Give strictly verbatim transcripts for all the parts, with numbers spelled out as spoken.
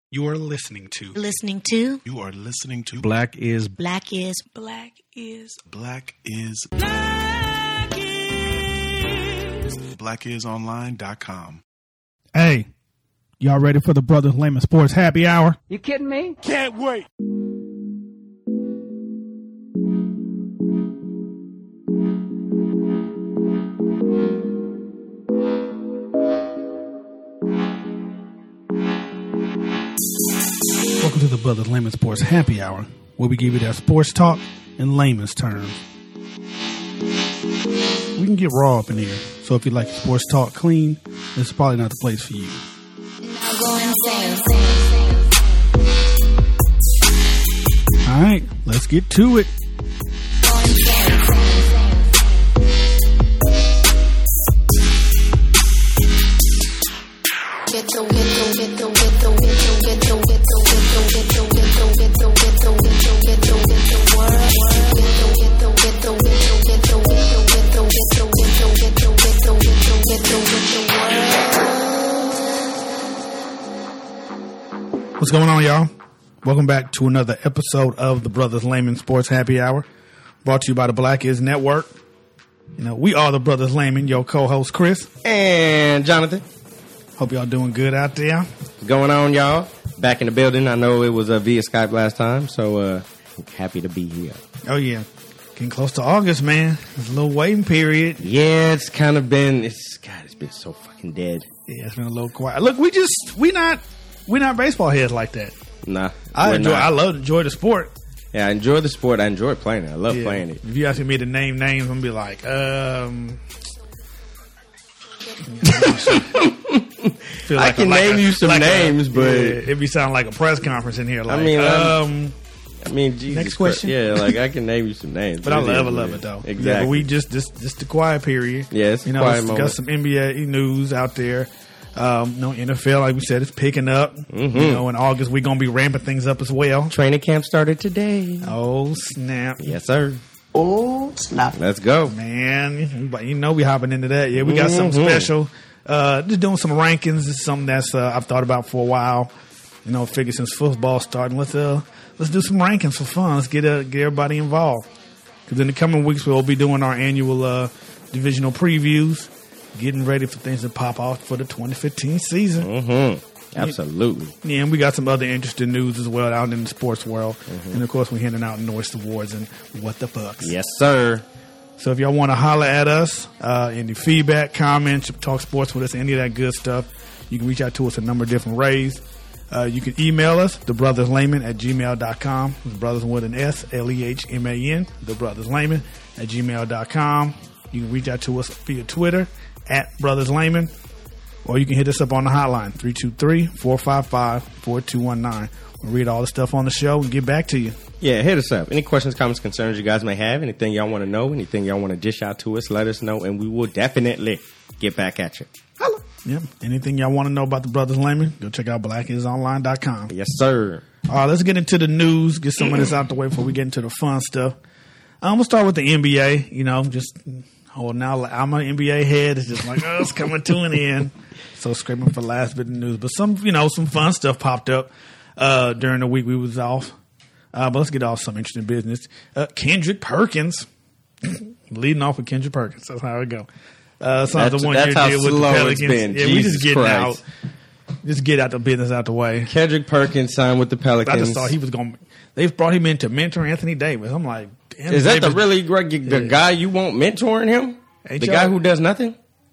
You are listening to. Listening to. You are listening to. Black is. Black is. Black is. Black is. Black is. black is online dot com. Hey, y'all ready for the Brothers Layman Sports Happy Hour? You kidding me? Can't wait. Welcome to the Brothers Layman Sports Happy Hour, where we give you that sports talk in layman's terms. We can get raw up in here, so if you like sports talk clean, this is probably not the place for you. All right, let's get to it. What's going on, y'all? Welcome back to another episode of the Brothers Layman Sports Happy Hour, brought to you by the Black Is Network. You know, we are the Brothers Layman, your co-host Chris and Jonathan. Hope y'all doing good out there. What's going on, y'all? Back in the building. I know it was uh, via Skype last time, so uh, happy to be here. Oh, yeah. Getting close to August, man. There's a little waiting period. Yeah, it's kind of been, it's, God, it's been so fucking dead. Yeah, it's been a little quiet. Look, we just, we not, we not baseball heads like that. Nah. I enjoy, not. I love to enjoy the sport. Yeah, I enjoy the sport. I enjoy playing it. I love yeah. playing it. If you asking me to name names, I'm going to be like, um... I like can a, like name a, you some like names, a, but... Yeah, it'd be sounding like a press conference in here. Like, I mean, um... I mean, Jesus next question. Christ. Yeah, like I can name you some names. But I love, I is, love man. it, though. Exactly. Yeah, but we just, just, just the quiet period. Yeah, it's you know, a quiet it's moment. Got some N B A news out there. Um, no N F L, like we said, it's picking up. Mm-hmm. You know, in August we're gonna be ramping things up as well. Training camp started today. Oh snap! Yes, sir. Oh, snap. Let's go, man. You know we hopping into that. Yeah, we got mm-hmm. something special. Uh, just doing some rankings. This is something that's uh, I've thought about for a while. You know, figure since football starting, let's uh, let's do some rankings for fun. Let's get uh, get everybody involved. Because in the coming weeks we'll be doing our annual uh, divisional previews. Getting ready for things to pop off for the twenty fifteen season. Mm-hmm. Absolutely. Yeah, and we got some other interesting news as well out in the sports world. Mm-hmm. And, of course, we're handing out Noise Awards and what the fucks. Yes, sir. So if y'all want to holler at us, uh, any feedback, comments, talk sports with us, any of that good stuff, you can reach out to us a number of different ways. Uh, you can email us, thebrotherslayman at gmail dot com. It's brothers with an S, L E H M A N, thebrotherslayman at gmail dot com. You can reach out to us via Twitter, at Brothers Layman, or you can hit us up on the hotline, three two three, four five five, four two one nine. We'll read all the stuff on the show and get back to you. Yeah, hit us up. Any questions, comments, concerns you guys may have, anything y'all want to know, anything y'all want to dish out to us, let us know, and we will definitely get back at you. Holla. Yep. Anything y'all want to know about the Brothers Layman, go check out black is online dot com. Yes, sir. All right, let's get into the news, get some of this out the way before we get into the fun stuff. I'm going to start with the N B A, you know, just... Oh, now I'm an N B A head. It's just like, oh, it's coming to an end. So scraping for the last bit of news. But some, you know, some fun stuff popped up uh, during the week we was off. Uh, but let's get off some interesting business. Uh, Kendrick Perkins. Leading off with Kendrick Perkins. That's how it go. Uh, so that's the one that's how deal with slow the Pelicans. it's been. Yeah, Jesus we just getting Christ. out. Just get out the business out the way. Kendrick Perkins signed with the Pelicans. I just thought he was going to. They brought him in to mentor Anthony Davis. I'm like, damn. Is that Davis, the really the yeah. guy you want mentoring him? Ain't the y'all? guy who does nothing?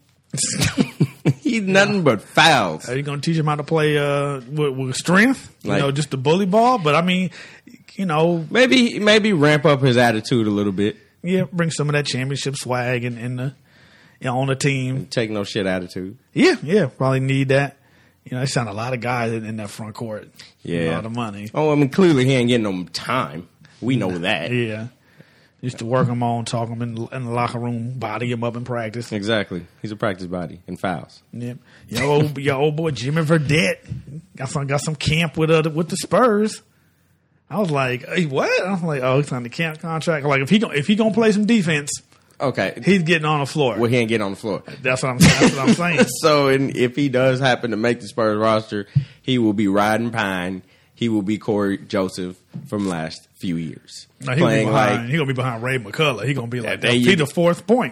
He's nothing but fouls. Are you going to teach him how to play uh, with, with strength? You Like- know, just the bully ball? But, I mean, you know. Maybe maybe ramp up his attitude a little bit. Yeah, bring some of that championship swag in, in the, you know, on the team. Take no shit attitude. Yeah, yeah, probably need that. You know, they signed a lot of guys in, in that front court. Yeah. A lot of money. Oh, I mean, clearly he ain't getting no time. We know that. Yeah. Used to work them on, talk them in, in the locker room, body them up in practice. Exactly. He's a practice body and fouls. Yep. Your old, your old boy Jimmy Verdette got some got some camp with uh, with the Spurs. I was like, hey, what? I was like, oh, he's on the camp contract. Like, if he gon- if he gonna play some defense, Okay. He's getting on the floor. Well, he ain't getting on the floor. That's what I'm saying. That's what I'm saying. So, and if he does happen to make the Spurs roster, he will be riding pine. He will be Corey Joseph from last few years. No, he gonna be playing behind. like he gonna be behind Ray McCullough. He gonna be like Yeah, that. you- He the fourth point.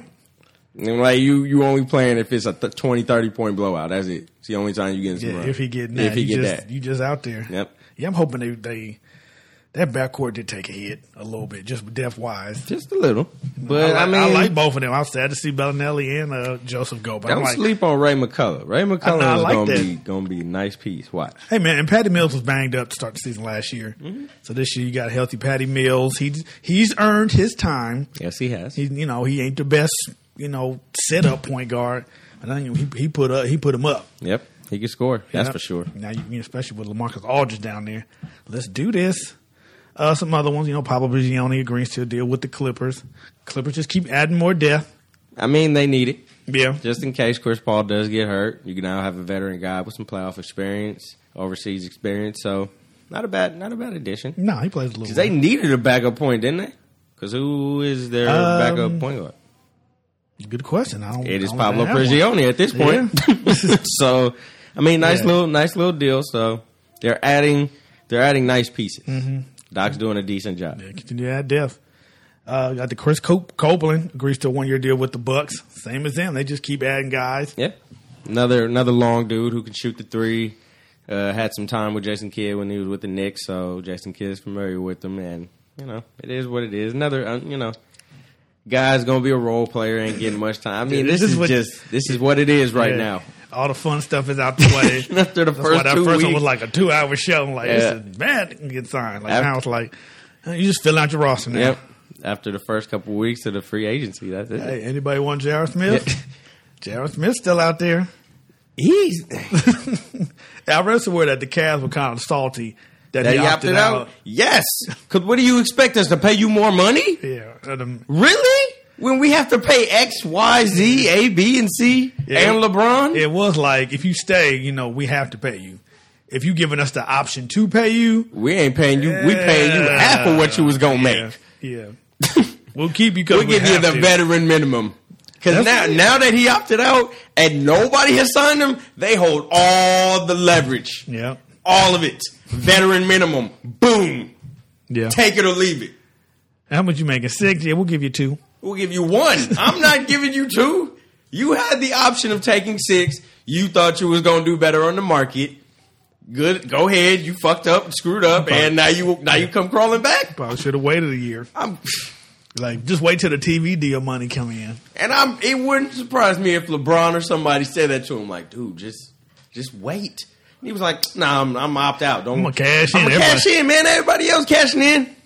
like you, you only playing if it's a th- twenty, thirty point blowout. That's it. It's the only time you get some Yeah, run. if he get that, if he you get just, that, you just out there. Yep. Yeah, I'm hoping they they that backcourt did take a hit a little bit, just depth wise. just a little. But I, I, like, mean, I like both of them. I'm sad to see Bellinelli and uh, Joseph go, but don't I'm like, sleep on Ray McCullough. Ray McCullough I is like gonna that. be gonna be a nice piece. Watch. hey man, and Patty Mills was banged up to start the season last year. Mm-hmm. So this year you got healthy Patty Mills. He's he's earned his time. Yes, he has. He you know he ain't the best you know set up point guard, but I think he he put up he put him up. Yep, he can score. That's Yep. for sure. Now, you, especially with LaMarcus Aldridge down there, let's do this. Uh, some other ones, you know, Pablo Prigioni agrees to a deal with the Clippers. Clippers just keep adding more depth. I mean, they need it. Yeah, Just in case Chris Paul does get hurt, you can now have a veteran guy with some playoff experience, overseas experience. So, not a bad, not a bad addition. no, he plays a little. Because they needed a backup point, didn't they? Because who is their Um, backup point guard? Good question. I don't. It is I don't Pablo have one. Prigioni at this point. So, I mean, nice Yeah. little, nice little deal. So they're adding, they're adding nice pieces. Mm-hmm. Doc's doing a decent job. Yeah, continue to add depth. Uh, got the Chris Cop- Copeland agrees to a one year deal with the Bucks. Same as them. They just keep adding guys. Yeah, another another long dude who can shoot the three. Uh, had some time with Jason Kidd when he was with the Knicks, so Jason Kidd is familiar with them, and you know it is what it is. Another, uh, you know, guy's gonna be a role player, ain't getting much time. I mean, Yeah, this, this is is what- just this is what it is right Yeah. now. All the fun stuff is out the way. After the That's first why that two first weeks, one was like a two hour show. I'm like, Yeah. this is bad to get signed. Like After- now it's like, uh, you just fill out your roster now. yep. After the first couple of weeks of the free agency, that's it. Hey, anybody want J R. Smith? Yeah. J R. Smith's still out there. He's I read somewhere that the Cavs were kind of salty that, that he he opted, opted out. Yes, because what do you expect us to pay you more money? Yeah, uh, the- Really? When we have to pay X, Y, Z, A, B, and C, Yeah. and LeBron? it was like if you stay, you know, we have to pay you. If you giving us the option to pay you, We ain't paying you. We paying you half of what you was gonna yeah, make. yeah, we'll keep you. 'cause We'll we give you have the to. veteran minimum. Because now, That's- now that he opted out and nobody has signed him, they hold all the leverage, Yeah, all of it. Veteran minimum. Boom. yeah. Take it or leave it. How much you making? Six? Yeah, we'll give you two. We'll give you one. I'm not giving you two. You had the option of taking six. You thought you was gonna do better on the market. Good. Go ahead. You fucked up, screwed up, and now you now you come crawling back. Probably should have waited a year. I'm, Like, just wait till the T V deal money come in. and I'm. It wouldn't surprise me if LeBron or somebody said that to him. Like, dude, just just wait. And he was like, Nah, I'm, I'm opt out. Don't I'm gonna cash I'm in. gonna cash Everybody- in, man. Everybody else cashing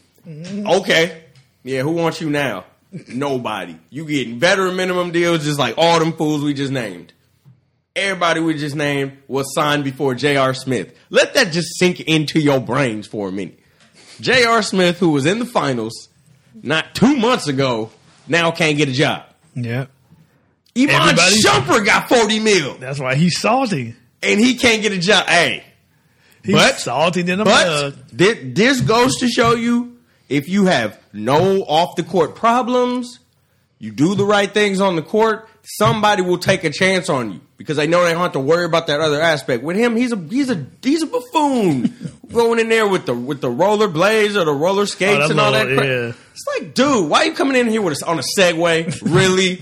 in. Okay. Yeah. Who wants you now? Nobody. You getting veteran minimum deals, just like all them fools we just named. Everybody we just named was signed before J R. Smith. Let that just sink into your brains for a minute. J R. Smith, who was in the finals not two months ago, now can't get a job. Yeah, Iman Everybody- Shumpert got forty mil, that's why he's salty. and he can't get a job. Hey, He's But- salty than a but mug. thi- this goes to show you, if you have no off the court problems, you do the right things on the court, somebody will take a chance on you because they know they don't have to worry about that other aspect. With him, he's a he's a he's a buffoon going in there with the with the roller blades or the roller skates Oh, that's and all that. little- crap. yeah. It's like, dude, why are you coming in here with a, on a Segway? Really?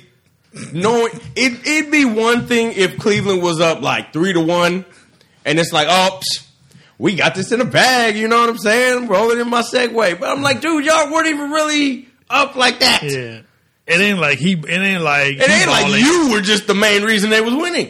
No, it it'd be one thing if Cleveland was up like three to one, and it's like, oh, psh, we got this in a bag. You know what I'm saying? Roll it in my Segway. But I'm like, dude, y'all weren't even really up like that. Yeah, it ain't like he. It ain't like It ain't like you were just the main reason they was winning.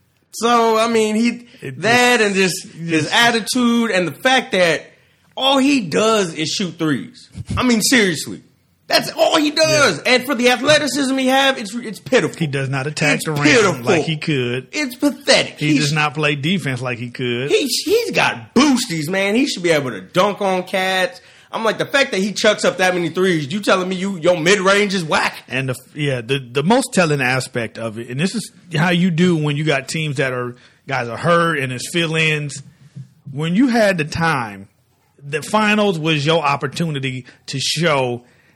So I mean, he It that and just his attitude and the fact that all he does is shoot threes. I mean, seriously, that's all he does. And for the athleticism he have, it's it's pitiful. He does not attack It's the rim pitiful. like he could. It's pathetic. He He's- does not play defense like he could. He's he's got boosties, man. He should be able to dunk on cats. I'm like, the fact that he chucks up that many threes, you telling me you your mid range is whack? And the yeah, the the most telling aspect of it, and this is how you do when you got teams that are guys are hurt and it's fill-ins. When you had the time, the finals was your opportunity to show,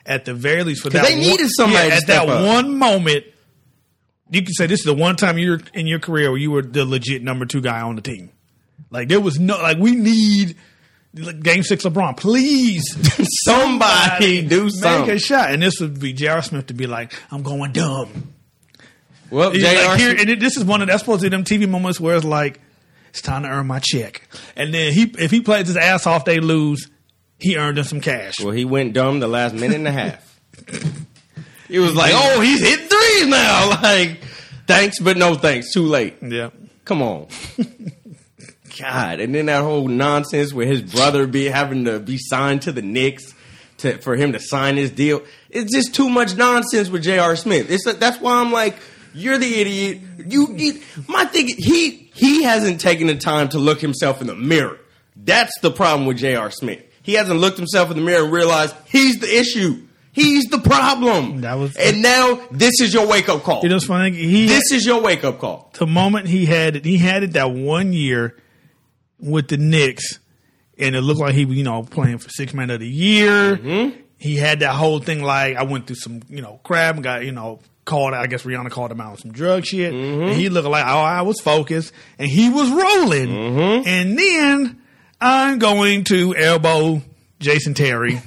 at the very least for 'Cause that they one, needed somebody yeah, to at step that up. one moment. You can say this is the one time you're in your career where you were the legit number two guy on the team. Like there was no like we need like, game six LeBron, please Somebody do make something. a shot. And this would be J R. Smith to be like, I'm going dumb. Well, He's J R. like, here, and it, this is one of that's supposed to be them T V moments where it's like it's time to earn my check. And then he if he plays his ass off, they lose. He earned them some cash. Well, he went dumb the last minute and a half. He was like, "Oh, he's hitting threes now." Like, thanks, but no thanks. Too late. Yeah. Come on. God, and then that whole nonsense where his brother be having to be signed to the Knicks to for him to sign his deal. It's just too much nonsense with J R. Smith. It's that's why I'm like, you're the idiot. You, you my thing. He he hasn't taken the time to look himself in the mirror. That's the problem with J R. Smith. He hasn't looked himself in the mirror and realized he's the issue. He's the problem. That was- and now this is your wake up call. You know what's funny? He This is your wake up call. the moment he had it, he had it that one year with the Knicks, and it looked like he was, you know, playing for six man of the year. Mm-hmm. He had that whole thing like I went through some, you know, crap and got, you know, called. I guess Rihanna called him out on some drug shit, Mm-hmm. and he looked like oh, I was focused, and he was rolling, Mm-hmm. and then I'm going to elbow Jason Terry.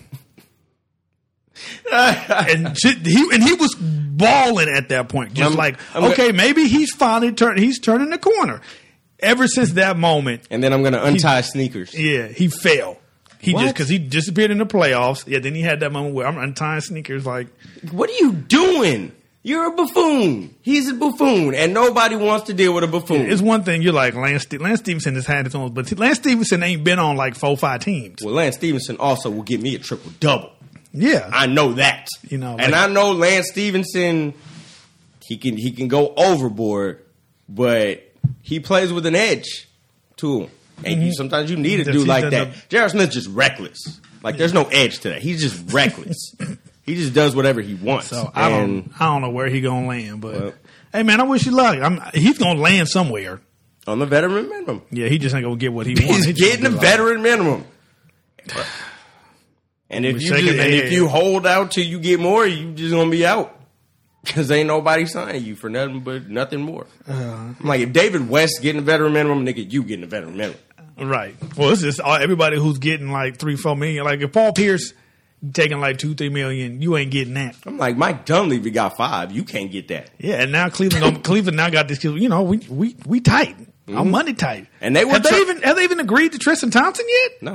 and shit, he and he was balling at that point, just I'm- like I'm okay, gonna- maybe he's finally turned. He's turning the corner. Ever since that moment, And then I'm going to untie sneakers. yeah, he fell. He What? just because he disappeared in the playoffs. Yeah, then he had that moment where I'm untying sneakers. Like, What are you doing? You're a buffoon. He's a buffoon, and nobody wants to deal with a buffoon. it's one thing you're like Lance. Ste- Lance Stevenson has had his own, but Lance Stevenson ain't been on like four, five teams. Well, Lance Stevenson also will give me a triple double. Yeah, I know that. You know, and like- I know Lance Stevenson. He can he can go overboard, but he plays with an edge to him. And you, sometimes you need a Does dude he like does that. a- J R. Smith's just reckless. Like there's no edge to that. He's just reckless. He just does whatever he wants. so I And don't, I don't know where he gonna land, but Well- hey, man, I wish you luck. I'm, he's gonna land somewhere. on the veteran minimum, Yeah, he just ain't gonna get what he wants. he's He just getting gonna the be like, veteran minimum. And if We're you shaking just, their and if head. you hold out till you get more, you just gonna be out because ain't nobody signing you for nothing but nothing more. Uh-huh. I'm like, if David West getting a veteran minimum, nigga, you getting a veteran minimum. Right. Well, it's just all, everybody who's getting like three, four million. Like if Paul Pierce taking like two, three million, you ain't getting that. I'm like, Mike Dunleavy got five. You can't get that. Yeah, and now Cleveland, gonna- Cleveland now got this. You know, we we we tight. Our money tight. And they were have they tr- even have they even agreed to Tristan Thompson yet? No.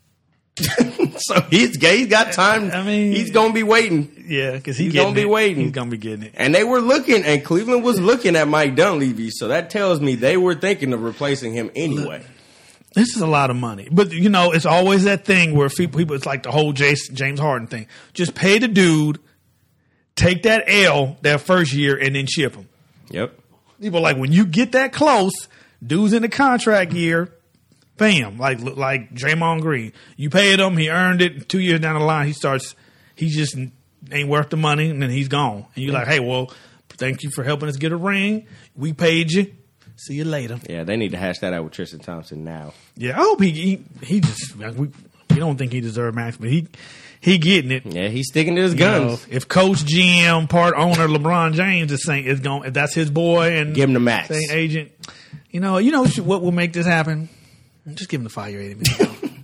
So he's he's got time. I mean- he's gonna be waiting. Yeah, because he He's getting gonna be it. waiting. He's gonna be getting it. And they were looking, and Cleveland was looking at Mike Dunleavy. So that tells me they were thinking of replacing him anyway. This is a lot of money, but you know, it's always that thing where people, people it's like the whole Jace, James Harden thing. Just pay the dude, take that L that first year, and then ship him. Yep. People are like when you get that close, dude's in the contract year, bam, like like Draymond Green. You paid him, he earned it. Two years down the line, he starts, he just ain't worth the money, and then he's gone. And you're like, hey, well, thank you for helping us get a ring. We paid you. See you later. Yeah, they need to hash that out with Tristan Thompson now. Yeah, I hope he he, he just we, we don't think he deserves max, but he he getting it. Yeah, he's sticking to his You guns. know, if Coach, G M, part owner LeBron James is saying is going, if that's his boy and Give him the max. saying agent, you know, you know what will make this happen? Just give him the five year eighty million.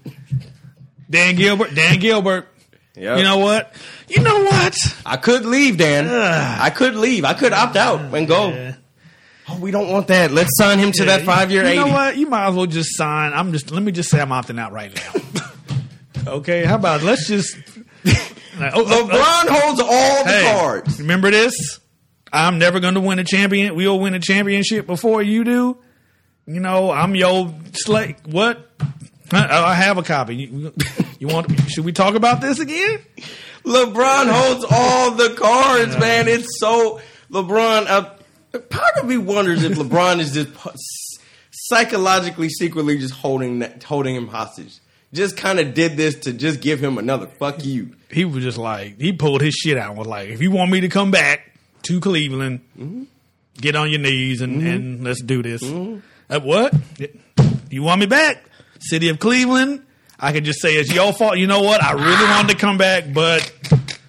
Dan Gilbert, Dan Gilbert. Yep. You know what? You know what? I could leave, Dan. Ugh. I could leave. I could opt out and go. Yeah. Oh, we don't want that. Let's sign him to that five year You eighty. know what? You might as well just sign. I'm just. Let me just say I'm opting out right now. Okay. How about let's just. Like, oh, oh, LeBron oh, holds all the hey, cards. remember this? I'm never going to win a champion. We'll win a championship before you do. You know, I'm your slave. What? I, I have a copy. You, you want? Should we talk about this again? LeBron holds all the cards, man. It's so LeBron. Uh, part of me wonders if LeBron is just pu- psychologically, secretly, just holding that, holding him hostage. Just kind of did this to just give him another fuck you. He was just like he pulled his shit out and was like, if you want me to come back to Cleveland, Mm-hmm. get on your knees and, Mm-hmm. and let's do this. Mm-hmm. Uh, what? You want me back? City of Cleveland? I could just say it's your fault. You know what? I really wanted to come back, but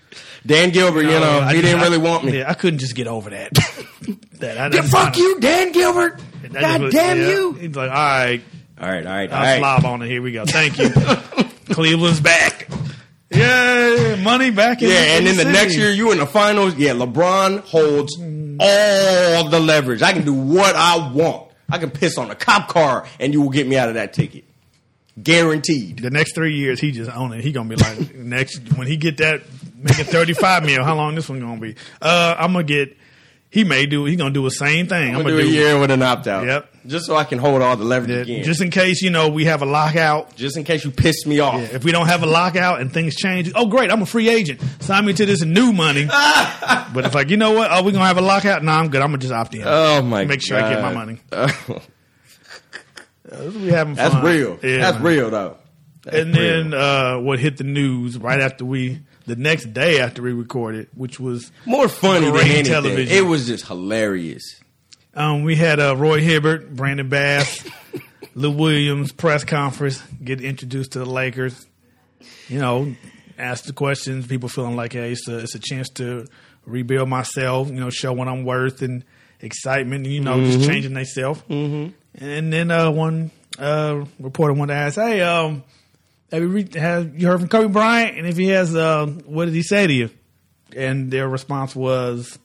Dan Gilbert, you No, know, I he just- didn't I- really want me. Yeah, I couldn't just get over that. that I, Yeah, that's fuck kinda- you, Dan Gilbert. that God just was- damn yeah. you. He's like, all right, All right, all right, all I'll right. slob on it. Here we go. Thank you. Cleveland's back. Yeah, money back in Yeah, the, and in then the city. next year you in the finals. Yeah, LeBron holds all the leverage. I can do what I want. I can piss on a cop car, and you will get me out of that ticket, guaranteed. The next three years, he just own it. He gonna be like next when he get that making thirty five mil. How long this one gonna be? Uh, I'm gonna get. He may do. He gonna do the same thing. I'm gonna do a year with an opt out. Yep. Just so I can hold all the leverage Yeah, again. Just, just in case you know we have a lockout. just in case you piss me off. Yeah, if we don't have a lockout and things change, oh great, I'm a free agent. Sign me to this new money. But it's like, you know what? Oh, we gonna have a lockout? No, I'm good. I'm gonna just opt in. Oh my! Make sure I get my money. Oh, We having that's fun. real. Yeah, that's man. real though. That's And real. then uh, what hit the news right after we, the next day after we recorded, which was more funny than great anything. television. It was just hilarious. um, we had uh, Roy Hibbert, Brandon Bass, Lou Williams press conference, get introduced to the Lakers. You know, ask the questions. People feeling like, hey, it's a, it's a chance to rebuild myself. You know, show what I'm worth and excitement. You know, just changing themselves. Mm-hmm. And then uh, one uh, reporter wanted to ask, hey, um, have you, re- have you heard from Kobe Bryant? And if he has, uh, what did he say to you? And their response was,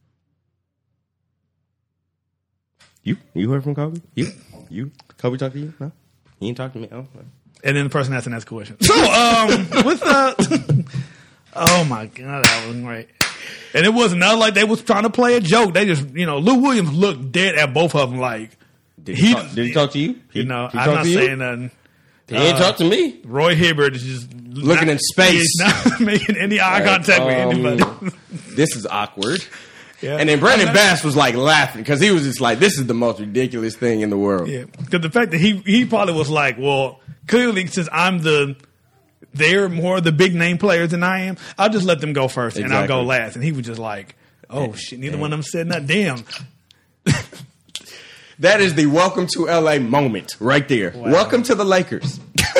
You you heard from Kobe? You you Kobe talked to you? No, he ain't talk to me. Oh, no. and then the person asked the next question. So, um, with uh, oh my god, that was great. And it was not like they was trying to play a joke. They just, you know, Lou Williams looked dead at both of them like, Did he, He- talk, did he talk to you? He, you know, he I'm talk not to you? saying nothing. He ain't talk to me. Roy Hibbert is just Looking not- in space. He's not making any eye contact Um, with anybody. This is awkward. Yeah. And then Brandon Bass was like laughing because he was just like, "This is the most ridiculous thing in the world." Yeah, because the fact that he he probably was like, well, clearly since I'm the they're more the big name players than I am, I'll just let them go first and I'll go Exactly. last. And he was just like, oh shit, neither one of them said that. Damn. That is the welcome to L A moment right there. Wow. Welcome to the Lakers.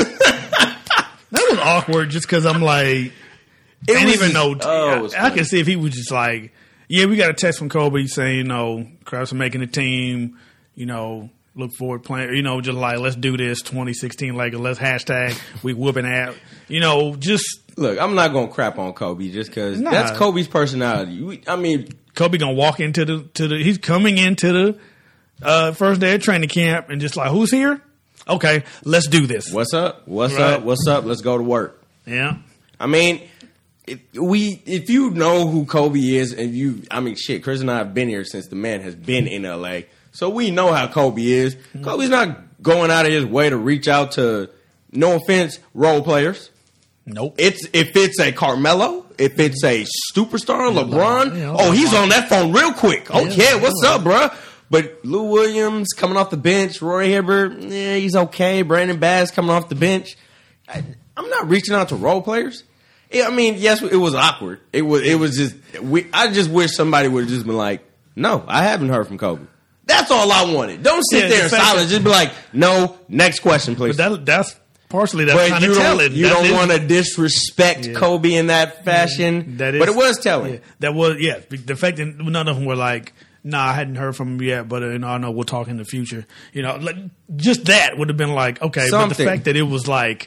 That was awkward just because I'm like, I didn't was even just- know. oh, it was I, I funny. can see if he was just like, yeah, we got a text from Kobe saying, you know, Krabs are making the team, you know, look forward playing, you know, just like, let's do this twenty sixteen Lakers, let's hashtag we whooping at, you know, just Look, I'm not gonna crap on Kobe just because Nah. that's Kobe's personality. We- I mean, Kobe gonna walk into the to the he's coming into the uh, first day of training camp and just like, who's here? Okay, let's do this. what's up? What's Right. up? What's up? Let's go to work. Yeah. I mean, if we if you know who Kobe is, and you, I mean, shit, Chris and I have been here since the man has been in L A, so we know how Kobe is. Kobe's not going out of his way to reach out to, no offense, role players. Nope. It's if it's a Carmelo, if it's a superstar, LeBron. yeah, Oh, he's on that phone real quick. Oh Yeah, yeah, what's up, bruh? But Lou Williams coming off the bench, Roy Hibbert, yeah, he's okay. Brandon Bass coming off the bench. I, I'm not reaching out to role players. Yeah, I mean, yes, it was awkward. It was. It was just. We, I just wish somebody would have just been like, "No, I haven't heard from Kobe." That's all I wanted. Don't sit Yeah, there the in fact silence. that- Just be like, "No, next question, please." But that that's partially that's But kind you of don't, telling. you That don't is- want to disrespect Yeah. Kobe in that fashion. That is, but it was telling. Yeah, that was yeah. The fact that none of them were like, "Nah, I hadn't heard from him yet, but uh, you know, I know we'll talk in the future." You know, like, just that would have been like okay. But Something. the fact that it was like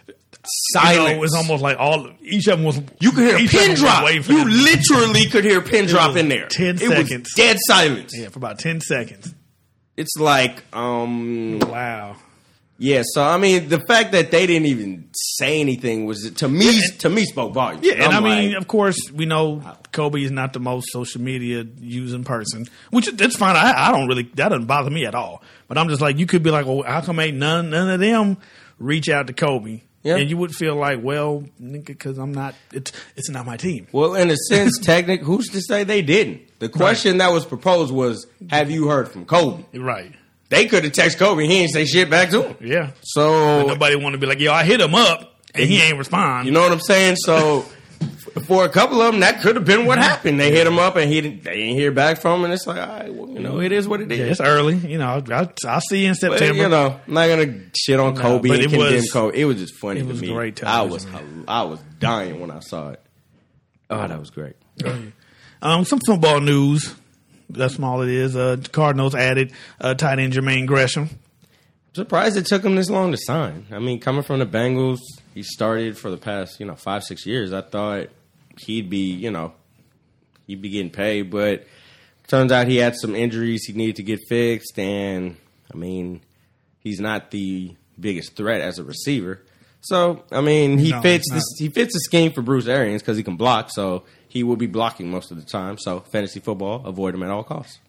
Silence. you know, it was almost like all each of them was You could hear a each of pin them was drop. waiting for You them. literally could hear a pin drop was in there. ten it was seconds. dead silence. yeah for about ten seconds. It's like, um, Wow. yeah. So I mean, the fact that they didn't even say anything was to me. To me, spoke volumes. Yeah, and I'm I mean, like, of course, we know Kobe is not the most social media using person, which that's fine. I, I don't really that doesn't bother me at all. But I'm just like, you could be like, well, how come ain't none none of them reach out to Kobe? Yeah. And you would feel like, well, because I'm not. It's it's not my team. well, in a sense, technic. Who's to say they didn't? The question that was proposed was, "Have you heard from Kobe?" Right. They could have texted Kobe. He ain't say shit back to him. Yeah. So Nobody want to be like, yo, I hit him up and he ain't respond. you know what I'm saying? So for a couple of them, that could have been what happened. They hit him up and he didn't. They didn't hear back from him. And it's like, all right, well, you know, it is what it is. yeah, it's early. You know, I'll, I'll see you in But, September. you know, I'm not gonna shit on No, Kobe but and it condemn was- Kobe. It was just funny it to was me. great I was television. I was dying when I saw it. Oh, that was great. Um, some football news. That's small it is. Uh, Cardinals added uh, tight end Jermaine Gresham. Surprised it took him this long to sign. I mean, coming from the Bengals, he started for the past, you know, five, six years. I thought he'd be, you know, he'd be getting paid, but turns out he had some injuries he needed to get fixed, and, I mean, he's not the biggest threat as a receiver. So, I mean, he No, fits he's this, he fits the scheme for Bruce Arians because he can block, so he will be blocking most of the time. So, fantasy football, avoid him at all costs.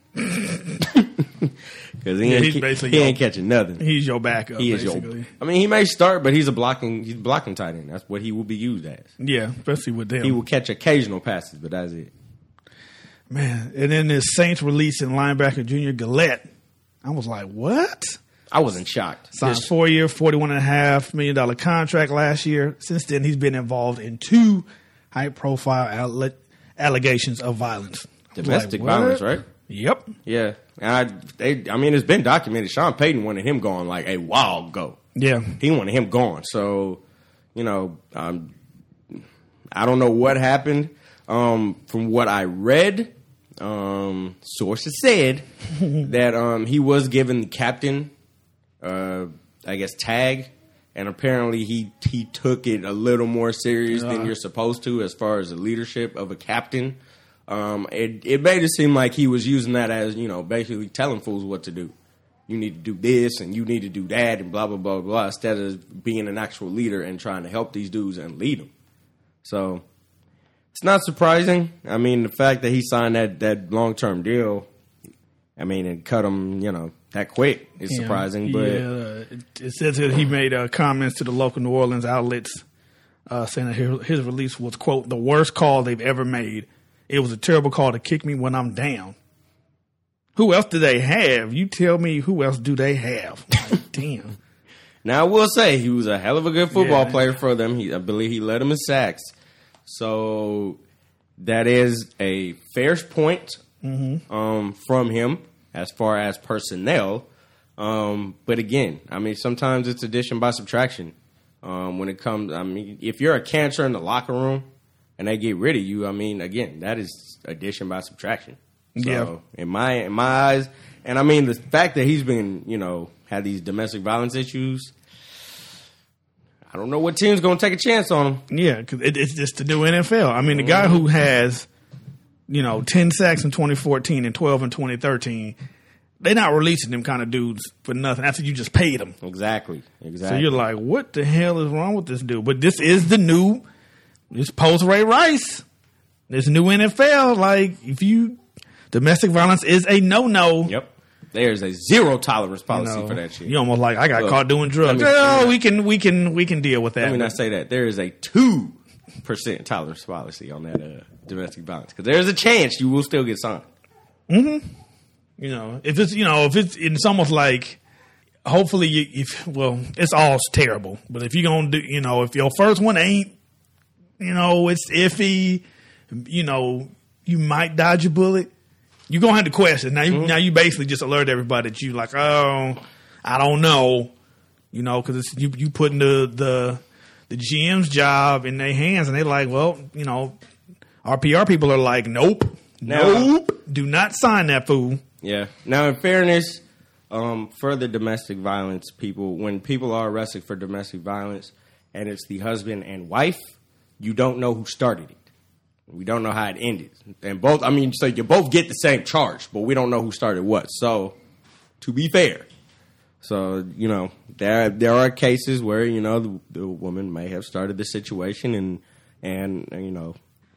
Because he, Yeah, ain't, he's he, basically he your- ain't catching nothing. He's your backup, He is basically. your. I mean, he may start, but he's a blocking. He's blocking tight end. That's what he will be used as. Yeah, especially with them. He will catch occasional passes, but that's it. Man, and then this Saints releasing linebacker Junior Gillette. I was like, what? I wasn't shocked. Signed Just- four year, forty-one and a half million dollar contract last year. Since then, he's been involved in two high profile alle- allegations of violence. I was domestic like, violence, what? right? Yep. Yeah, and I, they, I mean, it's been documented. Sean Payton wanted him gone like a while ago. Yeah. He wanted him gone. So, you know, um, I don't know what happened. Um, from what I read, um, sources said that um, he was given the captain, uh, I guess, tag, and apparently he he took it a little more serious than you're supposed to as far as the leadership of a captain. Um, it it made it seem like he was using that as, you know, basically telling fools what to do. You need to do this and you need to do that and blah, blah, blah, blah, instead of being an actual leader and trying to help these dudes and lead them. So it's not surprising. I mean, the fact that he signed that, that long-term deal, I mean, and cut him, you know, that quick is Yeah. surprising. But Yeah, it, it says that he made uh, comments to the local New Orleans outlets uh, saying that his, his release was, quote, the worst call they've ever made. It was a terrible call to kick me when I'm down. Who else do they have? You tell me, who else do they have? Like, damn. now I will say he was a hell of a good football Yeah. player for them. He, I believe he led them in sacks. So that is a fair point um, from him as far as personnel. Um, but again, I mean, sometimes it's addition by subtraction. Um, when it comes, I mean, if you're a cancer in the locker room and they get rid of you, I mean, again, that is addition by subtraction. So Yeah. in my in my eyes, and I mean the fact that he's been, you know, had these domestic violence issues, I don't know what team's going to take a chance on him. Yeah, because it, it's just the new N F L. I mean, the guy who has, you know, ten sacks in twenty fourteen and twelve in twenty thirteen, they're not releasing them kind of dudes for nothing after you just paid them. Exactly, So exactly. you're like, what the hell is wrong with this dude? But this is the new, this post Ray Rice, this new N F L. Like, if you, domestic violence is a no-no. Yep. There's a zero tolerance You policy know, for that shit. You almost like, I got Look, caught doing drugs. let me- oh, let me- we can, we can, we can deal with that. Let me not say that. There is a two percent tolerance policy on that uh, domestic violence because there's a chance you will still get signed. You know, if it's, you know, if it's, it's almost like, hopefully, you, if, well, it's all terrible. But if you're going to do, you know, if your first one ain't, you know, it's iffy, you know, you might dodge a bullet. You're going to have to question. Now, you, Mm-hmm. now you basically just alert everybody that you like, oh, I don't know, you know, because it's you, you putting the, the, the G M's job in their hands and they're like, well, you know, our P R people are like, nope, Now- nope, do not sign that fool. Yeah. Now, in fairness, um, for the domestic violence people, when people are arrested for domestic violence and it's the husband and wife, you don't know who started it. We don't know how it ended. And both, I mean, so you both get the same charge, but we don't know who started what. So, to be fair, so, you know, there there are cases where, you know, the, the woman may have started the situation and, and, you know,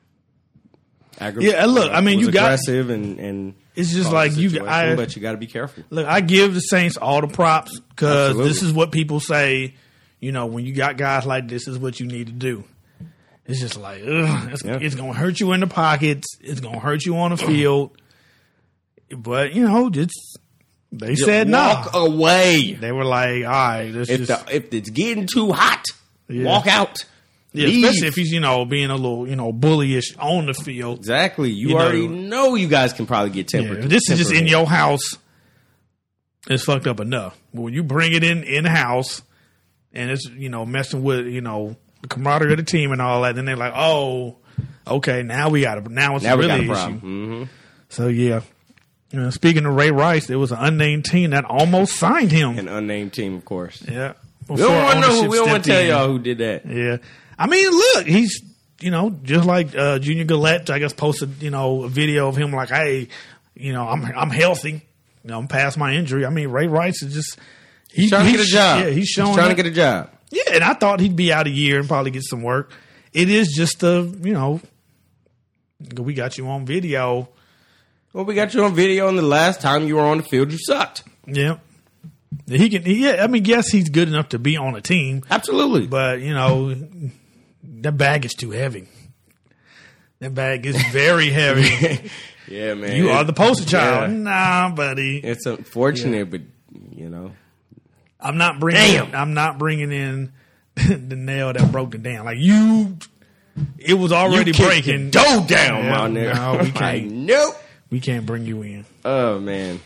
aggra- Yeah, look, I mean, was you got- aggressive and, and It's just caused like the you- situation, I- but you got to be careful. Look, I give the Saints all the props because Absolutely. this is what people say. You know, when you got guys like this, is what you need to do. It's just like, ugh, it's, Yeah. it's going to hurt you in the pockets. It's going to hurt you on the field. But, you know, just they said no. Walk away. They were like, all right, let's If just. the, if it's getting too hot, Yeah. walk out. Yeah, Leave. especially if he's, you know, being a little, you know, bullyish on the field. Exactly. You, You know- already know you guys can probably get Yeah, tempered. if this is just in tempered. your house, it's fucked up enough. But when you bring it in in the house and it's, you know, messing with, you know, the camaraderie of the team and all that, then they're like, oh, okay, now we got a now it's Now we really got a an issue. problem. Mm-hmm. So yeah. You know, speaking of Ray Rice, there was an unnamed team that almost signed him. An unnamed team, of course. Yeah. We don't want to know. Who, we don't want to tell in. y'all who did that. Yeah. I mean, look, he's, you know, just like uh, Junior Gillette, I guess, posted, you know, a video of him like, hey, you know, I'm I'm healthy. You know, I'm past my injury. I mean, Ray Rice is just. He, He's trying to get a job. Yeah, he's showing he's trying up. to get a job. Yeah, and I thought he'd be out a year and probably get some work. It is just a, you know, we got you on video. Well, we got you on video, and the last time you were on the field, you sucked. Yeah. He can, yeah, I mean, yes, he's good enough to be on a team. Absolutely. But, you know, that bag is too heavy. That bag is very heavy. Yeah, man. You are the poster child. Yeah. Nah, buddy. It's unfortunate, yeah. but, you know. I'm not bringing Damn. I'm not bringing in the nail that broke the dam. Like, you, it was already you breaking. Dough down, Yeah, my nigga. no, we Like, can't. nope. We can't bring you in. Oh, man.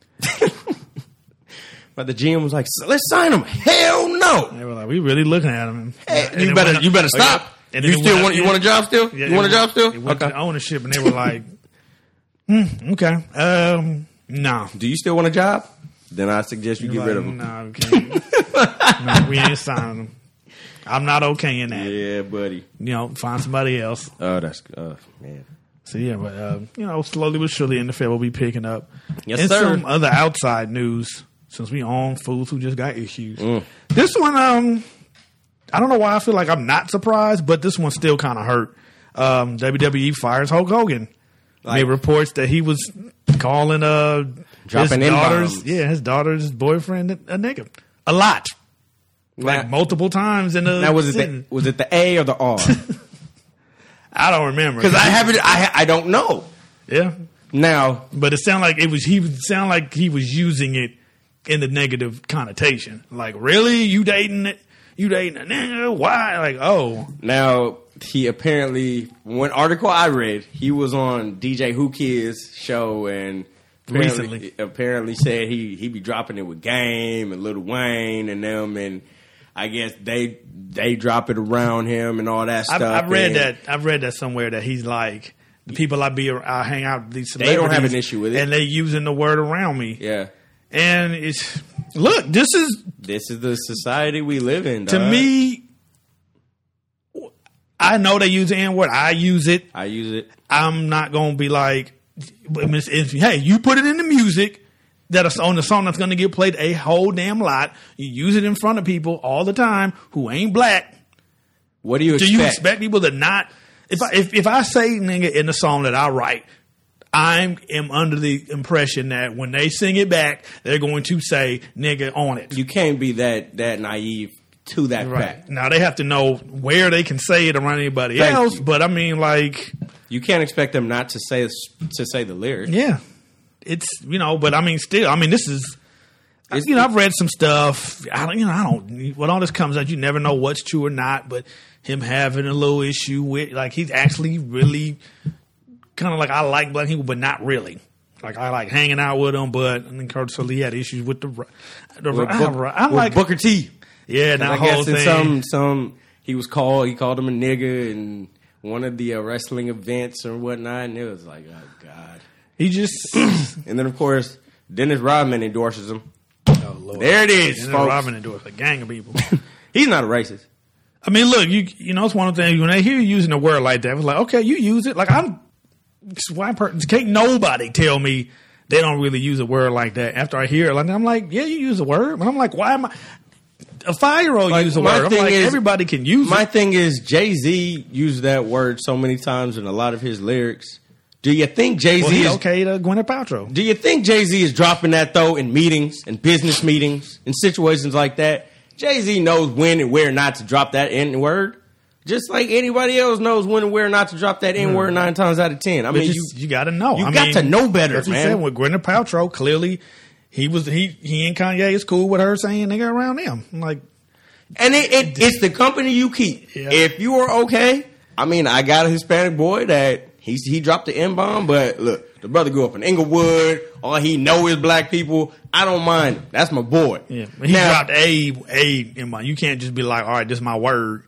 But the G M was like, let's sign him. Hell no. They were like, we really looking at him. Hey, And you it better went- you better stop. And You then it still went- want you want a job still? Yeah, you want a it job still? It went Okay. to ownership, and they were like, hmm, okay, um, no. Do you still want a job? Then I suggest you get Like, rid of him. No, we can't. No, we ain't signing him. I'm not okay in that. Yeah, buddy. You know, find somebody else. Oh, that's oh man. So yeah, but uh, you know, slowly but surely, N F L will be picking up. Yes, and sir. some other outside news, since we own fools who just got issues. Mm. This one, um, I don't know why I feel like I'm not surprised, but this one still kind of hurt. Um, W W E fires Hulk Hogan. Like- Made reports that he was calling uh Dropping his daughter's N-bombs. yeah his daughter's boyfriend a, a nigga a lot, like Now- multiple times in the. Now was it the, sentence. was it the A or the R? I don't remember Because I haven't. I I don't know. yeah. Now But it sounded like it was he would sound like he was using it in the negative connotation. Like, really? You dating it? You dating a nigga? Why? Like, oh. now he apparently one article I read he was on D J Who Kids show and apparently, Recently. apparently said he he be dropping it with Game and Lil Wayne and them and I guess they they drop it around him and all that I've, stuff. I've read and that. I've read that somewhere that he's like, the people I be, I hang out with these They celebrities. don't have an issue with it. And they using the word around me. Yeah, And it's, look, this is, this is the society we live in. to dog. me, I know they use the N word. I use it. I use it. I'm not going to be like, it's, it's, hey, you put it in the music that is on the song that's going to get played a whole damn lot. You use it in front of people all the time who ain't black. What do you Do expect? you expect people to not? If I, if, if I say nigga in the song that I write, I am under the impression that when they sing it back, they're going to say nigga on it. You can't be that that naive to that Right. fact. Now they have to know where they can say it around anybody Thank else, you. but I mean, like, You can't expect them not to say to say the lyrics. yeah, it's, you know, but I mean, still, I mean, this is, It's- you know, I've read some stuff. I don't, you know, I don't, when all this comes out, you never know what's true or not, but him having a little issue with, like, he's actually really kind of like, I like black people, but not really. Like, I like hanging out with them, but, and then Curtis Lee had issues with the, the With I, Book- I with like, Booker T. yeah, that I whole guess in thing. some some he was called he called him a nigga in one of the uh, wrestling events or whatnot, and it was like, oh god. he just, And then of course Dennis Rodman endorses him. oh Lord. There it is, And then folks. Robin endorsed a gang of people. He's not a racist. I mean, look, you you know, it's one of the things when they hear you using a word like that, it's like, okay, you use it. Like, I'm, it's white person, can't nobody tell me they don't really use a word like that. After I hear it, like, I'm like, yeah, you use a word, but I'm like, why am I? A five year old Like, use a my word. I'm thing like, is- everybody can use My it. thing is Jay Z used that word so many times in a lot of his lyrics. Do you think Jay Z Well, he is okay to Gwyneth Paltrow. Do you think Jay Z is dropping that though in meetings and business meetings and situations like that? Jay Z knows when and where not to drop that N word, just like anybody else knows when and where not to drop that N word nine times out of ten. I But mean, just, you you, got to know. you I got mean, to know better, that's what he man. said with Gwyneth Paltrow. Clearly, he was he he and Kanye is cool with her saying nigga around them. I'm like, and it, it, it's the company you keep. Yeah. If you are okay, I mean, I got a Hispanic boy that he he dropped the N bomb, but look, the brother grew up in Inglewood. All he know is black people. I don't mind. That's my boy. yeah, he Now- dropped a a in my. You can't just be like, all right, this is my word.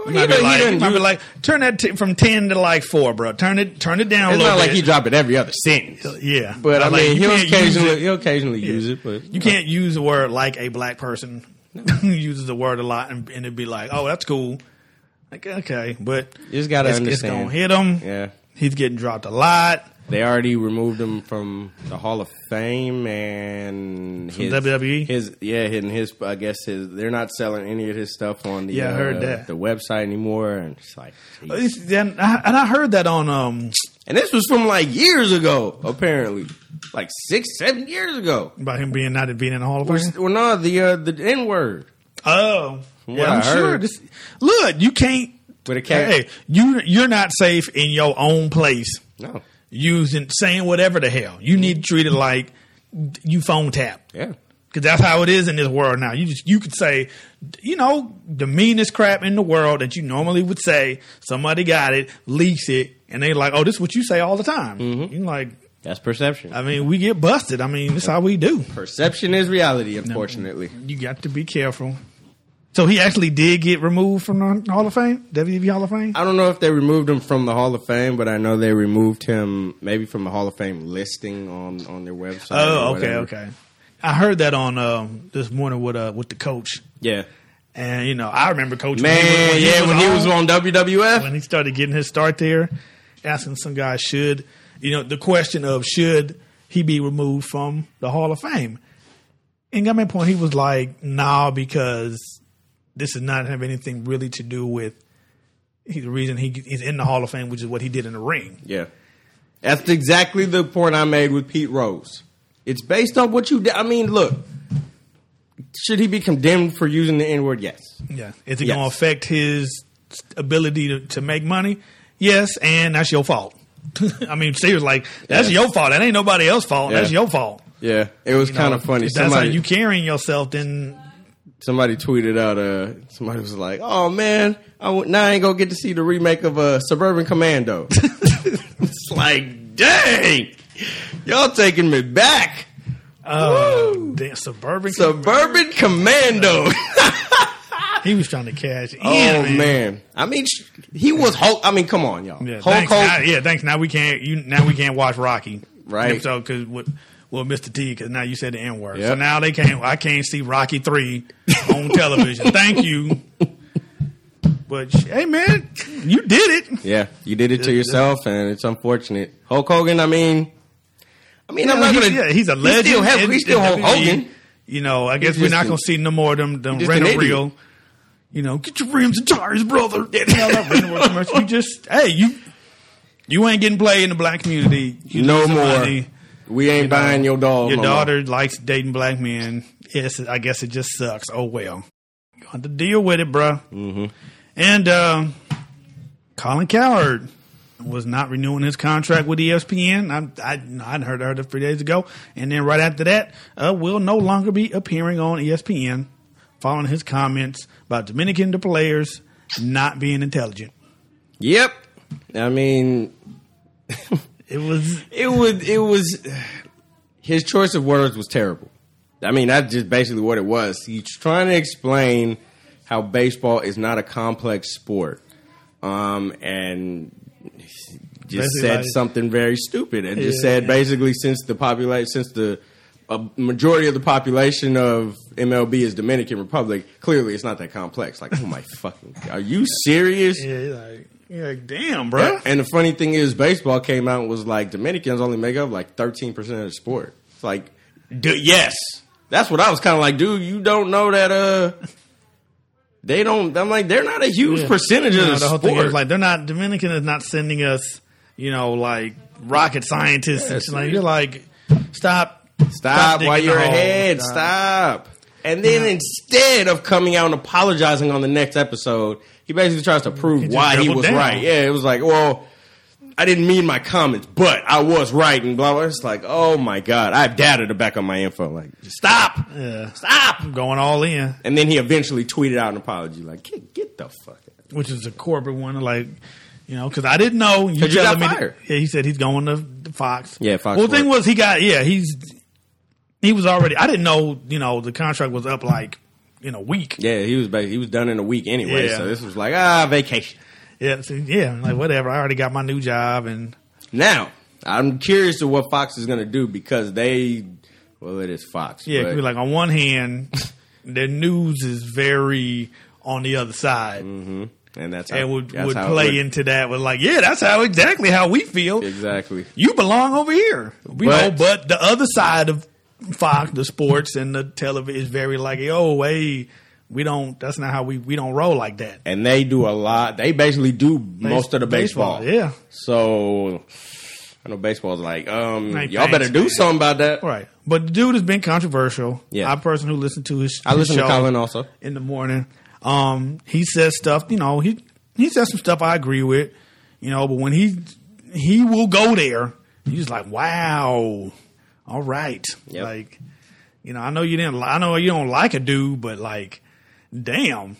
You might He be done- he like, done you might be used- like, turn that t- from ten to like four, bro. Turn it, turn it down a It's little not like bit. he dropped it every other sentence. Yeah, But I Like, mean, you he'll can't use occasionally it- he'll occasionally use it. But You can't use the word like a black person. He uses the word a lot, and, and it'd be like, "Oh, that's cool." Like, okay, but you just gotta it's, it's understand. gonna hit him. Yeah, He's getting dropped a lot they already removed him from the Hall of Fame and from his, W W E. His yeah, and his I guess his they're not selling any of his stuff on the Yeah, I heard uh, that. the website anymore, and it's like, geez. It's- And I, and I heard that on um and this was from like years ago, apparently, like six, seven years ago. about him being not being in the Hall of Fame. Well, no, the uh, the N word, Oh, From yeah, what I'm I sure. heard. This, look, you can't. but it can't. Hey, you you're not safe in your own place. No, Using saying whatever the hell. You need to treat it like you phone tap. yeah, Because that's how it is in this world now. You just you could say, you know, the meanest crap in the world that you normally would say. Somebody got it, leaks it, and they're like, "Oh, this is what you say all the time." Mm-hmm. You're like, that's perception. I mean, we get busted. I mean, this is how we do. Perception is reality, unfortunately. You got to be careful. So he actually did get removed from the Hall of Fame, W W E Hall of Fame. I don't know if they removed him from the Hall of Fame, but I know they removed him maybe from the Hall of Fame listing on, on their website. Oh, or okay, whatever. okay. I heard that on um, this morning with uh, with the coach, Yeah. and you know, I remember Coach Man, when he was, when yeah, he was when he on- was on W W F. when he started getting his start there, asking some guys should, you know, the question of should he be removed from the Hall of Fame? And got my point. He was like, nah, because this does not have anything really to do with he, the reason he, he's in the Hall of Fame, which is what he did in the ring. Yeah. That's exactly the point I made with Pete Rose. It's based on what you did. I mean, look, should he be condemned for using the N-word? Yes. Yeah. Is it Yes. going to affect his ability to, to make money? Yes, and that's your fault. I mean, seriously, like, that's Yeah. your fault. That ain't nobody else's fault. Yeah. That's your fault. Yeah. It was You kind know, of funny. If that's Somebody, how you carrying yourself, then somebody tweeted out, uh, somebody was like, oh, man, I w- now I ain't going to get to see the remake of uh, Suburban Commando. It's like, dang, y'all taking me back. uh, Woo! damn, Suburban. Suburban Commando. He was trying to cash in. Oh man. I mean, sh- he was Hulk. I mean, come on, y'all. Yeah, Hulk thanks. Hogan. Now, yeah, thanks. Now we can't. You now we can't watch Rocky, Right. So because with well, Mister T, because now you said the N word. So Yep. now they can't. I can't see Rocky three on television. Thank you. But hey, man, you did it. Yeah, you did it to yourself, and it's unfortunate. Hulk Hogan. I mean, I mean, I'm Yeah, not he's, gonna. yeah, he's a He legend. still, have, in- he's still in Hulk W W E. Hogan. You know, I guess He's we're just not an- gonna see no more of them. Them just rent an a reel. idiot. You know, get your rims and tires, brother. You know, that rent a reel commercial. You just hey you. You ain't getting played in the black community. You No need more. somebody- We ain't You know, buying your dog. Your no daughter more. likes dating black men. Yes, I guess it just sucks. Oh well, got to deal with it, bruh. Mm-hmm. And uh, Colin Cowherd was not renewing his contract with E S P N. I I I'd heard heard it three days ago, and then right after that, uh, will no longer be appearing on E S P N, following his comments about Dominican players not being intelligent. Yep. I mean, It was it would. It was. His choice of words was terrible. I mean, that's just basically what it was. He's trying to explain how baseball is not a complex sport, um, and just Basically said like- something very stupid, and just Yeah. said basically since the population, since the a majority of the population of M L B is Dominican Republic, clearly it's not that complex. Like, oh my fucking, are you serious? yeah, like, yeah, like, damn, bruh. And the funny thing is, baseball came out and was like, Dominicans only make up like thirteen percent of the sport. It's like, d- yes. That's what I was kind of like, dude, you don't know that, uh, they don't, I'm like, they're not a huge Yeah. percentage You of know, the, the whole sport. thing is like they're not Dominican is not sending us, you know, like rocket scientists. and shit. Like you're like, stop, Stop digging while the you're hole. ahead. Stop. And then instead of coming out and apologizing on the next episode, he basically tries to prove He just why he doubled was down. right. Yeah, it was like, well, I didn't mean my comments, but I was right and blah, blah. It's like, oh my God, I have data to back up my info. Like, stop. Yeah, Stop. going all in, And then he eventually tweeted out an apology. Like, get, get the fuck out. which is a corporate one. Like, you know, because I didn't know. You 'Cause you telling got me? fired. Yeah, he said he's going to the Fox. Yeah, Fox Well, the thing Sports. was, he got yeah, he's he was already. I didn't know. You know, the contract was up like in a week. Yeah, he was ba- he was done in a week anyway. Yeah. So this was like ah vacation. Yeah, so, yeah, like whatever. I already got my new job, and Now I'm curious to what Fox is going to do because they, well, it is Fox. yeah, but, be like on one hand, their news is very on the other side, mm-hmm. and that's how, and would that's would how it play would- into that with like, yeah, that's how exactly how we feel. exactly. You belong over here, you But- know. But the other side of Fox, the sports and the television, is very like, oh, hey, we don't. That's not how we we don't roll like that. And they do a lot. They basically do most of the baseball. yeah. So I know baseball's like, um, Hey, y'all better thanks, do man. something about that. Right. But the dude has been controversial. Yeah. I personally who listen to his, I his listen to show Colin also. in the morning. Um, he says stuff, you know, he he says some stuff I agree with, you know, but when he he will go there, he's just like, wow, all right. Yep. Like, you know, I know you didn't li- I know you don't like a dude, but like, damn.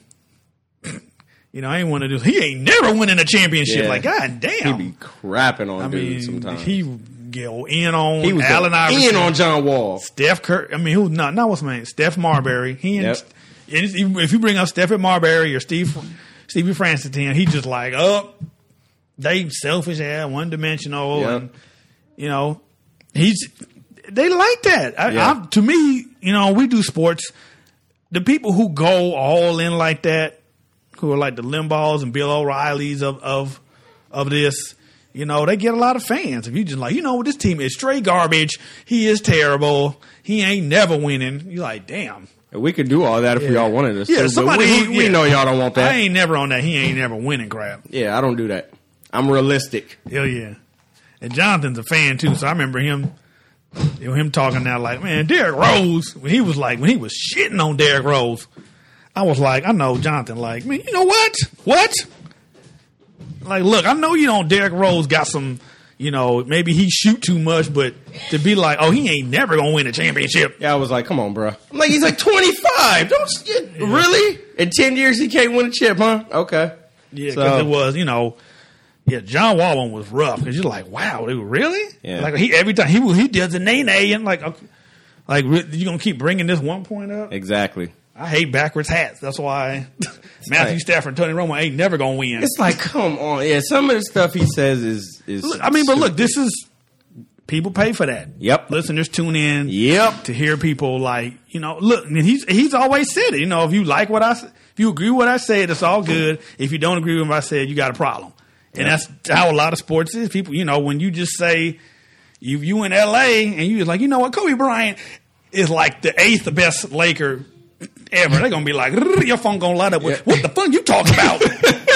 You know, I ain't want to do. He ain't never winning a championship. Yeah. Like, god He damn. be crapping on I dudes mean, sometimes. he go in on He was Allen going Iverson, in on John Wall. Steph Curry. I mean, who? Not not what's his name? Steph Marbury. He and, Yep. and it's- if you bring up Steph Marbury or Steve Stevie Francis, then he just like, oh, they selfish, yeah, one dimensional, Yep. and you know, he's they like that. I, Yeah. I, to me, you know, we do sports. The people who go all in like that, who are like the Limbaughs and Bill O'Reillys of of of this, you know, they get a lot of fans. If you just like, you know, this team is straight garbage. He is terrible. He ain't never winning. You're like, damn. We could do all that if we all wanted us Yeah, to. But somebody we, who- we yeah. know y'all don't want that. I ain't never on that. He ain't never winning crap. Yeah, I don't do that. I'm realistic. Hell yeah. And Jonathan's a fan too, so I remember him you know, him talking now like, man, Derrick Rose, when he was like, when he was shitting on Derrick Rose, I was like, I know Jonathan, like, man, you know what? What? Like, look, I know you know Derrick Rose got some, you know, maybe he shoot too much, but to be like, oh, he ain't never gonna win a championship. Yeah, I was like, come on, bro. I'm like, he's like twenty-five. Don't you, really? In ten years, he can't win a chip, huh? Okay. Yeah, So- because it was, you know, yeah, John Wall one was rough because you're like, wow, dude, really? Yeah. Like he every time he he does a nay nay and like, okay, like re- you gonna keep bringing this one point up? Exactly. I hate backwards hats. That's why Matthew like- Stafford, and Tony Romo ain't never gonna win. It's like, come on. Yeah, some of the stuff he says is is. Look, I mean, but look, this is people pay for that. Yep. Listeners tune in. Yep. To hear people like, you know, look, and he's he's always said it. You know, if you like what I, if you agree with what I said, it's all good. If you don't agree with what I said, you got a problem. And Yep. that's how a lot of sports is. People, you know, when you just say you you in L A and you just like, you know what, Kobe Bryant is like the eighth best Laker ever. They're gonna be like, your phone gonna light up with Yeah. what the fuck you talking about?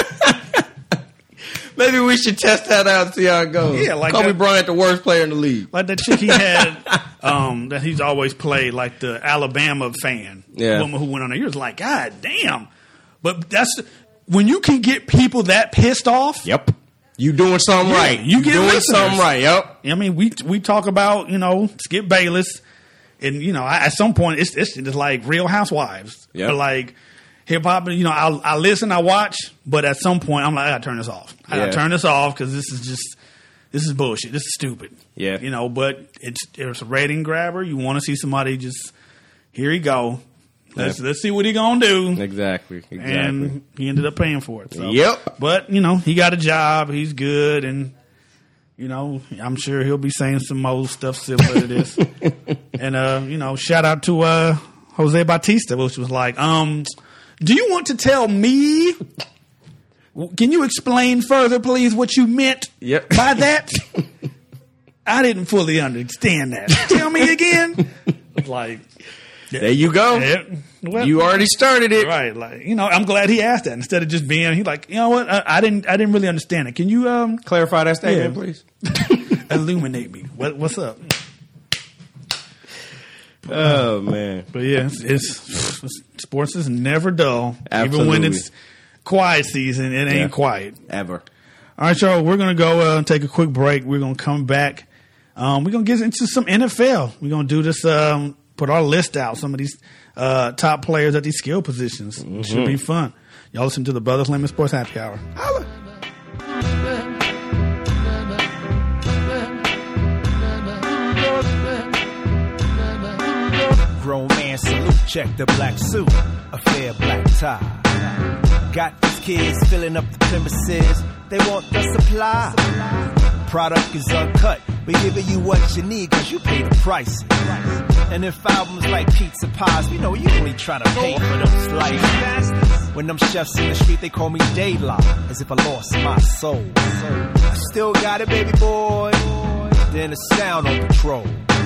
Maybe we should test that out and see how it goes. Yeah, like Kobe that- Bryant, the worst player in the league. Like that chick he had, um, that he's always played, like the Alabama fan, Yeah. woman who went on there. You're just like, God damn! But that's when you can get people that pissed off. Yep. You doing something Yeah, right. you get doing listeners. something right. Yep. I mean, we we talk about, you know, Skip Bayless, and you know, I, at some point it's it's just like Real Housewives, Yep. or like hip hop. You know, I I listen, I watch, but at some point I'm like, I gotta turn this off. I gotta Yeah. turn this off because this is just this is bullshit. This is stupid. Yeah. you know, but it's it's a rating grabber. You want to see somebody just here he go. Let's Yeah. let's see what he gonna do. Exactly. Exactly. And he ended up paying for it. So. Yep. But, you know, he got a job. He's good. And, you know, I'm sure he'll be saying some more stuff similar to this. And, uh, you know, shout out to uh, Jose Bautista, which was like, um, do you want to tell me? Can you explain further, please, what you meant Yep. by that? I didn't fully understand that. Tell me again. Like, There you go. yeah, well, You already started it. right? Like, you know, I'm glad he asked that instead of just being. He like, you know what? I, I didn't. I didn't really understand it. Can you um Clarify that statement, Yeah. please. illuminate me? What what's up? Oh man. But yeah, it's, it's sports is never dull. Even when Absolutely. it's quiet season, it ain't Yeah. quiet. Ever. All right, y'all. We're gonna go uh, take a quick break. We're gonna come back. Um, we're gonna get into some N F L. We're gonna do this. Um, put our list out. Some of these uh, top players at these skill positions. Mm-hmm. Should be fun. Y'all listen to the Brothers Lemon Sports Happy Hour. Grown man salute. Check the black suit, a fair black tie. Got these kids filling up the premises. They want the supply. Product is uncut. We giving you what you need cause you pay the prices. And if albums like pizza pies, you know you only trying to pay for them slices. When them chefs in the street, they call me Daylight, as if I lost my soul. I still got it, baby boy. Then the sound on patrol.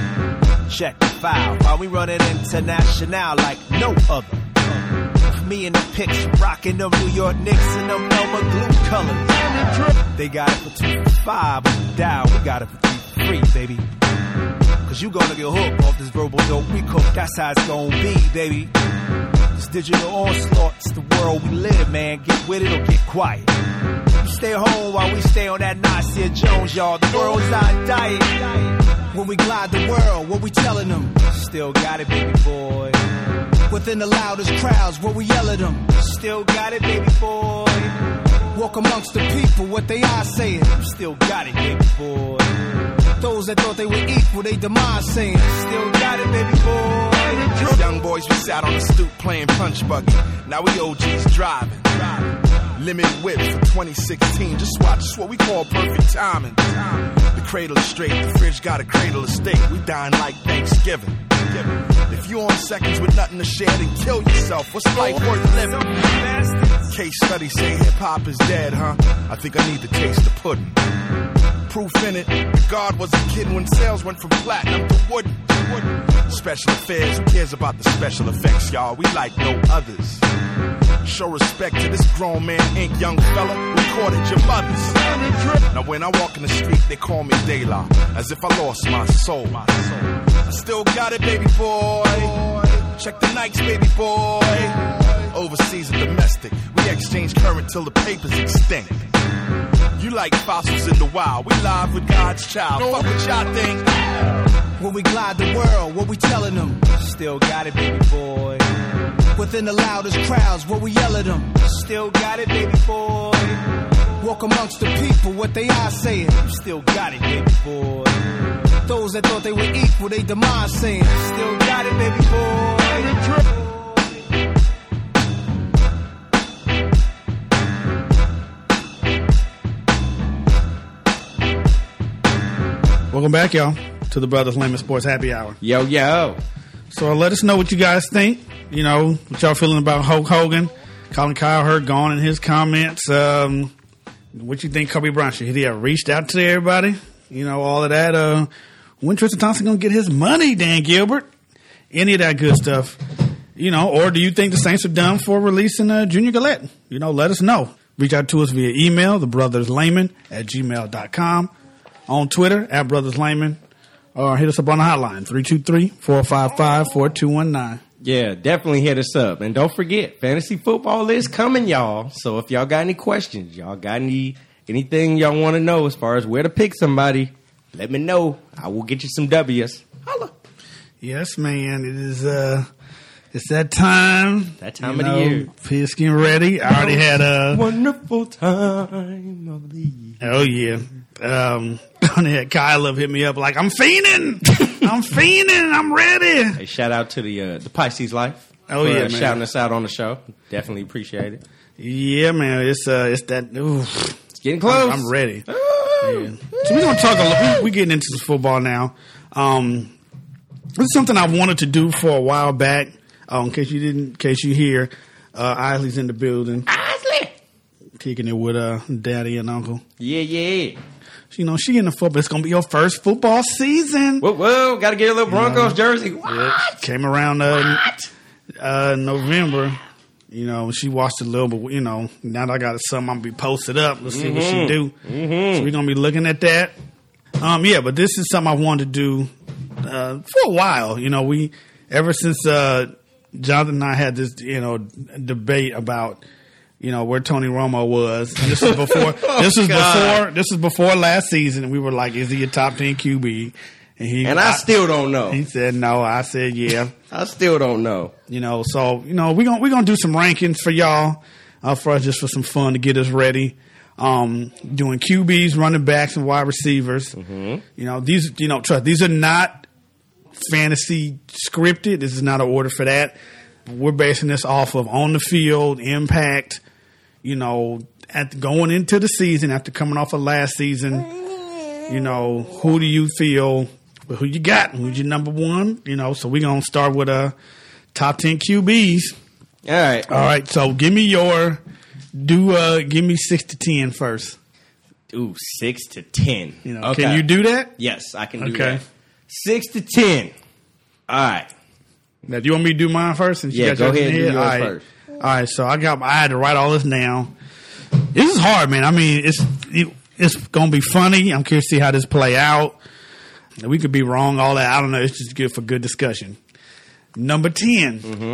Check the file while we running international like no other. With me in the pics, rocking them New York Knicks and them Elmer glue colors. They got it for two for five, but down we got it for three for free, baby. Cause you gonna get hooked off this verbal dope we cook. That's how it's gonna be, baby. This digital onslaught, it's the world we live, man. Get with it or get quiet. You stay home while we stay on that Nasir Jones, y'all. The world's our diet. When we glide the world, what we telling them? Still got it, baby boy. Within the loudest crowds, what we yell at them? Still got it, baby boy. Walk amongst the people, what they are saying? Still got it, baby boy. Those that thought they were equal, they demise saying, still got it, baby boy. As young boys, we sat on the stoop playing punch buggy. Now we O Gs driving. Limited whip for twenty sixteen. Just watch, it's what we call perfect timing. The cradle is straight, the fridge got a cradle of steak. We dine like Thanksgiving. If you on seconds with nothing to share, then kill yourself. What's life worth living? Case studies say hip hop is dead, huh? I think I need to taste the pudding. Proof in it, God wasn't kidding when sales went from platinum to wooden. Special affairs, who cares about the special effects, y'all? We like no others. Show respect to this grown man, ain't young fella, recorded your mothers. Now when I walk in the street, they call me Daylight, as if I lost my soul. I still got it, baby boy. Check the Nikes, baby boy. Overseas and domestic, we exchange current till the paper's extinct. You like fossils in the wild, we live with God's child. Fuck what y'all think. When we glide the world, what we telling them? Still got it, baby boy. Within the loudest crowds, what we yell at them? Still got it, baby boy. Walk amongst the people, what they are saying? Still got it, baby boy. Those that thought they were equal, they demise saying, still got it, baby boy. Welcome back, y'all, to the Brothers Layman Sports Happy Hour. Yo, yo. So let us know what you guys think. You know, what y'all feeling about Hulk Hogan. Colin Cowherd gone in his comments. Um, what you think Kobe Bryant should he have reached out to everybody? You know, all of that. Uh, when Tristan Thompson going to get his money, Dan Gilbert? Any of that good stuff. You know, or do you think the Saints are done for releasing uh, Junior Gillette? You know, let us know. Reach out to us via email, thebrotherslayman at gmail dot com. On Twitter, at Brothers Layman, or hit us up on the hotline, three two three, four five five, four two one nine. Yeah, definitely hit us up. And don't forget, fantasy football is coming, y'all. So if y'all got any questions, y'all got any anything y'all want to know as far as where to pick somebody, let me know. I will get you some W's. Holla. Yes, man. It is, uh, it's that time. That time you of know, the year. Pigs getting ready. I already had a wonderful time of the year. Oh, yeah. Um, I had Kyle up hit me up like, I'm fiending. I'm fiending. I'm ready. Hey, shout out to the uh, the Pisces Life. Oh, for, yeah, uh, man. shouting us out on the show. Definitely appreciate it. Yeah, man. It's uh, it's that. Ooh, it's getting close. I'm, I'm ready. Yeah. So we're gonna talk a little. We, we getting into some football now. Um, this is something I wanted to do for a while back. Oh, in case you didn't, in case you hear, uh, Isley's in the building. Isley kicking it with uh, Daddy and Uncle. Yeah, yeah. You know, she in the football. It's going to be your first football season. Whoa, whoa. Got to get a little Broncos you know, jersey. What? Yeah, came around uh, uh, November. You know, she watched a little, but, you know, now that I got something, I'm going to be posted up. Let's see mm-hmm. what she do. Mm-hmm. So we're going to be looking at that. Um, yeah, but this is something I wanted to do uh, for a while. You know, we, ever since uh, Jonathan and I had this, you know, debate about, you know, where Tony Romo was. And this was before. oh, this was God. before. This was before last season. And we were like, "Is he a top ten Q B?" And he and I, I still don't know. He said no. I said yeah. I still don't know. You know, so you know, we're gonna we're gonna do some rankings for y'all, uh, for us just for some fun to get us ready. Um, doing Q Bs, running backs, and wide receivers. Mm-hmm. You know, these you know, trust these are not fantasy scripted. This is not an order for that. We're basing this off of on the field impact. You know, at going into the season after coming off of last season. You know, who do you feel? Who you got? Who's your number one? You know, so we're gonna start with uh top ten Q Bs. All right, all right. So give me your do. Uh, give me six to ten first. Ooh, six to ten. You know, okay. Can you do that? Yes, I can do okay. that. Six to ten. All right. Now, do you want me to do mine first? Since yeah, you got go yours ahead and do yours all right. first. All right, so I got. I had to write all this down. This is hard, man. I mean, it's it, it's gonna be funny. I'm curious to see how this play out. We could be wrong. All that I don't know. It's just good for good discussion. Number ten, mm-hmm.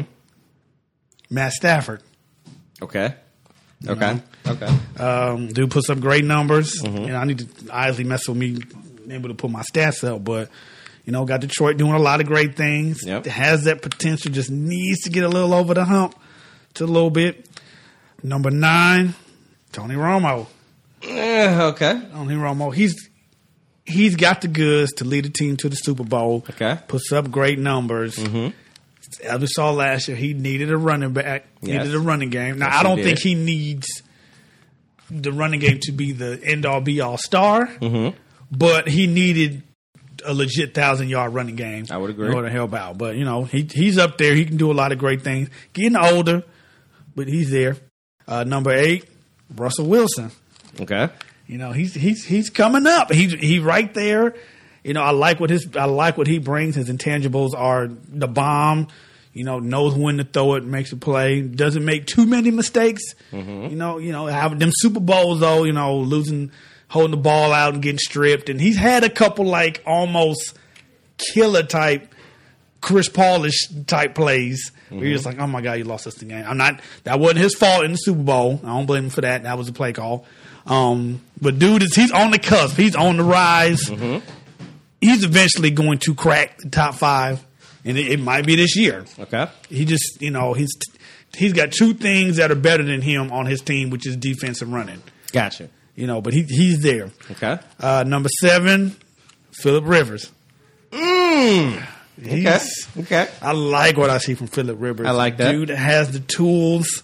Matt Stafford. Okay. Okay. You know? Okay. Um, dude puts up great numbers. Mm-hmm. You know, I need to obviously mess with me able to put my stats up, but you know, got Detroit doing a lot of great things. Yep. Has that potential, just needs to get a little over the hump to a little bit. Number nine, Tony Romo. Yeah, okay. Tony Romo. He's he's got the goods to lead a team to the Super Bowl. Okay. Puts up great numbers. Mm-hmm. As we saw last year, he needed a running back, Yes. needed a running game. Now, Yes, I don't he think did. he needs the running game to be the end-all, be-all star, Mm-hmm. but he needed a legit thousand-yard running game. I would agree. In order to help out. But, you know, he he's up there. He can do a lot of great things. Getting older, but he's there. Uh, number eight, Russell Wilson. Okay. You know, he's he's he's coming up. He's he right there. You know, I like what his I like what he brings. His intangibles are the bomb. You know, knows when to throw it, makes a play, doesn't make too many mistakes. Mm-hmm. You know, you know, have them Super Bowls though. You know, losing, holding the ball out and getting stripped, and he's had a couple like almost killer type, Chris Paulish type plays. Mm-hmm. Where you're just like, oh my god, you lost us the game. I'm not. That wasn't his fault in the Super Bowl. I don't blame him for that. That was a play call. Um, but dude, is he's on the cusp. He's on the rise. Mm-hmm. He's eventually going to crack the top five, and it, it might be this year. Okay. He just, you know, he's he's got two things that are better than him on his team, which is defense and running. Gotcha. You know, but he he's there. Okay. Uh, number seven, Phillip Rivers. Mm. Okay. He's- Okay. I like what I see from Phillip Rivers. I like that. Dude has the tools.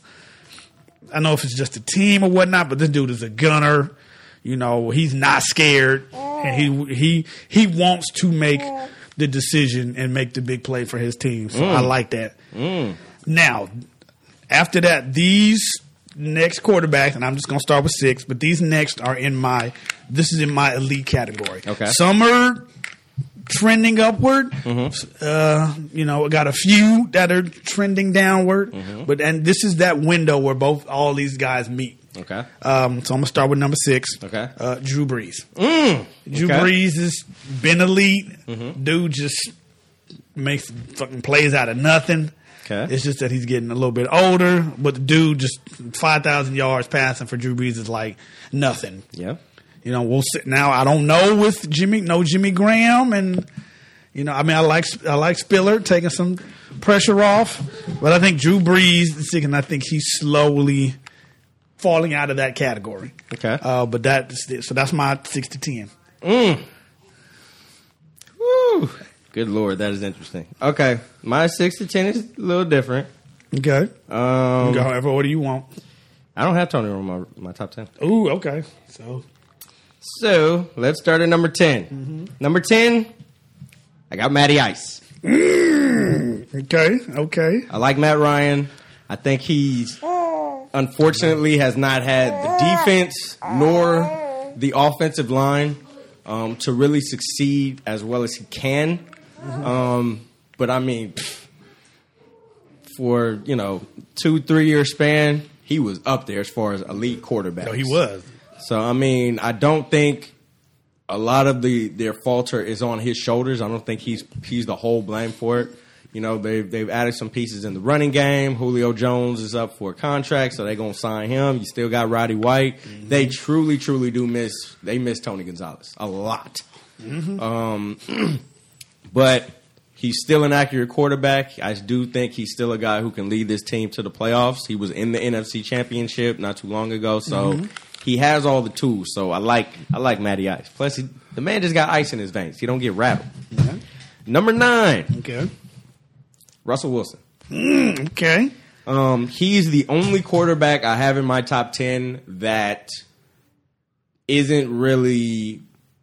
I don't know if it's just a team or whatnot, but this dude is a gunner. You know, he's not scared, and he he he wants to make the decision and make the big play for his team. So I like that. Mm. Now, after that, these next quarterbacks, and I'm just going to start with six, but these next are in my. This is in my elite category. Okay. Some are trending upward. Mm-hmm. Uh, you know, I got a few that are trending downward, Mm-hmm. but and this is that window where both all these guys meet. Okay. Um, so I'm gonna start with number six. Okay. Uh, Drew Brees. Mm. Drew Okay. Brees has been elite. Mm-hmm. Dude just makes fucking plays out of nothing. Okay. It's just that he's getting a little bit older, but the dude just five thousand yards passing for Drew Brees is like nothing. Yeah. You know, we'll sit now. I don't know with Jimmy, no Jimmy Graham, and you know, I mean, I like I like Spiller taking some pressure off, but I think Drew Brees, and I think he's slowly falling out of that category. Okay. Uh, but that so that's my six to ten. Mm. Woo. Good Lord, that is interesting. Okay. My six to ten is a little different. Okay. Um, Go however order you want. I don't have Tony on my my top ten. Ooh, okay. So So let's start at number ten. Mm-hmm. Number ten, I got Matty Ice. okay, okay. I like Matt Ryan. I think he's unfortunately has not had the defense nor the offensive line um, to really succeed as well as he can. Um, but I mean, pff, for you know two three year span, he was up there as far as elite quarterbacks. No, he was. So I mean, I don't think a lot of the their falter is on his shoulders. I don't think he's he's the whole blame for it. You know, they've they've added some pieces in the running game. Julio Jones is up for a contract, so they're gonna sign him. You still got Roddy White. Mm-hmm. They truly, truly do miss they miss Tony Gonzalez a lot. Mm-hmm. Um, but he's still an accurate quarterback. I do think he's still a guy who can lead this team to the playoffs. He was in the N F C Championship not too long ago, so mm-hmm. he has all the tools. So I like I like Matty Ice. Plus, he, the man just got ice in his veins. He don't get rattled. Mm-hmm. Number nine, Okay. Russell Wilson. Mm, okay. Um, he's the only quarterback I have in my top ten that isn't really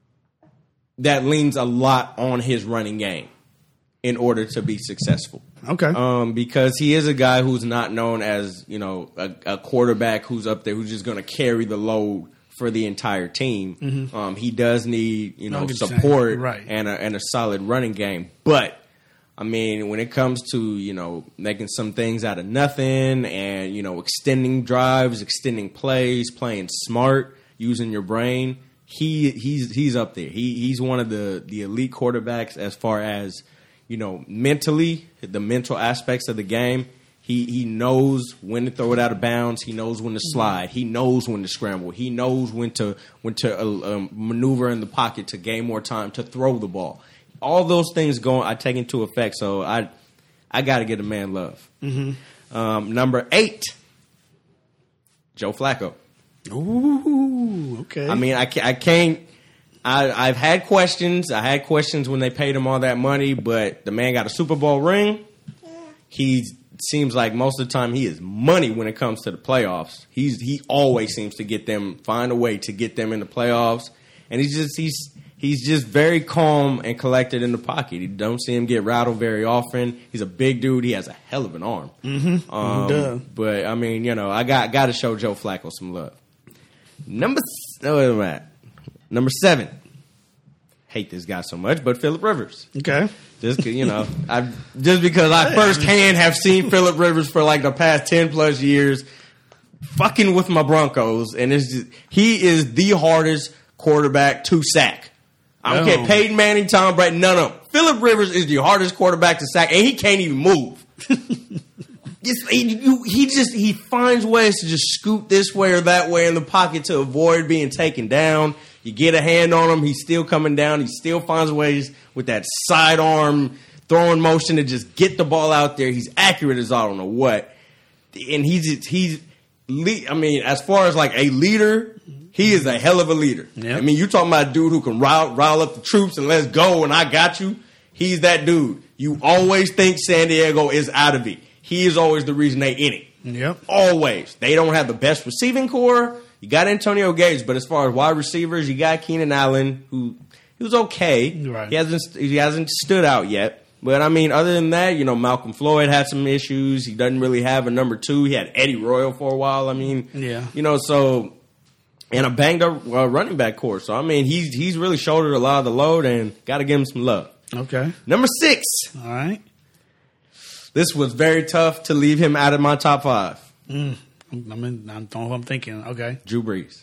that leans a lot on his running game in order to be successful. Okay. Um, because he is a guy who's not known as, you know, a, a quarterback who's up there who's just going to carry the load for the entire team. Mm-hmm. Um, he does need, you know, support right. and a, and a solid running game. But I mean, when it comes to, you know, making some things out of nothing and, you know, extending drives, extending plays, playing smart, using your brain, he he's he's up there. He he's one of the, the elite quarterbacks as far as, you know, mentally, the mental aspects of the game. He he knows when to throw it out of bounds. He knows when to slide. He knows when to scramble. He knows when to when to uh, um, maneuver in the pocket to gain more time to throw the ball. All those things going, I take into effect. So I I got to get a man love. Mm-hmm. Um, number eight, Joe Flacco. Ooh, okay. I mean, I can't. I can't I, I've had questions. I had questions when they paid him all that money, but the man got a Super Bowl ring. He seems like most of the time he is money when it comes to the playoffs. He's he always seems to get them, find a way to get them in the playoffs, and he's just he's he's just very calm and collected in the pocket. You don't see him get rattled very often. He's a big dude. He has a hell of an arm. Mm-hmm. Um, but I mean, you know, I got got to show Joe Flacco some love. Number no, wait a minute. Number seven. Hate this guy so much, but Phillip Rivers. Okay. Just you know, I just because I firsthand have seen Phillip Rivers for like the past ten plus years, fucking with my Broncos, and it's just, he is the hardest quarterback to sack. I don't No. care, Peyton Manning, Tom Brady, none of them. Phillip Rivers is the hardest quarterback to sack, and he can't even move. Just, he, you, he just he finds ways to just scoot this way or that way in the pocket to avoid being taken down. You get a hand on him, he's still coming down. He still finds ways with that sidearm throwing motion to just get the ball out there. He's accurate as I don't know what, and he's he's. I mean, as far as like a leader, he is a hell of a leader. Yep. I mean, you're talking about a dude who can rile, rile up the troops and let's go, and I got you. He's that dude. You always think San Diego is out of it. He is always the reason they in it. Yep. Always. They don't have the best receiving core. You got Antonio Gates, but as far as wide receivers, you got Keenan Allen, who he was okay. Right. He hasn't he hasn't stood out yet. But I mean, other than that, you know, Malcolm Floyd had some issues. He doesn't really have a number two. He had Eddie Royal for a while. I mean, Yeah. you know, so and a banged up uh, running back core. So I mean, he's he's really shouldered a lot of the load, and got to give him some love. Okay. Number six. All right. This was very tough to leave him out of my top five. Mm. I mean, I don't know what I'm thinking. Okay. Drew Brees.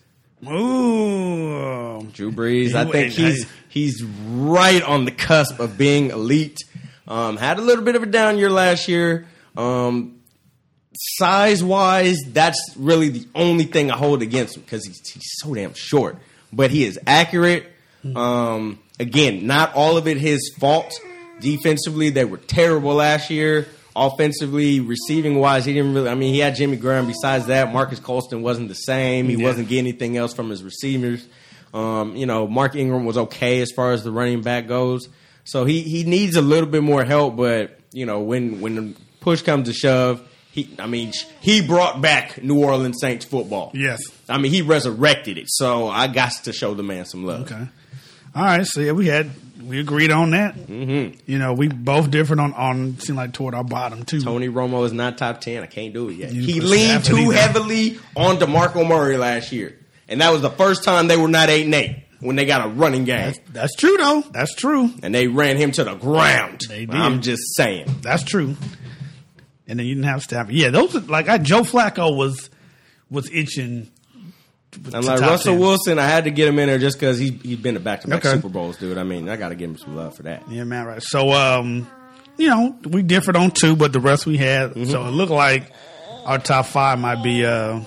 Ooh. Drew Brees. I You think ain't- he's he's right on the cusp of being elite. Um, had a little bit of a down year last year. Um, size wise, that's really the only thing I hold against him because he's, he's so damn short. But he is accurate. Um, again, not all of it his fault. Defensively, they were terrible last year. Offensively, receiving wise, he didn't really. I mean, he had Jimmy Graham. Besides that, Marcus Colston wasn't the same. He Yeah. wasn't getting anything else from his receivers. Um, you know, Mark Ingram was okay as far as the running back goes. So he, he needs a little bit more help. But you know, when when the push comes to shove, he I mean he brought back New Orleans Saints football. Yes. I mean he resurrected it. So I got to show the man some love. Okay. All right. So yeah, we had we agreed on that. Mm-hmm. You know, we both different on on seem like toward our bottom too. Tony Romo is not top ten. I can't do it yet. You He put leaned Stafford too either. heavily on DeMarco Murray last year. And that was the first time they were not eight and eight when they got a running game. That's, that's true though. That's true. And they ran him to the ground. They did. I'm just saying. That's true. And then you didn't have Stafford. Yeah, those are, like I, Joe Flacco was was itching. I'm to like top Russell ten. Wilson, I had to get him in there just because he, he's been to back-to-back Okay. Super Bowls, dude. I mean, I got to give him some love for that. Yeah, man, right. So, um, you know, we differed on two, but the rest we had. Mm-hmm. So it looked like our top five might be uh,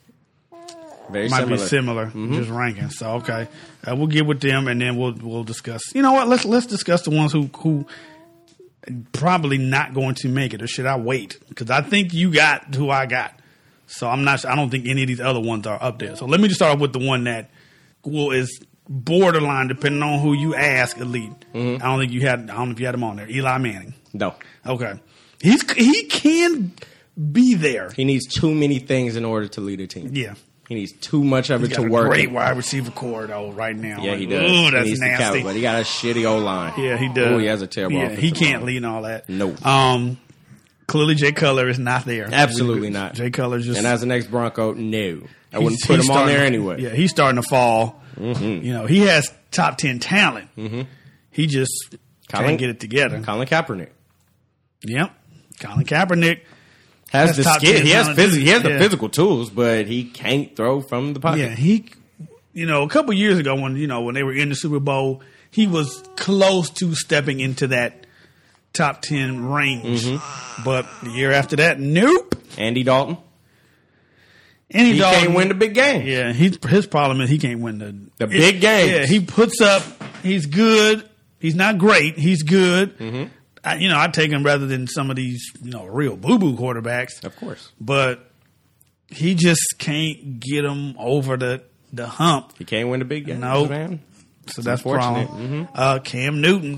Very might similar. be similar, just ranking. So okay, uh, we'll get with them, and then we'll we'll discuss. You know what? Let's let's discuss the ones who who probably not going to make it, or should I wait? Because I think you got who I got. So I'm not. I don't think any of these other ones are up there. So let me just start off with the one that will is borderline, depending on who you ask, elite. Mm-hmm. I don't think you had. I don't know if you had him on there. Eli Manning. No. Okay, he's he can be there. He needs too many things in order to lead a team. Yeah. He needs too much of it He's to got a work. great wide receiver core though right now. Yeah, Like, he does. Ooh, that's he needs to nasty. count, but he got a shitty O line. Yeah, he does. Oh, he has a terrible. Yeah, he offensive can't line. lead all that. Nope. Um, clearly Jay Cutler is not there. Absolutely not. Jay Cutler just And as the next Bronco, no, I he's- wouldn't put he's him on starting- there anyway. Yeah, he's starting to fall. Mm-hmm. You know, he has top ten talent. Mm-hmm. He just Colin- can't get it together. Colin Kaepernick Yep, Colin Kaepernick. has That's the top skill. ten He has talent, phys- too. He has the Yeah. physical tools, but he can't throw from the pocket. Yeah, he. You know, a couple years ago when you know when they were in the Super Bowl, he was close to stepping into that top ten range. Mm-hmm. But the year after that, nope. Andy Dalton, And he can't win the big game. Yeah, he, his problem is he can't win the The big games. Yeah, he puts up. He's good. He's not great. He's good. Mm-hmm. I, you know, I take him rather than some of these you know real boo boo quarterbacks. Of course, But he just can't get him over the the hump. he can't win the big game. Nope. man. So that's the unfortunate. problem. Uh, Cam Newton.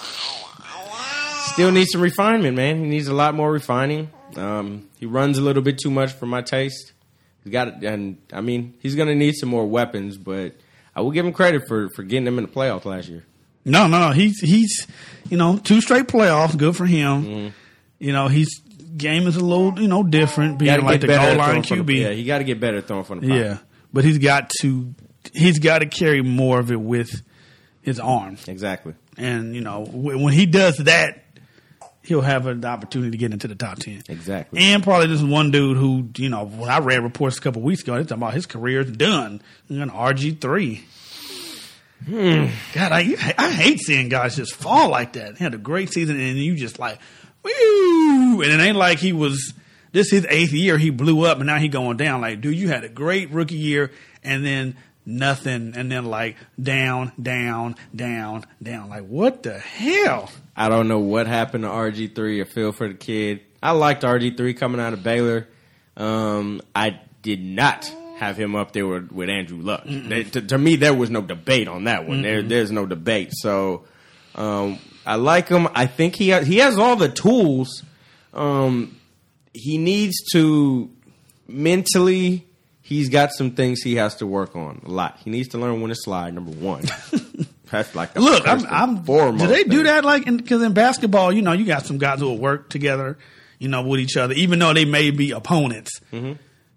Still needs some refinement, man. He needs a lot more refining. Um, he runs a little bit too much for my taste. He's got, and I mean, he's going to need some more weapons. But I will give him credit for, for getting him in the playoffs last year. No, no, no. He's he's you know two straight playoffs. Good for him. Mm-hmm. You know, his game is a little you know different, being Gotta like the get better goal at line throwing from Q the- B. Yeah, he got to get better at throwing from the pocket. Yeah, but he's got to he's got to carry more of it with his arm, Exactly. and you know w- when he does that, he'll have an opportunity to get into the top ten. Exactly. And probably this one dude who you know when I read reports a couple weeks ago, they're talking about his career's done. And R G three. Hmm. God, I I hate seeing guys just fall like that. He had a great season, and you just like, woo! And it ain't like he was. This his eighth year, he blew up, and now he going down. Like, dude, you had a great rookie year, and then nothing, and then like down, down, down, down. Like, what the hell? I don't know what happened to R G three. I feel for the kid. I liked R G three coming out of Baylor. Um, I did not have him up there with, with Andrew Luck. There, to, to me, there was no debate on that one. There, there's no debate. So um, I like him. I think he has, he has all the tools. Um, he needs to mentally. He's got some things he has to work on a lot. He needs to learn when to slide. Number one. That's like the Look, I'm. first and I'm foremost do they do thing. that like because in, in basketball, you know, you got some guys who will work together, you know, with each other, even though they may be opponents. Mm-hmm.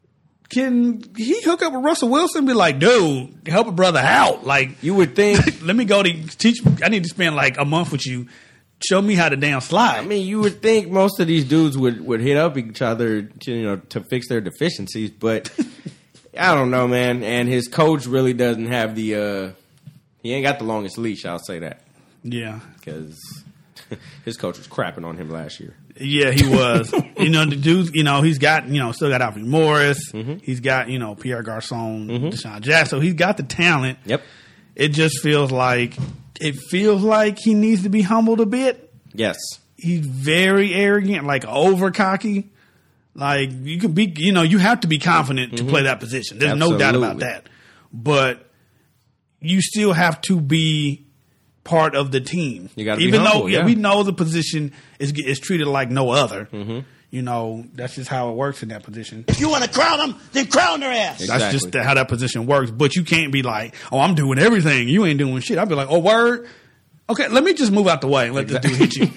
Can he hook up with Russell Wilson? And be like, dude, help a brother out. Like, You would think. let me go to teach. I need to spend like a month with you. Show me how to damn slide. I mean, you would think most of these dudes would, would hit up each other, to, you know, to fix their deficiencies, but I don't know, man. And his coach really doesn't have the. Uh, he ain't got the longest leash. I'll say that yeah, because his coach was crapping on him last year. yeah, he was. you know, the dude. You know, he's got you know still got Alfred Morris. Mm-hmm. He's got you know Pierre Garçon, Deshaun Jackson. So he's got the talent. Yep. It just feels like it feels like he needs to be humbled a bit. Yes. He's very arrogant, like over cocky. Like you can be, you know, you have to be confident to play that position. There's no doubt about Absolutely. that. But you still have to be part of the team. You gotta be even humble, though yeah, yeah. we know the position is is treated like no other. You know, that's just how it works in that position. If you want to crown them, then crown their ass. That's Exactly. just the, how that position works. But you can't be like, oh, I'm doing everything. You ain't doing shit. I'd be like, oh, word. Okay, let me just move out the way and let this dude hit you.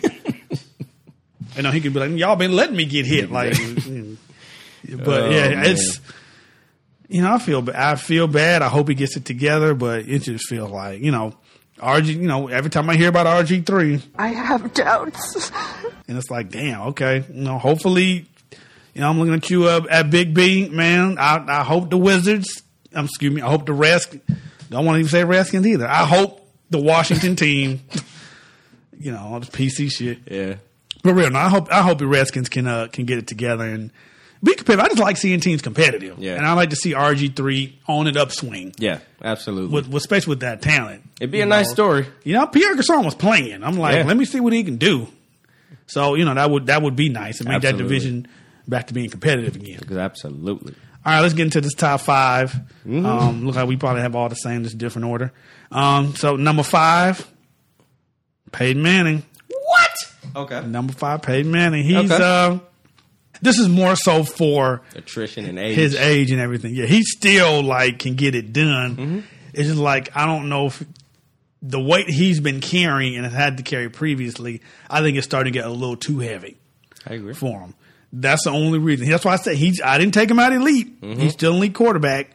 You know, he could be like, y'all been letting me get hit. Like, mm. but Oh, yeah, man. it's, you know, I feel, ba- I feel bad. I hope he gets it together, but it just feels like, you know, R G, you know, every time I hear about R G three, I have doubts. and it's like, damn, okay, you know, hopefully, you know, I'm looking at you uh, at Big B, man. I, I hope the Wizards, um, excuse me, I hope the Redskins, don't want to even say Redskins either. I hope the Washington team, you know, all this P C shit. Yeah. But real, no, I hope I hope the Redskins can uh, can get it together and be competitive. I just like seeing teams competitive, Yeah. and I like to see R G three on an upswing, Yeah. Absolutely. with, with especially with that talent. It'd be You a nice know? story. You know, Pierre Garçon was playing. I'm like, Yeah. let me see what he can do. So you know that would that would be nice and make Absolutely. that division back to being competitive again. Absolutely. All right, let's get into this top five. Mm-hmm. Um, look like we probably have all the same, just different order. Um, so number five, Peyton Manning. What? Okay. Number five, Peyton Manning. He's Okay. uh, this is more so for attrition and age. his age and everything. Yeah, he still like can get it done. Mm-hmm. It's just like I don't know if the weight he's been carrying and has had to carry previously, I think it's starting to get a little too heavy. I agree. For him. That's the only reason. That's why I said he's. I didn't take him out elite. Mm-hmm. He's still an elite quarterback,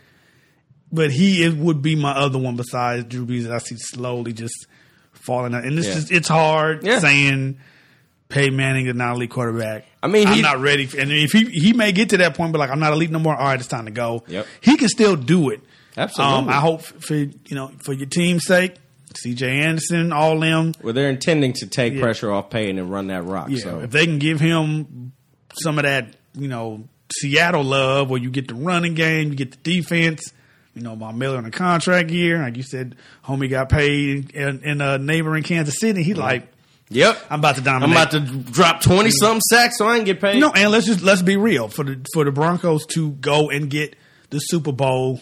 but he is, would be my other one besides Drew Brees that I see slowly just falling out. And this Yeah. is it's hard Yeah. saying Peyton Manning is not an elite quarterback. I mean, I'm he- not ready. For, and if he he may get to that point, but like I'm not elite no more. All right, it's time to go. Yep. He can still do it. Absolutely. Um, I hope for you know for your team's sake, C J Anderson, all them. Well, they're intending to take Yeah. pressure off Payton and run that rock. Yeah, So if they can give him some of that, you know, Seattle love, where you get the running game, you get the defense. You know, Von Miller in a contract year, like you said, homie got paid in, in a neighboring Kansas City. He like, yep, I'm about to dominate. I'm about to drop twenty something sacks, so I ain't get paid. No, and let's just let's be real for the for the Broncos to go and get the Super Bowl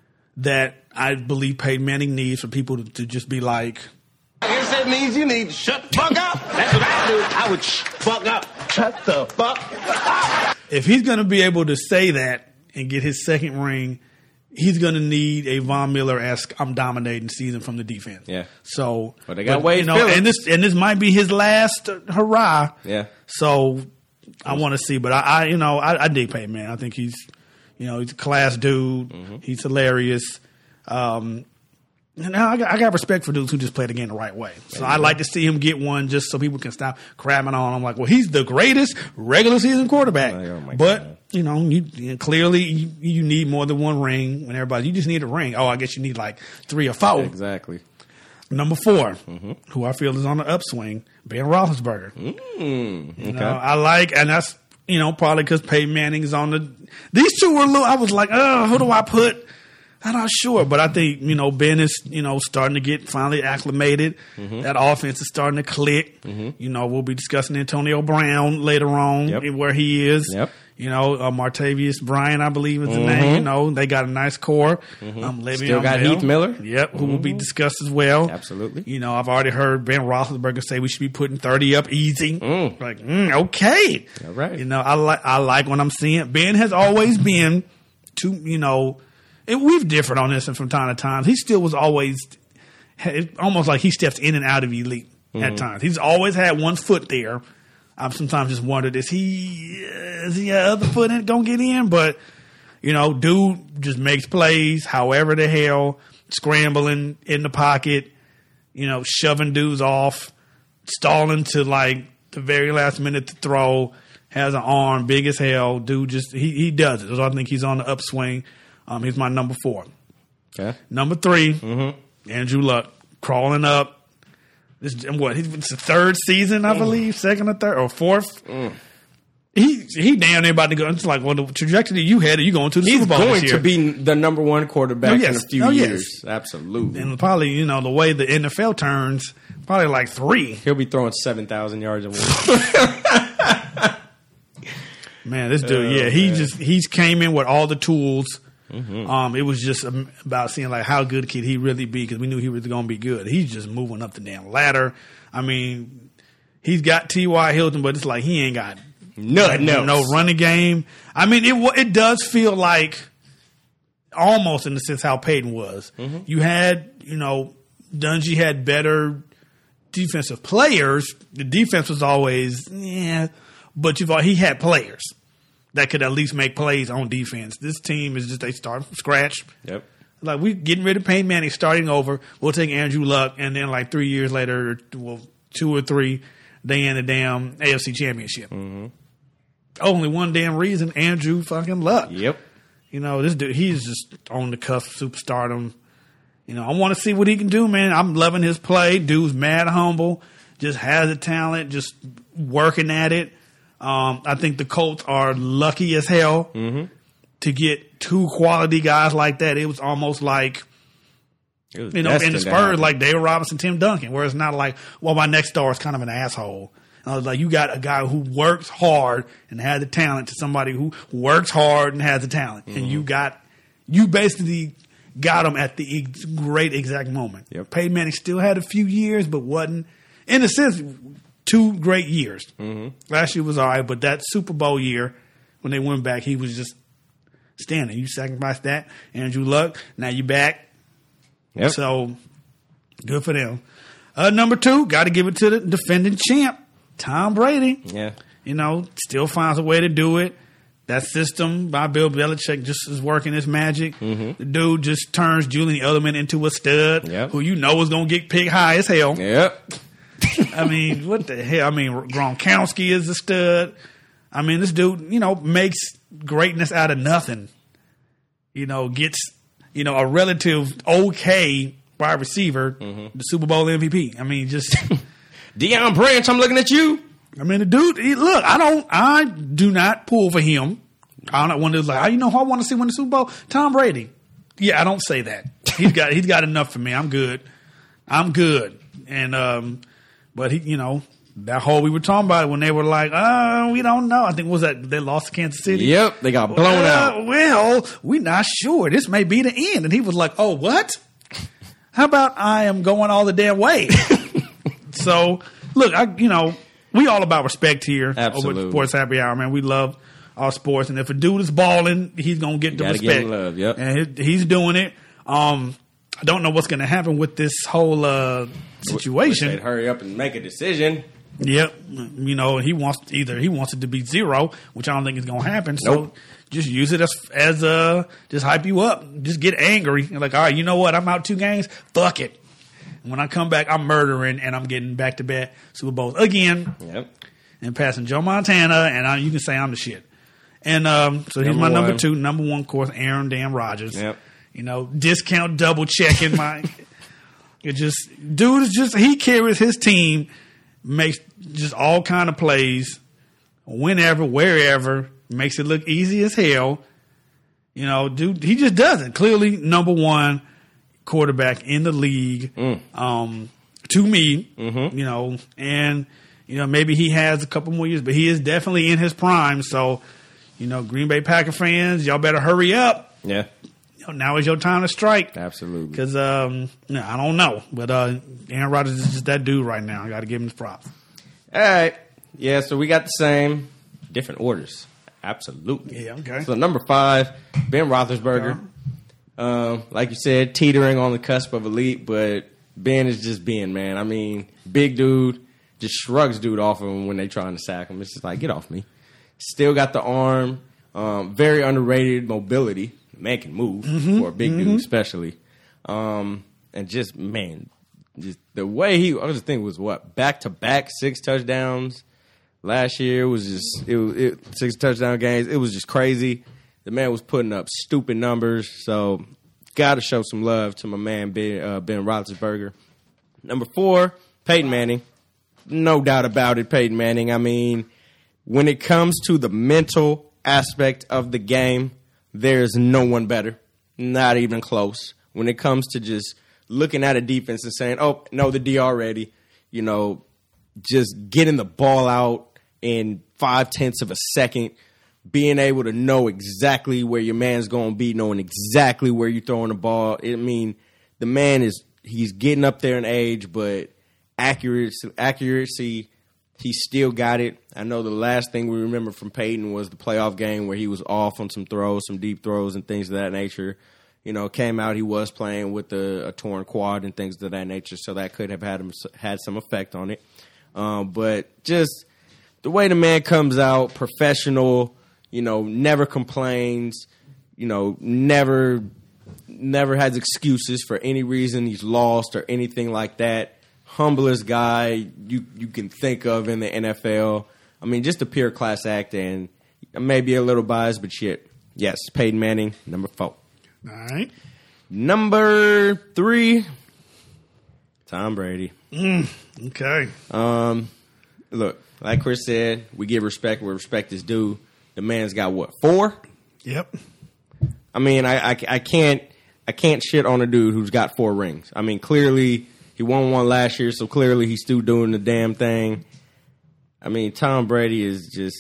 that I believe Peyton Manning needs for people to, to just be like, I guess that means you need to shut the fuck up. That's what I do. I would sh- fuck up. Shut the fuck up. if he's going to be able to say that and get his second ring, he's going to need a Von Miller-esque I'm dominating season from the defense. Yeah. So, Well, they got but, Wade you know, Phillips. and this and this might be his last hurrah. Yeah. So I want to see, but I, I you know, I, I dig Peyton, man. I think he's, you know, he's a class dude. Mm-hmm. He's hilarious. Um, and I got, I got respect for dudes who just play the game the right way. So I like to see him get one just so people can stop cramming on him. Like, well, he's the greatest regular season quarterback. Oh, my but God. you know, you, you clearly you, you need more than one ring. When everybody, you just need a ring. Oh, I guess you need like three or four. Exactly. Number four, Mm-hmm. who I feel is on the upswing, Ben Roethlisberger. Mm, okay. You know, I like, and that's, you know, probably because Peyton Manning is on the. These two were a little. I was like, oh, who do I put? I'm not sure, but I think, you know, Ben is, you know, starting to get finally acclimated. Mm-hmm. That offense is starting to click. Mm-hmm. You know, we'll be discussing Antonio Brown later on, Yep. where he is. Yep. You know, uh, Martavius Bryant, I believe is the Mm-hmm. name. You know, they got a nice core. Mm-hmm. Um, Le'Veon Still got Bell. Heath Miller. Yep, who will be discussed as well. Absolutely. You know, I've already heard Ben Roethlisberger say we should be putting thirty up easy. Mm. Like, mm, okay. All right. You know, I like I like what I'm seeing. Ben has always been to, you know, and we've differed on this and from time to time. He still was always it's almost like he steps in and out of elite Mm-hmm. at times. He's always had one foot there. I've sometimes just wondered, is he is he a other foot in, gonna get in? But you know, dude just makes plays, however the hell, scrambling in the pocket, you know, shoving dudes off, stalling to like the very last minute to throw, has an arm big as hell. Dude just he he does it. So I think he's on the upswing. Um, he's my number four. Okay. Number 3 Mm-hmm. Andrew Luck crawling up. This what? It's the third season, I believe, second or third or fourth. Mm. He he damn near about to go. It's like, well, the trajectory you had, you going to the He's Super Bowl going this year. to be the number one quarterback Oh, yes. in a few Oh, yes. years. Absolutely. And probably, you know, the way the N F L turns, probably like three. He'll be throwing seven thousand yards a week. Man, this dude, Oh, yeah, he man. just he's came in with all the tools. Mm-hmm. Um, it was just um, about seeing like how good could he really be, because we knew he was going to be good. He's just moving up the damn ladder. I mean, he's got T Y. Hilton, but it's like he ain't got Nothing no, else. no running game. I mean, it wa- it does feel like almost in the sense how Peyton was. Mm-hmm. You had, you know, Dungy had better defensive players. The defense was always, yeah, but you've al- he had players that could at least make plays on defense. This team is just, they start from scratch. Yep. Like, we getting rid of Peyton Manning, starting over. We'll take Andrew Luck, and then like three years later, well, two or three, they in the damn A F C Championship. Mm-hmm. Only one damn reason, Andrew fucking Luck. Yep. You know, this dude, he's just on the cusp of superstardom. You know, I want to see what he can do, man. I'm loving his play. Dude's mad humble, just has the talent, just working at it. Um, I think the Colts are lucky as hell Mm-hmm. to get two quality guys like that. It was almost like, It was you know, in destined the to Spurs, happen. like David Robinson, Tim Duncan, where it's not like, well, my next star is kind of an asshole. I was like, you got a guy who works hard and has the talent to somebody who works hard and has the talent. Mm-hmm. And you got, you basically got him at the ex- great exact moment. Yep. Peyton Manning still had a few years, but wasn't, in a sense, two great years. Mm-hmm. Last year was all right, but that Super Bowl year, when they went back, he was just standing. You sacrificed that. Andrew Luck, now you back. Yep. So, good for them. Uh, number two, got to give it to the defending champ, Tom Brady. Yeah. You know, still finds a way to do it. That system by Bill Belichick just is working its magic. Mm-hmm. The dude just turns Julian Edelman into a stud yep. who you know is going to get picked high as hell. Yep. I mean, what the hell? I mean, Gronkowski is a stud. I mean, this dude, you know, makes greatness out of nothing. You know, gets, you know, a relative okay wide receiver, mm-hmm. the Super Bowl M V P. I mean, just Deion Branch, I'm looking at you. I mean, the dude. He, look, I don't. I do not pull for him. I don't want to like. Oh, you know who I want to see win the Super Bowl? Tom Brady. Yeah, I don't say that. He's got. He's got enough for me. I'm good. I'm good. And um, but he, you know, that whole we were talking about it when they were like, oh, we don't know. I think what was that they lost to Kansas City. Yep, they got blown well, out. Well, we're not sure. This may be the end. And he was like, oh, what? How about I am going all the damn way? So, look, I you know, we all about respect here. Absolutely. Over at Sports Happy Hour, man. We love our sports. And if a dude is balling, he's going to get you the gotta respect. Give him love, yep. And he, he's doing it. Um, I don't know what's going to happen with this whole uh, situation. They'd hurry up and make a decision. Yep. You know, he wants either he wants it to be zero, which I don't think is going to happen. So Nope. just use it as as uh just hype you up. Just get angry. You're like, all right, you know what? I'm out two games. Fuck it. And when I come back, I'm murdering and I'm getting back to back Super Bowls again. Yep. And passing Joe Montana, and I, you can say I'm the shit. And um, so here's Number my number one. two. Number one, of course, Aaron Damn Rodgers. Yep. You know, discount double checking my. It just dude is just he carries his team, makes just all kind of plays, whenever, wherever, makes it look easy as hell. You know, dude, he just doesn't. Clearly, number one quarterback in the league. Mm. Um, to me, Mm-hmm. you know, and you know maybe he has a couple more years, but he is definitely in his prime. So, you know, Green Bay Packer fans, y'all better hurry up. Yeah. Now is your time to strike. Absolutely. Because um, no, I don't know. But uh, Aaron Rodgers is just that dude right now. I got to give him his props. All right. Yeah, so we got the same, different orders. Absolutely. Yeah, okay. So number five, Ben Roethlisberger. Um, like you said, teetering on the cusp of elite, but Ben is just Ben, man. I mean, big dude, just shrugs dude off of him when they trying to sack him. It's just like, get off me. Still got the arm. Um, very underrated mobility. Man can move Mm-hmm, for a big dude, especially. Um, and just, man, just the way he, I was just thinking was what, back to back six touchdowns last year was just, it was it, six touchdown games. It was just crazy. The man was putting up stupid numbers. So, got to show some love to my man, Ben, uh, Ben Roethlisberger. Number four, Peyton Manning. No doubt about it, Peyton Manning. I mean, when it comes to the mental aspect of the game, there's no one better, not even close. When it comes to just looking at a defense and saying, oh, no, the D already, you know, just getting the ball out in five-tenths of a second, being able to know exactly where your man's going to be, knowing exactly where you're throwing the ball. I mean, the man is, he's getting up there in age, but accuracy, accuracy he still got it. I know the last thing we remember from Peyton was the playoff game where he was off on some throws, some deep throws and things of that nature. You know, came out, he was playing with a, a torn quad and things of that nature, so that could have had him, had some effect on it. Um, but just the way the man comes out, professional, you know, never complains, you know, never never has excuses for any reason he's lost or anything like that. Humblest guy you you can think of in the N F L. I mean, just a pure class act, and maybe a little biased, but shit. Yes, Peyton Manning, number four. All right. Number three, Tom Brady. Mm, okay. Um, look, like Chris said, we give respect where respect is due. The man's got what, four? Yep. I mean, I, I, I can't I can't shit on a dude who's got four rings. I mean, clearly he won one last year, so clearly he's still doing the damn thing. I mean, Tom Brady is just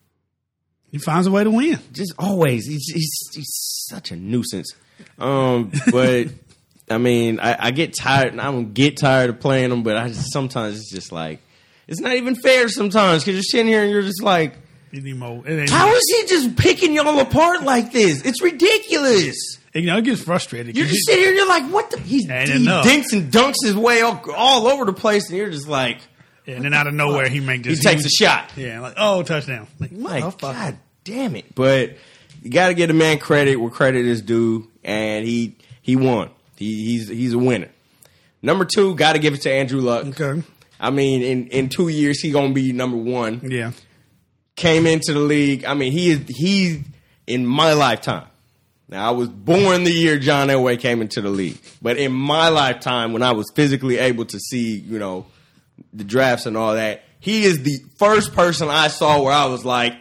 He finds a way to win. just always he's he's, he's such a nuisance. Um, but I mean, I, I get tired. I don't get tired of playing him, but I just sometimes it's just like it's not even fair sometimes because you're sitting here and you're just like, It ain't more- it ain't- how is he just picking y'all apart like this? It's ridiculous. You know, it gets frustrated. You 'cause just he- sit here and you're like, what the? He's, Ain't he enough. dinks and dunks his way all, all over the place, and you're just like, and then out of nowhere, he makes he this. takes a shot. Yeah, like, oh, touchdown. Like, Like, motherfucker. God damn it. But you got to give the man credit where credit is due, and he he won. He, he's he's a winner. Number two, got to give it to Andrew Luck. Okay. I mean, in, in two years, he going to be number one. Yeah. Came into the league. I mean, he is he in my lifetime. Now, I was born the year John Elway came into the league. But in my lifetime, when I was physically able to see, you know, the drafts and all that, he is the first person I saw where I was like,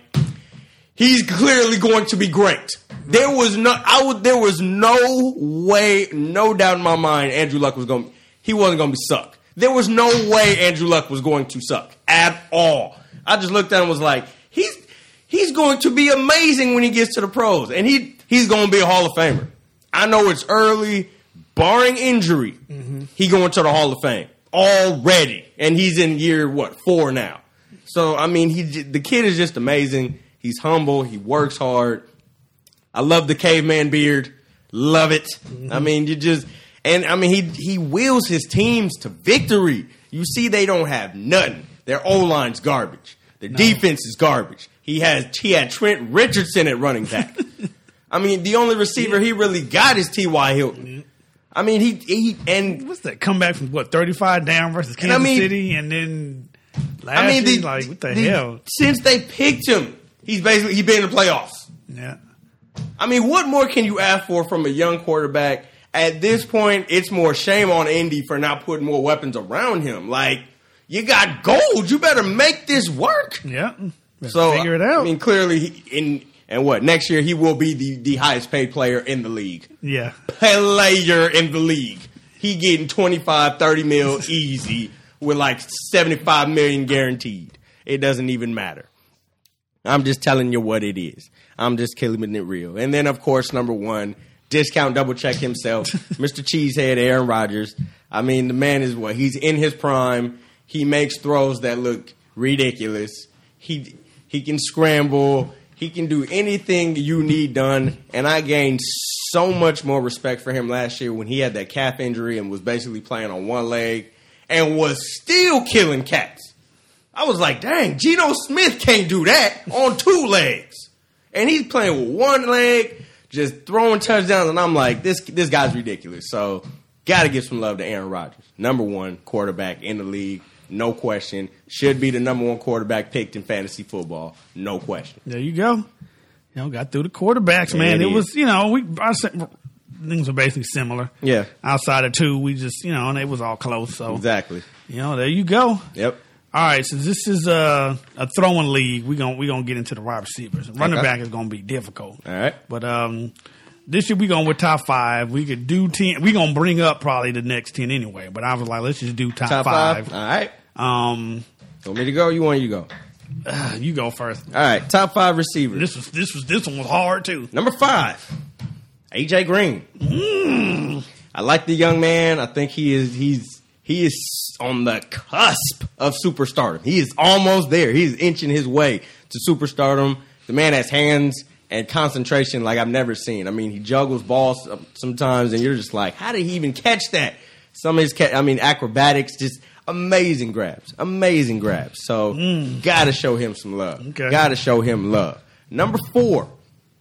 he's clearly going to be great. There was no, I would, there was no way, no doubt in my mind, Andrew Luck was going to, he wasn't going to be suck. There was no way Andrew Luck was going to suck at all. I just looked at him and was like, he's, he's going to be amazing when he gets to the pros. And he, he's going to be a Hall of Famer. I know it's early, barring injury, mm-hmm. he going to the Hall of Fame already. And he's in year, what, four now. So, I mean, he the kid is just amazing. He's humble. He works hard. I love the caveman beard. Love it. Mm-hmm. I mean, you just, and I mean, he he wheels his teams to victory. You see, they don't have nothing. Their O-line's garbage. Their no. defense is garbage. He has he had Trent Richardson at running back. I mean, the only receiver he really got is T Y. Hilton. I mean, he he and what's that comeback from what thirty-five down versus Kansas I mean, City, and then last I mean, year, the, like what the, the hell? Since they picked him, he's basically he's been in the playoffs. Yeah. I mean, what more can you ask for from a young quarterback? At this point, it's more shame on Indy for not putting more weapons around him. Like, you got gold, you better make this work. Yeah. So figure it out. I mean, clearly, he, in and what next year he will be the, the highest paid player in the league. Yeah, player in the league. He getting twenty-five, thirty mil easy with like seventy-five million guaranteed. It doesn't even matter. I'm just telling you what it is. I'm just killing it real. And then, of course, number one, discount double check himself, Mister Cheesehead, Aaron Rodgers. I mean, the man is what? He's in his prime. He makes throws that look ridiculous. He he can scramble. He can do anything you need done. And I gained so much more respect for him last year when he had that calf injury and was basically playing on one leg and was still killing cats. I was like, dang, Geno Smith can't do that on two legs. And he's playing with one leg, just throwing touchdowns. And I'm like, this this guy's ridiculous. So got to give some love to Aaron Rodgers. Number one quarterback in the league. No question. Should be the number one quarterback picked in fantasy football. No question. There you go. You know, got through the quarterbacks, man. Yeah, it it was, is. you know, we I said, things were basically similar. Yeah. Outside of two, we just, you know, and it was all close. So Exactly. you know, there you go. Yep. All right, so this is a, a throwing league. We're going we gonna get into the wide receivers. Running Okay. back is going to be difficult. All right. But um, this year we're going with top five. We could do ten. We're going to bring up probably the next ten anyway. But I was like, let's just do top, Top five. five. All right. Um, Want me to go? You want you to go? uh, you go first. All right. Top five receivers. This was this was this one was hard too. Number five, A J Green. Mm. I like the young man. I think he is he's he is on the cusp of superstardom. He is almost there. He's inching his way to superstardom. The man has hands and concentration like I've never seen. I mean, he juggles balls sometimes, and you're just like, how did he even catch that? Some of his, ca- I mean, acrobatics, just amazing grabs, amazing grabs. So, Mm. gotta show him some love. Okay. Gotta show him love. Number four,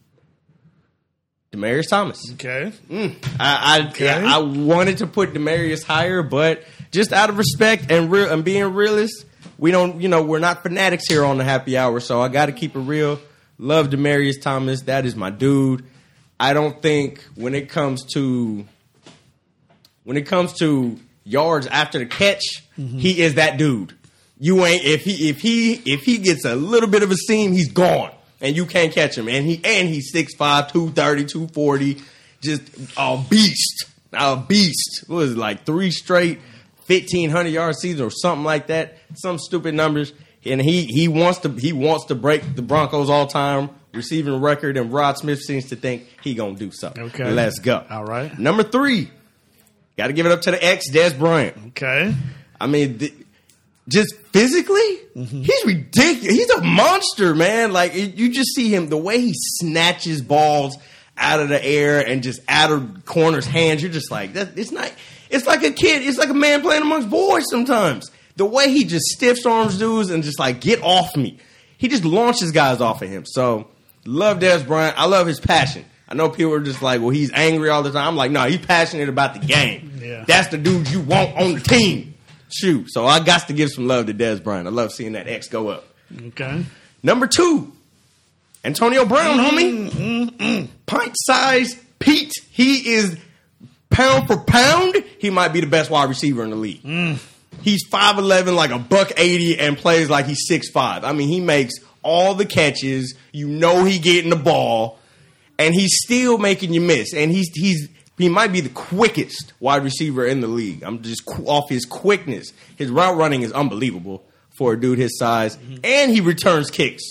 Demaryius Thomas. Okay. Mm. I I, Okay. I I wanted to put Demaryius higher, but just out of respect and real and being realist, we don't, you know, we're not fanatics here on the happy hour, so I got to keep it real. Love Demaryius Thomas. That is my dude. I don't think when it comes to when it comes to yards after the catch, mm-hmm. he is that dude. You ain't if he if he if he gets a little bit of a seam, he's gone. And you can't catch him. And he and he's six five, two thirty, two forty, just a beast. A beast. What was it, like three straight fifteen hundred yard seasons or something like that? Some stupid numbers. and he he wants to he wants to break the Broncos all time receiving record, and Rod Smith seems to think he gonna do something. Okay, let's go. All right, number three, got to give it up to the ex Des Bryant. Okay, I mean, th- just physically, mm-hmm. he's ridiculous. He's a monster, man. Like it, you just see him, the way he snatches balls out of the air and just out of corners' hands. You're just like, that, it's not. It's like a kid. It's like a man playing amongst boys sometimes. The way he just stiffs arms dudes and just like, get off me. He just launches guys off of him. So, love Des Bryant. I love his passion. I know people are just like, well, he's angry all the time. I'm like, no, he's passionate about the game. Yeah. That's the dude you want on the team. Shoot. So, I got to give some love to Des Bryant. I love seeing that X go up. Okay. Number two, Antonio Brown, Mm, homie. mm, mm. Pint-sized Pete. He is... Pound for pound, he might be the best wide receiver in the league. Mm. He's five eleven, like a buck eighty, and plays like he's six five. I mean, he makes all the catches. You know he getting the ball, and he's still making you miss. And he's he's he might be the quickest wide receiver in the league. I'm just qu- off his quickness. His route running is unbelievable for a dude his size, mm-hmm. and he returns kicks.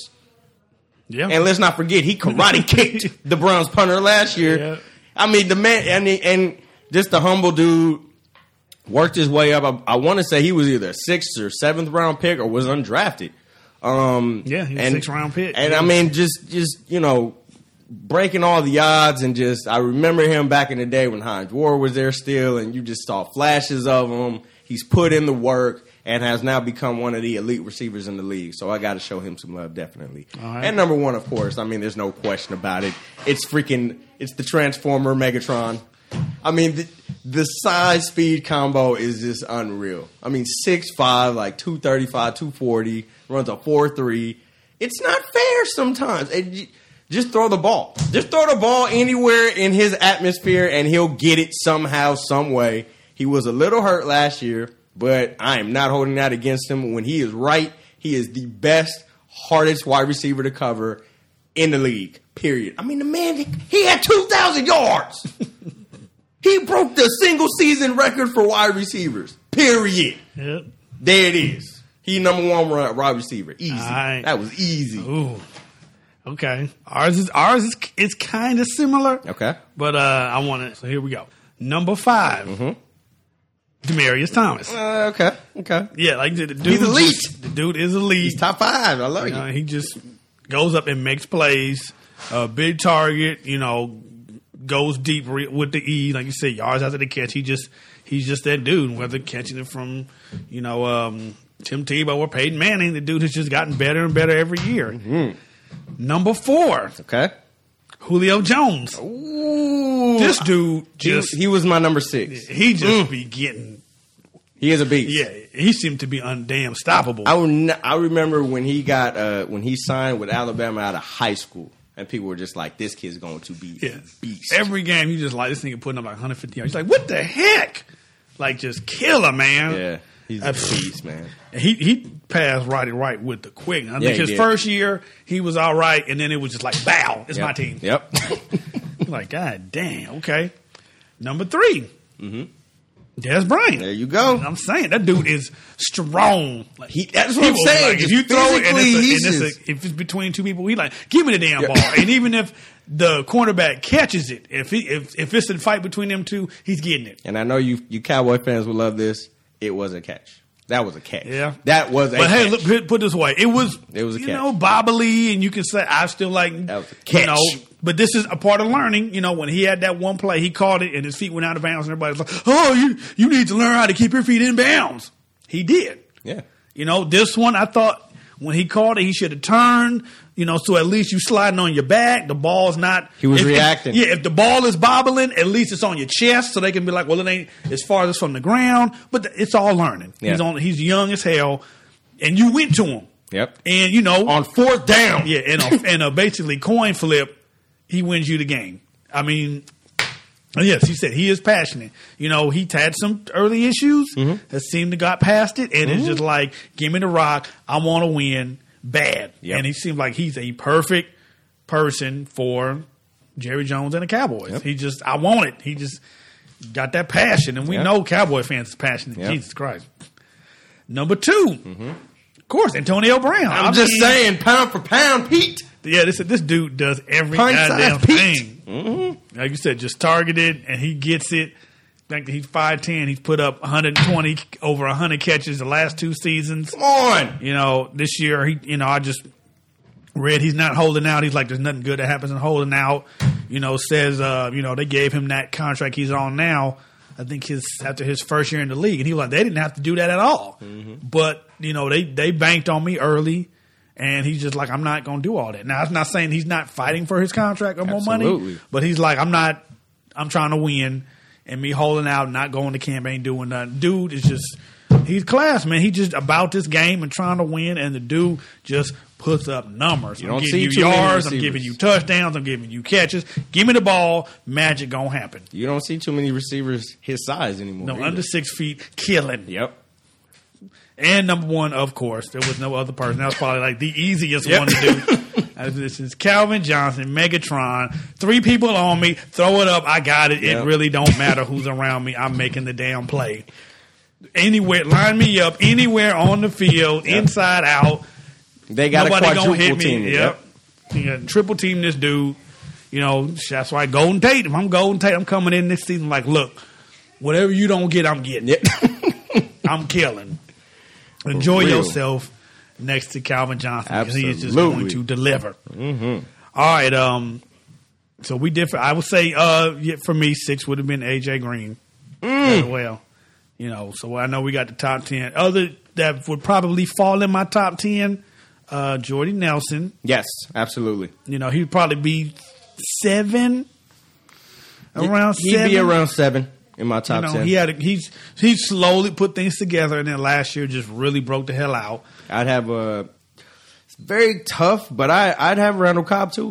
Yeah. And let's not forget, he karate kicked the Browns punter last year. Yeah. I mean, the man and and. Just a humble dude, worked his way up. I, I want to say he was either a sixth or seventh round pick or was undrafted. Um, yeah, he was and, a sixth round pick. And yeah. I mean, just just you know, breaking all the odds and just I remember him back in the day when Hines Ward was there still, and you just saw flashes of him. He's put in the work and has now become one of the elite receivers in the league. So I got to show him some love, definitely. Right. And number one, of course. I mean, there's no question about it. It's freaking. It's the Transformer Megatron. I mean, the, the size-speed combo is just unreal. I mean, six five, like two thirty-five, two forty, runs a four three. It's not fair sometimes. It, just throw the ball. Just throw the ball anywhere in his atmosphere, and he'll get it somehow, some way. He was a little hurt last year, but I am not holding that against him. When he is right, he is the best, hardest wide receiver to cover in the league, period. I mean, the man, he had two thousand yards. He broke the single season record for wide receivers. Period. Yep. There it is. He number one wide receiver. Easy. Right. That was easy. Ooh. Okay. Ours is ours is it's kind of similar. Okay. But uh, I want to. So here we go. Number five. Mm-hmm. Demaryius Thomas. Uh, okay. Okay. Yeah, like the, the dude. He's elite. Just, the dude is elite. He's top five. I love you it. know, he just goes up and makes plays. A uh, big target. You know. Goes deep with the E, like you said, yards after the catch. He just he's just that dude. Whether catching it from, you know, um, Tim Tebow or Peyton Manning, the dude has just gotten better and better every year. Mm-hmm. Number four, okay, Julio Jones. Ooh, this dude just he, he was my number six. He just mm. be getting. He is a beast. Yeah, he seemed to be undamn stoppable. I would, I remember when he got uh, when he signed with Alabama out of high school. And people were just like, this kid's going to be yeah. a beast. Every game, you just like, this nigga putting up like one hundred fifty yards. He's like, what the heck? Like, just kill him, man. Yeah, he's a beast, man. He he passed right and right with the quick. I yeah, think his did. first year, he was all right. And then it was just like, bow, it's yep. my team. Yep. Like, God damn, okay. Number three. Mm-hmm. Des Bryant. There you go. I'm saying that dude is strong. Like, he, that's what I'm saying. Like, if you throw it, and, it's a, and it's just... a, if it's between two people, he like give me the damn yeah. ball. And even if the cornerback catches it, if he if if it's a fight between them two, he's getting it. And I know you you Cowboy fans will love this. It was a catch. That was a catch. Yeah, that was a. But catch. hey, look, put, put this way, it was it was a you catch. know bobbly, and you can say I still like that was a catch. You know, but this is a part of learning. You know, when he had that one play, he caught it and his feet went out of bounds, and everybody's like, "Oh, you you need to learn how to keep your feet in bounds." He did. Yeah. You know, this one I thought when he caught it, he should have turned. You know, so at least you sliding on your back. The ball's not. He was if, reacting. If, yeah, if the ball is bobbling, at least it's on your chest, so they can be like, "Well, it ain't as far as from the ground." But it's all learning. Yeah. He's on. He's young as hell, and you went to him. Yep. And you know, on fourth down. Yeah, and a, and a basically coin flip, he wins you the game. I mean, yes, he said he is passionate. You know, he had some early issues mm-hmm. that seemed to got past it, and mm-hmm. it's just like, give me the rock. I want to win bad. Yep. And he seemed like he's a perfect person for Jerry Jones and the Cowboys. Yep. He just, I want it. He just got that passion, and we yep. know Cowboy fans is passionate. Yep. Jesus Christ. Number two, mm-hmm. Of course, Antonio Brown. I'm I just mean, saying, pound for pound, Pete. Yeah, this this dude does every Punch goddamn size Pete. thing. Mm-hmm. Like you said, just targeted, and he gets it. Like he's five ten. He's put up one hundred twenty, over one hundred catches the last two seasons. Come on. You know, this year, he, you know, I just read he's not holding out. He's like, there's nothing good that happens in holding out. You know, says, uh, you know, they gave him that contract he's on now. I think his after his first year in the league, and he was like, they didn't have to do that at all. Mm-hmm. But you know, they they banked on me early, and he's just like, I'm not going to do all that. Now, I'm not saying he's not fighting for his contract or more Absolutely. money, but he's like, I'm not. I'm trying to win, and me holding out, not going to camp, ain't doing nothing. Dude is just. He's class, man. He just about this game and trying to win, and the dude just puts up numbers. You I'm don't giving see you too many yards. I'm receivers. giving you touchdowns. I'm giving you catches. Give me the ball. Magic gonna happen. You don't see too many receivers his size anymore. No, either. under six feet, killing. Yep. And number one, of course, there was no other person. That was probably like the easiest Yep. one to do. Uh, This is Calvin Johnson, Megatron. Three people on me. Throw it up. I got it. Yep. It really don't matter who's around me. I'm making the damn play. Anywhere, line me up anywhere on the field, Yep. inside out. They got Nobody a gonna hit quadruple me. team. Yep. Yeah, triple team this dude. You know, that's why Golden Tate. If I'm Golden Tate, I'm coming in this season like, look, whatever you don't get, I'm getting. Yep. I'm killing. Enjoy real. yourself next to Calvin Johnson because he is just Absolutely. going to deliver. Mm-hmm. All right. Um. So we differ. I would say, uh, yeah, for me, six would have been A J Green as well. You know, so I know we got the top ten. Other that would probably fall in my top ten. Uh, Jordy Nelson. Yes, absolutely. You know, he'd probably be seven. Around He'd seven. be around seven in my You top know, ten. he had a, he's he slowly put things together, and then last year just really broke the hell out. I'd have a it's very tough, but I I'd have Randall Cobb too.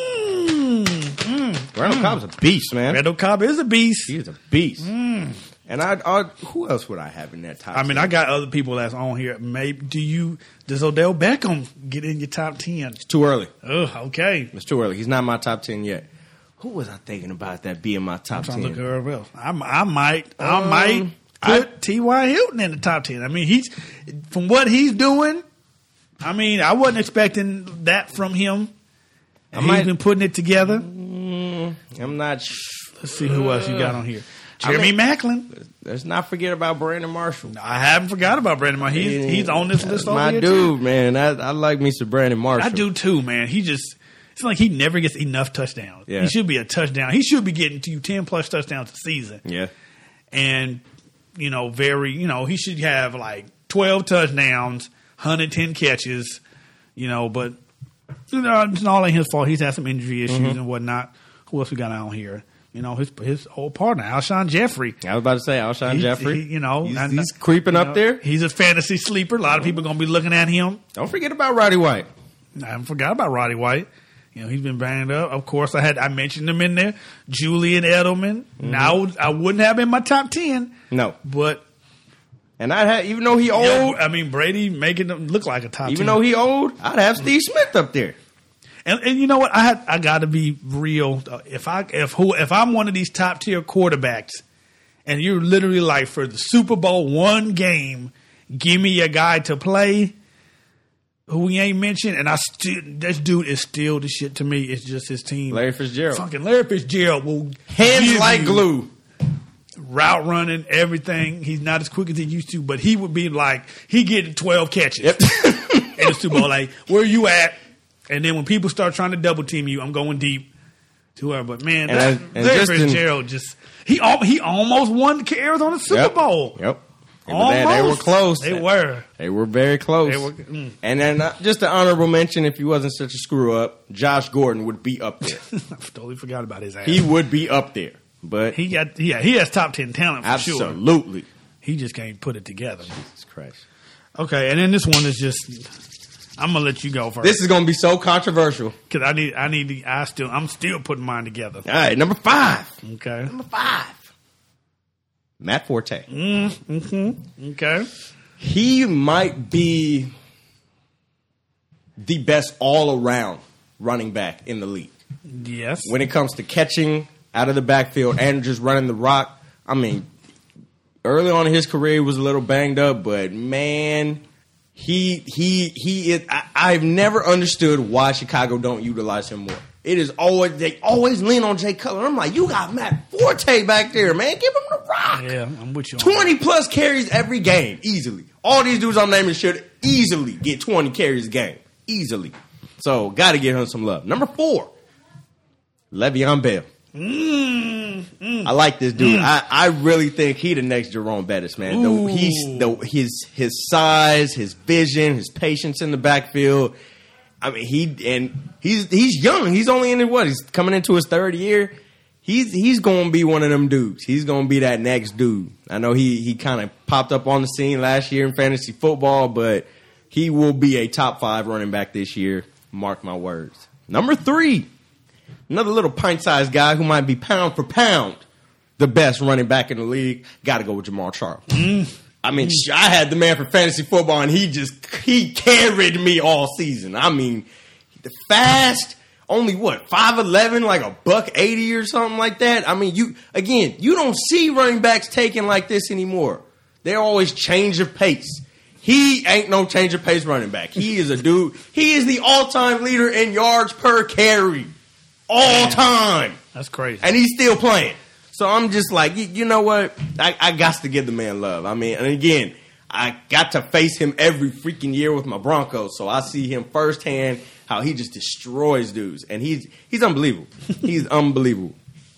Mm, mm, Randall mm. Cobb's a beast, man. Randall Cobb is a beast. He is a beast. Mm. And I, I who else would I have in that top? I mean, ten? I got other people that's on here. Maybe do you does Odell Beckham get in your top ten? It's too early. Oh, okay. It's too early. He's not my top ten yet. Who was I thinking about that being my top I'm trying ten? to look who else. I, I might, I Um, might put T Y Hilton in the top ten. I mean, he's from what he's doing. I mean, I wasn't expecting that from him. And I might- he's been putting it together. Mm, I'm not. Sh- Let's see who else you got on here. Jeremy I mean- Macklin. Let's not forget about Brandon Marshall. I haven't forgot about Brandon Marshall. He's, he's on this list That's over my here, dude, too. man. I, I like me some Brandon Marshall. I do too, man. He just it's like he never gets enough touchdowns. Yeah. He should be a touchdown. He should be getting to you ten plus touchdowns a season. Yeah. And you know, very you know, he should have like twelve touchdowns, one hundred ten catches. You know, but you know, it's not all in his fault. He's had some injury issues Mm-hmm. and whatnot. Who else we got on here? You know, his his old partner, Alshon Jeffrey. I was about to say Alshon He- Jeffrey. he- you know, he's, and- he's creeping you up know, there. He's a fantasy sleeper. A lot of people are going to be looking at him. Don't forget about Roddy White. I haven't forgot about Roddy White. You know, he's been banged up. Of course, I had I mentioned him in there. Julian Edelman. Mm-hmm. Now, I, would, I wouldn't have him in my top ten, No, but and I'd have even though he old, yo, I mean Brady making him look like a top even ten. though he old, I'd have Steve Smith up there. And, and you know what? I had, I got to be real. If I if who if I'm one of these top tier quarterbacks, and you're literally like for the Super Bowl one game, give me a guy to play who we ain't mentioned, and I still this dude is still the shit to me. It's just his team. Larry Fitzgerald, Fucking Larry Fitzgerald will hands give like you glue. route running, everything. He's not as quick as he used to, but he would be like he getting twelve catches Yep. in the Super Bowl. Like, where you at? And then when people start trying to double team you, I'm going deep to whoever. But man, And that, I- and Larry just in- Fitzgerald just he al- he almost won the Arizona Super Yep. Bowl. Yep. But Almost. they, they were close. They were. They were very close. They were. Mm. And then uh, just an honorable mention, if he wasn't such a screw up, Josh Gordon would be up there. I totally forgot about his ass. He would be up there. But he got yeah he has top ten talent for sure. absolutely. He just can't put it together. Jesus Christ. Okay, and then this one is just. I'm gonna let you go first. This is going to be so controversial. Because I need, I need, to, I still, I'm still putting mine together. All right, number five. Okay. Number five. Matt Forte. Mm, mm-hmm. Okay. He might be the best all-around running back in the league. Yes. When it comes to catching out of the backfield and just running the rock, I mean, early on in his career, he was a little banged up, but man, He he he is. I, I've never understood why Chicago don't utilize him more. It is always they always lean on Jay Cutler. I'm like, you got Matt Forte back there, man. Give him the rock. Yeah, I'm with you. on twenty plus carries every game, easily. All these dudes I'm naming should easily get twenty carries a game, easily. So, got to give him some love. Number four, Le'Veon Bell. Mm, mm, I like this dude. Mm. I, I really think he the next Jerome Bettis, man. The, he's the, his his size, his vision, his patience in the backfield. I mean, he and he's he's young. He's only in what? He's coming into his third year. He's he's going to be one of them dudes. He's going to be that next dude. I know he he kind of popped up on the scene last year in fantasy football, but he will be a top five running back this year. Mark my words. Number three, another little pint-sized guy who might be pound for pound the best running back in the league. Got to go with Jamaal Charles. Mm. I mean, mm. I had the man for fantasy football, and he just he carried me all season. I mean, the fast, only what five eleven, like a buck eighty or something like that. I mean, you again, you don't see running backs taken like this anymore. They're always change of pace. He ain't no change of pace running back. He is a dude. He is the all-time leader in yards per carry. All Man, time. That's crazy. And he's still playing. So I'm just like, you, you know what? I, I got to give the man love. I mean, and again, I got to face him every freaking year with my Broncos. So I see him firsthand how he just destroys dudes. And he's he's unbelievable. He's unbelievable.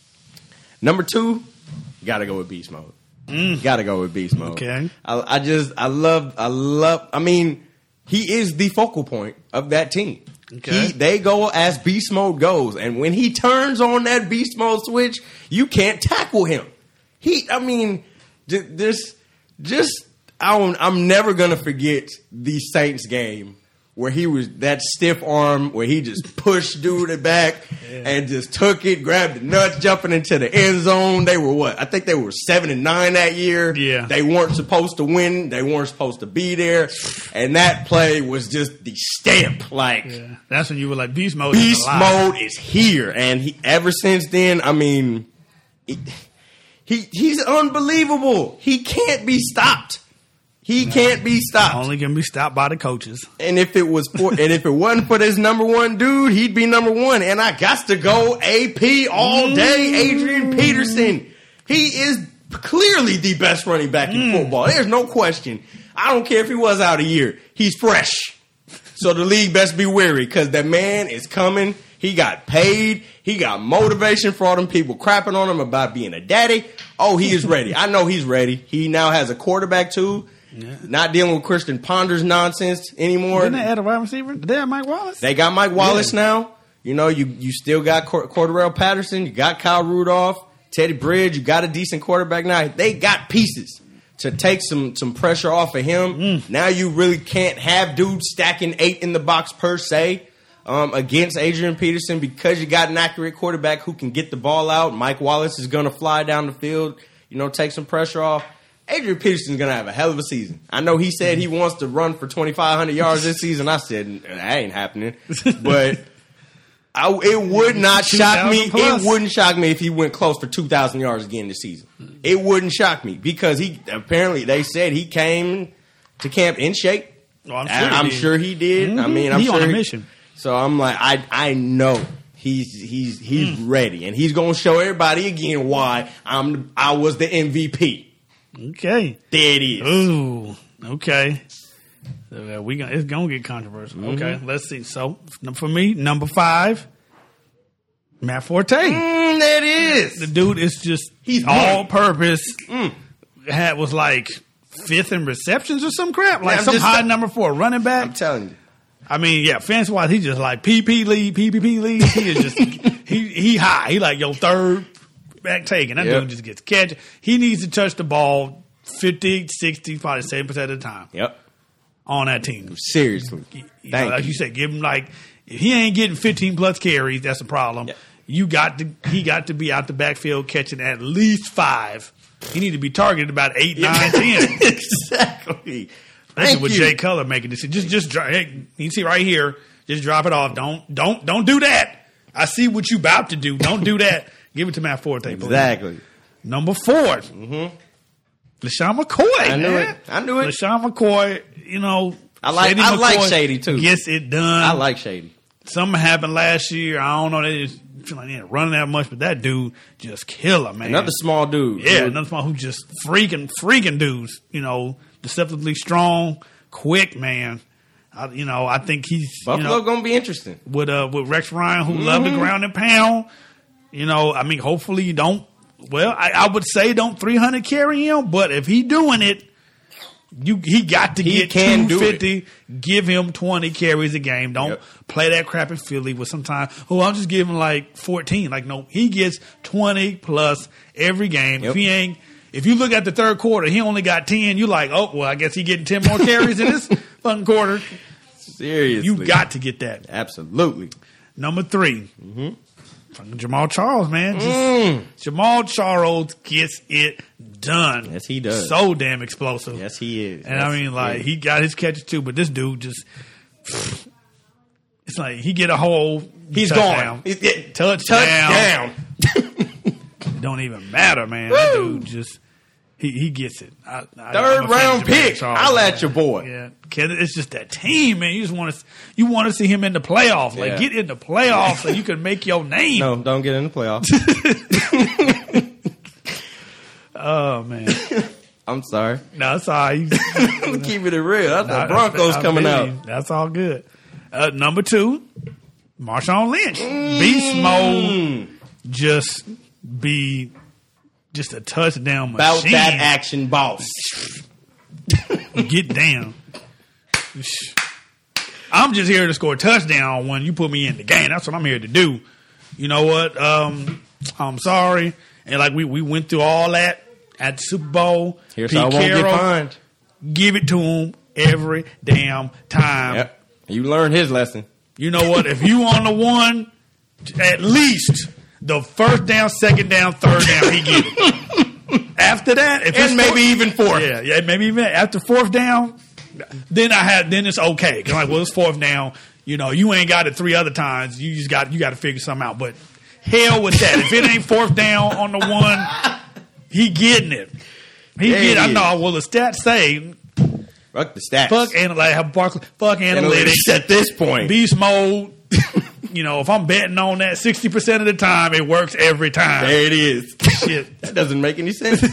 Number two, got to go with beast mode. Mm. Got to go with beast mode. Okay. I, I just, I love, I love, I mean, he is the focal point of that team. Okay. He, they go as beast mode goes. And when he turns on that beast mode switch, you can't tackle him. He, I mean, this, just, I don't, I'm never going to forget the Saints game where he was that stiff arm where he just pushed dude back yeah. and just took it, grabbed the nuts, jumping into the end zone. They were what? I think they were seven and nine that year. Yeah. They weren't supposed to win. They weren't supposed to be there. And that play was just the stamp. Like yeah. That's when you were like, beast mode beast is alive. mode is here. And he ever since then, I mean, he, he he's unbelievable. He can't be stopped. He no, can't be stopped. Only can be stopped by the coaches. And if it was for, and if it wasn't for this number one dude, he'd be number one. And I got to go A P all day, Adrian Peterson. He is clearly the best running back in mm. football. There's no question. I don't care if he was out a year. He's fresh. So the league best be wary because that man is coming. He got paid. He got motivation for all them people crapping on him about being a daddy. Oh, he is ready. I know he's ready. He now has a quarterback too. Yeah. Not dealing with Christian Ponder's nonsense anymore. Didn't they add a wide receiver? Did they have Mike Wallace? They got Mike Wallace yeah. now. You know, you you still got Cord- Cordarrelle Patterson. You got Kyle Rudolph, Teddy Bridge. You got a decent quarterback now. They got pieces to take some some pressure off of him. Mm. Now you really can't have dudes stacking eight in the box per se um, against Adrian Peterson because you got an accurate quarterback who can get the ball out. Mike Wallace is going to fly down the field, you know, take some pressure off. Adrian Peterson's going to have a hell of a season. I know he said he wants to run for twenty-five hundred yards this season. I said, that ain't happening. But I, it would not shock me. It wouldn't shock me if he went close for two thousand yards again this season. It wouldn't shock me because he apparently they said he came to camp in shape. Well, I'm sure, I'm he, sure he did. Mm-hmm. I mean, I'm he sure on a he, mission. So I'm like, I I know he's he's he's mm. ready, and he's going to show everybody again why I'm I was the M V P. Okay. There it is. Ooh. Okay. So, uh, we gonna, it's going to get controversial. Mm-hmm. Okay. Let's see. So, for me, number five, Matt Forte. Mm, there it is. The dude is just He's all purpose. Mm. Had was like fifth in receptions or some crap. Like yeah, some just, high number for a running back. I'm telling you. I mean, yeah, fancy wise, he's just like P P lead, P P P lead. He is just, he, he high. He like your third back taking. That yep. dude just gets catch. He needs to touch the ball fifty, sixty, probably seventy percent of the time. Yep. On that team. Seriously. You Thank know, like you. you said, give him like, if he ain't getting fifteen plus carries, that's a problem. Yep. You got to, he got to be out the backfield catching at least five. He need to be targeted about eight, nine, ten. Exactly. That's what Jay Cutler making this. Just, just, hey, you see right here. Just drop it off. Don't, don't, don't do that. I see what you about to do. Don't do that. Give it to Matt Forte. Exactly. Please. Number four. Mm-hmm. LeSean McCoy. I knew man. it. I knew it. LeSean McCoy, you know, I like Shady I like McCoy Shady too. Gets it done. I like Shady. Something happened last year. I don't know. They just feel like they ain't running that much, but that dude just killer, man. Another small dude. Yeah, dude. another small who just freaking, freaking dudes. You know, deceptively strong, quick, man. I, you know, I think he's Buffalo you know, gonna be interesting with uh with Rex Ryan, who mm-hmm. loved the ground and pound. You know, I mean, hopefully you don't. Well, I, I would say don't three hundred carry him, but if he doing it, you he got to He get can do two fifty. Give him twenty carries a game. Don't Yep. play that crap in Philly with sometimes. Oh, I'll just give him like fourteen. Like no, he gets twenty plus every game. Yep. If he ain't, if you look at the third quarter, he only got ten. You like, oh well, I guess he getting ten more carries in this fucking quarter. Seriously, You got to get that. absolutely. Number three, Mm-hmm. fucking Jamal Charles, man. Just- Mm. Jamal Charles gets it done. Yes, he does. So damn explosive. Yes, he is. And Yes, I mean, like, is. he got his catches too, but this dude just, it's like he get a whole he's touchdown. gone. He's, yeah, Touchdown. touchdown. It don't even matter, man. That dude just, he, he gets it. I, I, Third I'm a fan round of Jamal pick. Charles, I'll man. at your boy. Yeah, Kid, it's just that team, man. You just want to, you want to see him in the playoffs. Like, Yeah. get in the playoffs so you can make your name. No, don't get in the playoffs. Oh man, I'm sorry. no, it's all right. I'm keeping it real. That's Nah, the Broncos I coming feel out. you. That's all good. Uh, number two, Marshawn Lynch, beast mode, just be just a touchdown About machine. that action, boss. Get down. I'm just here to score a touchdown when you put me in the game. That's what I'm here to do. You know what? Um, I'm sorry. And like we, we went through all that at the Super Bowl. Here's Pete how I won't get Carroll, fined. give it to him every damn time. Yep. You learned his lesson. You know what? If you on the one, at least the first down, second down, third down, he get it. After that, if it's And maybe fourth- even fourth. yeah, yeah, maybe even after fourth down, then I had then it's okay. 'Cause I'm like, well, it's fourth down. You know, you ain't got it three other times. You just got you got to figure something out. But hell with that. If it ain't fourth down on the one, he getting it. He Yeah, get. I he know. Well, the stats say Fuck the stats. fuck analytics. Have Barkley. Fuck analytics. Analytics at this point. Beast mode. You know, if I'm betting on that sixty percent of the time, it works every time. There it is. Shit. That doesn't make any sense.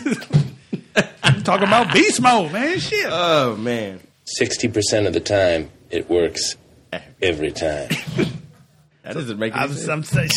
I'm talking about beast mode, man. Shit. Oh, man. sixty percent of the time, it works every time. That doesn't make I any was, sense. I'm saying,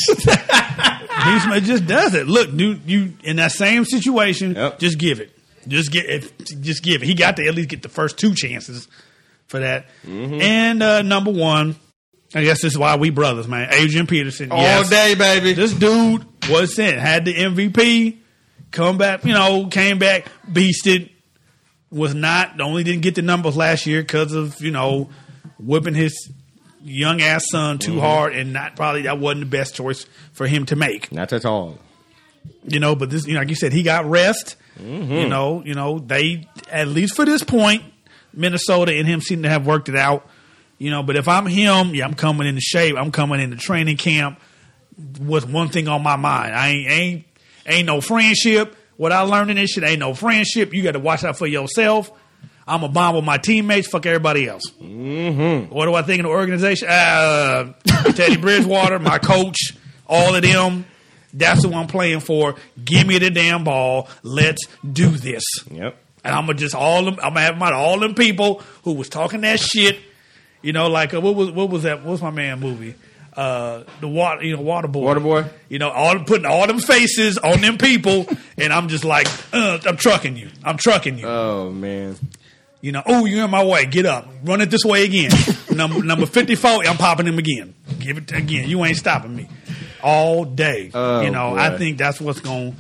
beast mode just does it. Look, dude, you in that same situation, Yep. just give it. Just get it. Just give it. He got to at least get the first two chances for that. Mm-hmm. And uh, number one, I guess this is why we brothers, man. Adrian Peterson. All yes. day, baby. This dude was sent, had the M V P, come back, you know, came back, beasted, was not, only didn't get the numbers last year because of, you know, whipping his young ass son too Mm-hmm. hard, and not probably that wasn't the best choice for him to make. Not at all. You know, but this, you know, like you said, he got rest. Mm-hmm. You know, you know, they, at least for this point, Minnesota and him seem to have worked it out. You know, but if I'm him, yeah, I'm coming into shape. I'm coming into training camp with one thing on my mind. I ain't ain't ain't no friendship. What I learned in this shit ain't no friendship. You got to watch out for yourself. I'm a bomb with my teammates. Fuck everybody else. Mm-hmm. What do I think of the organization? Uh, Teddy Bridgewater, my coach, all of them. That's who I'm playing for. Give me the damn ball. Let's do this. Yep. And I'm gonna just all them. I'm gonna have my all them people who was talking that shit. You know, like uh, what was what was that? What was my man movie? Uh, the water, you know, Waterboy. Waterboy. You know, all putting all them faces on them people, and I'm just like, uh, I'm trucking you. I'm trucking you. Oh, man. You know, oh, you're in my way. Get up. Run it this way again. number number fifty-four. I'm popping him again. Give it again. You ain't stopping me all day. Oh, you know, boy. I think that's what's going.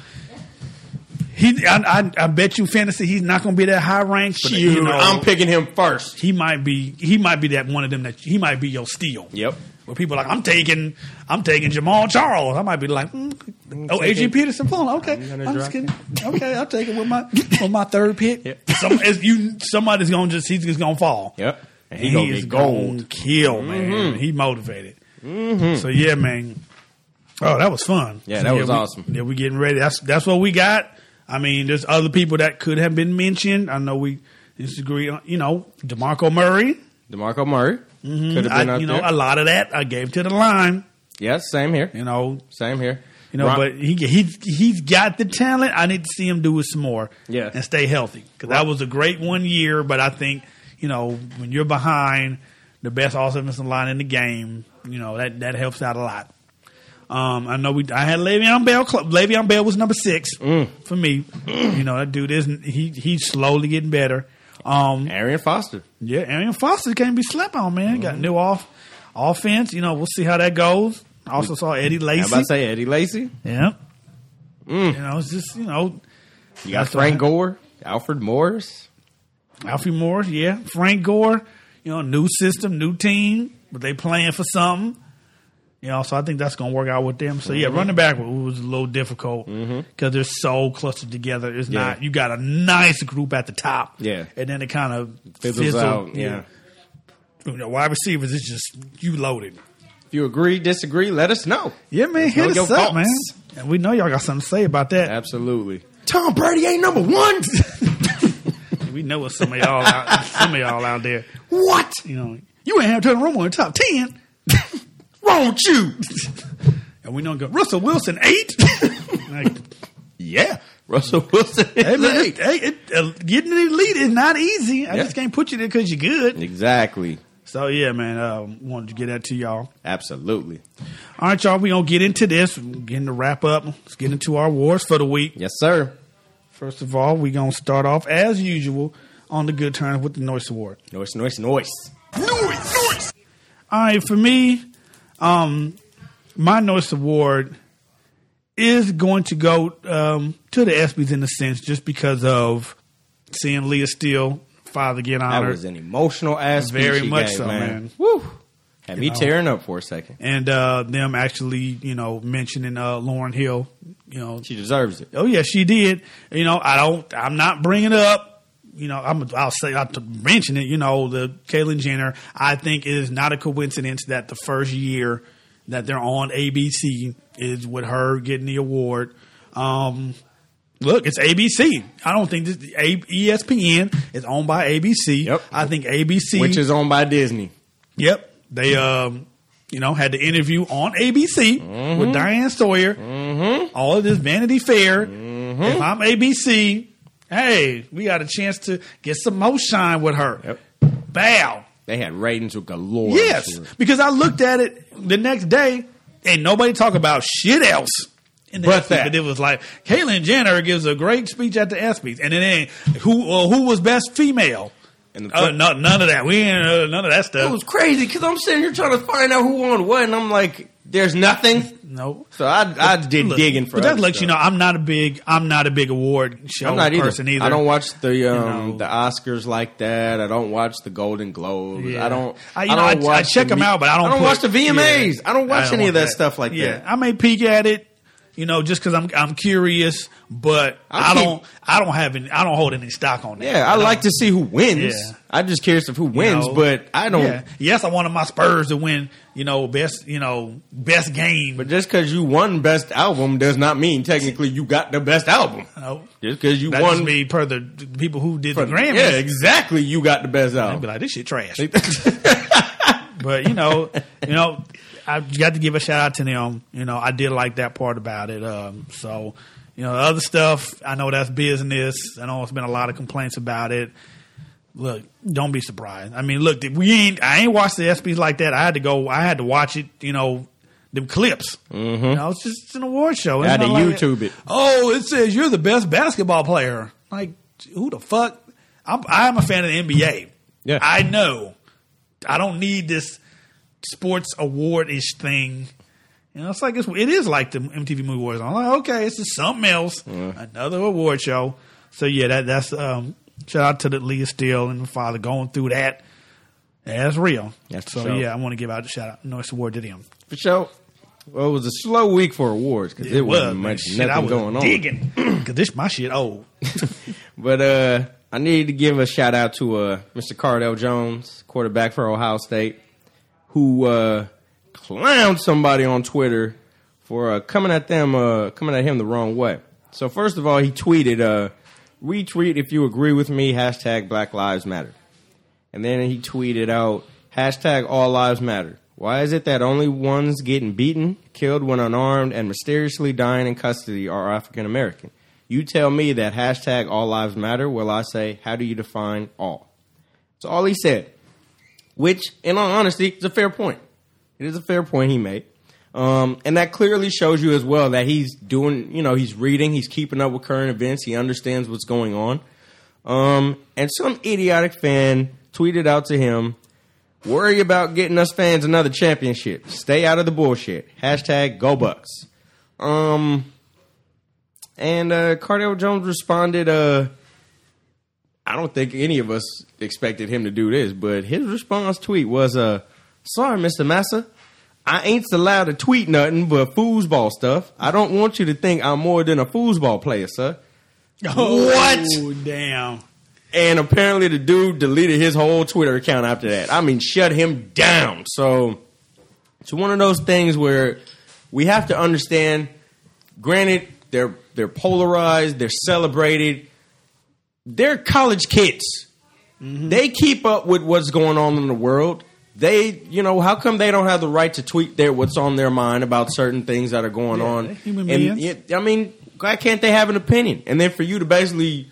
He, I, I, I bet you fantasy. He's not going to be that high ranked. But Shoot, you know, I'm picking him first. he might be. He might be that one of them that he might be your steal. Yep. Where people are like, I'm taking, I'm taking Jamal Charles. I might be like, mm, oh, taking- Adrian Peterson, phone. Okay, I'm gonna I'm just drop kidding. Okay, I'll take it with my with my third pick. Yep. Some, as you, somebody's gonna just he's just gonna fall. Yep. And And he gonna is get gold. gonna kill, man. He motivated. So yeah, man. Oh, that was fun. Yeah, that was we- awesome. Yeah, we getting ready. That's that's what we got. I mean, there's other people that could have been mentioned. I know we disagree on, you know, DeMarco Murray. DeMarco Murray. Mm-hmm. Could have been I, up you know, there. a lot of that I gave to the line. Yes, same here. You know, Same here. You know, Ron- but he he he's got the talent. I need to see him do it some more, Yeah. and stay healthy because that was a great one year. But I think you know when you're behind the best offensive line in the game, you know that that helps out a lot. Um, I know we I had Le'Veon Bell. Le'Veon Bell was number six Mm. for me. You know that dude isn't he he's slowly getting better. Um, Arian Foster. yeah, Arian Foster can't be slept on, man. Mm-hmm. Got new off offense. You know we'll see how that goes. I also saw Eddie Lacy. How about to say Eddie Lacy? Yeah. Mm. You know, it's just, you know. You got Frank Gore, Alfred Morris. Alfred Morris, yeah. Frank Gore, you know, new system, new team, but they playing for something. You know, so I think that's going to work out with them. So, yeah, Mhm. running back was a little difficult because Mhm. they're so clustered together. It's Yeah. not, you got a nice group at the top. Yeah. And then it kind of Fizzles fizzle, out, yeah. You know, wide receivers, it's just, you loaded. If you agree, disagree, let us know. Yeah, man, Let us hit know us your up, thoughts. man. And we know y'all got something to say about that. Absolutely. Tom Brady ain't number one. We know what some of y'all out, some of y'all out there. What? You know, you ain't have turn room on the top ten. Wrong with you? And we don't go Russell Wilson eight. Like, yeah, Russell Wilson. Is hey man, eight. it, hey, it, uh, getting the elite is not easy. I Yeah. just can't put you there because you're good. Exactly. So yeah, man, uh, wanted to get that to y'all. Absolutely. All right, y'all, we gonna get into this. We're getting to wrap up. Let's get into our awards for the week. Yes, sir. First of all, we gonna start off as usual on the good terms with the Noise Award. Noise, noise, noise. Noise, noise. All right, for me, um, my Noise Award is going to go um, to the ESPYs in a sense, just because of seeing Leah Steele father get honored. That was an emotional ass speech Very he much gave, so, man. man. Woo. Had You me know. tearing up for a second. And uh, them actually, you know, mentioning uh, Lauryn Hill, you know, She deserves it. oh yeah, she did. You know, I don't, I'm not bringing it up. You know, I'm, I'll say, I'll mention it. You know, the Caitlyn Jenner. I think it is not a coincidence that the first year that they're on A B C is with her getting the award. Um, look, it's A B C. I don't think this A- E S P N is owned by A B C. Yep. I think A B C, Which is owned by Disney. Yep. They, um, you know, had the interview on A B C Mm-hmm. with Diane Sawyer. Mm-hmm. All of this Vanity Fair. Mm-hmm. If I'm A B C, hey, we got a chance to get some more shine with her. Yep. Bow. They had ratings with galore. Yes. Sure. Because I looked at it the next day and nobody talk about shit else. In the But ESPYs, that. But it was like, Caitlyn Jenner gives a great speech at the ESPYs. And then who, uh, who was best female? And the Uh, no, none of that. We ain't uh, none of that It stuff. was crazy because I'm sitting here trying to find out who won what, and I'm like, there's nothing. No. So I, I did Look, digging for but that other lets you know stuff. I'm not a big I'm not a big award show I'm not either. person either. I don't watch the um, know. the Oscars like that. I don't watch the Golden Globes. Yeah. I don't. I, I, you know, don't I, watch I check the them me- out, but I don't. I don't put- watch the V M As. Yeah. I don't watch don't any of want that stuff like yeah. that. I may peek at it, you know, just because I'm I'm curious, but I I keep- don't I don't have any I don't hold any stock on that. Yeah, I don't- like to see who wins. Yeah. I'm just curious of who wins, know, but I don't. Yeah. Yes, I wanted my Spurs to win. You know, best you know best game. But just because you won best album does not mean technically you got the best album. no, Just because you that won just be per the the people who did for- the Grammys. yeah, exactly. You got the best I'd album. be like, this shit trash. But you know, you know, I got to give a shout out to them. You know, I did like that part about it. Um, so, you know, the other stuff, I know that's business. I know it's been a lot of complaints about it. Look, don't be surprised. I mean, look, we ain't. I ain't watched the ESPYs like that. I had to go. I had to watch it. You know, them clips. Mm-hmm. You know, it's just it's an award show. I It's had to not like- YouTube it. Oh, it says you're the best basketball player. Like, who the fuck? I'm, I'm a fan of the N B A. Yeah. I know. I don't need this sports award-ish thing. You know, it's like it's, it is like the M T V Movie Awards. I'm like, okay, it's just something else, another award show. So yeah, that that's um, shout out to the Leah Steele and the father going through that. That's real. That's so for sure. yeah, I want to give out a shout out, Noise Award to them. For sure. Well, it was a slow week for awards because it, wasn't man. much Shit, nothing I was going on. digging because this my shit old. But uh, I needed to give a shout out to uh, Mister Cardell Jones, quarterback for Ohio State, who uh, clowned somebody on Twitter for uh, coming at them, uh, coming at him the wrong way. So first of all, he tweeted, uh, "Retweet if you agree with me." Hashtag Black Lives Matter. And then he tweeted out, hashtag all lives matter. Why is it that only ones getting beaten, killed when unarmed, and mysteriously dying in custody are African American? You tell me that hashtag all lives matter. Well, I say, how do you define all? That's all he said. Which, in all honesty, is a fair point. It is a fair point he made. Um, and that clearly shows you as well that he's doing, you know, he's reading, he's keeping up with current events, he understands what's going on. Um, and some idiotic fan tweeted out to him, worry about getting us fans another championship. Stay out of the bullshit. Hashtag go Bucks. Um, and uh, Cardale Jones responded, uh, I don't think any of us expected him to do this, but his response tweet was, uh, sorry, Mister Massa. I ain't allowed to tweet nothing but foosball stuff. I don't want you to think I'm more than a foosball player, sir. Oh, what? Damn. And apparently the dude deleted his whole Twitter account after that. I mean, shut him down. So it's one of those things where we have to understand, granted, they're they're polarized, they're celebrated. They're college kids. Mm-hmm. They keep up with what's going on in the world. They, you know, how come they don't have the right to tweet their what's on their mind about certain things that are going yeah, on? Human and beings. it, I mean, why can't they have an opinion? And then for you to basically,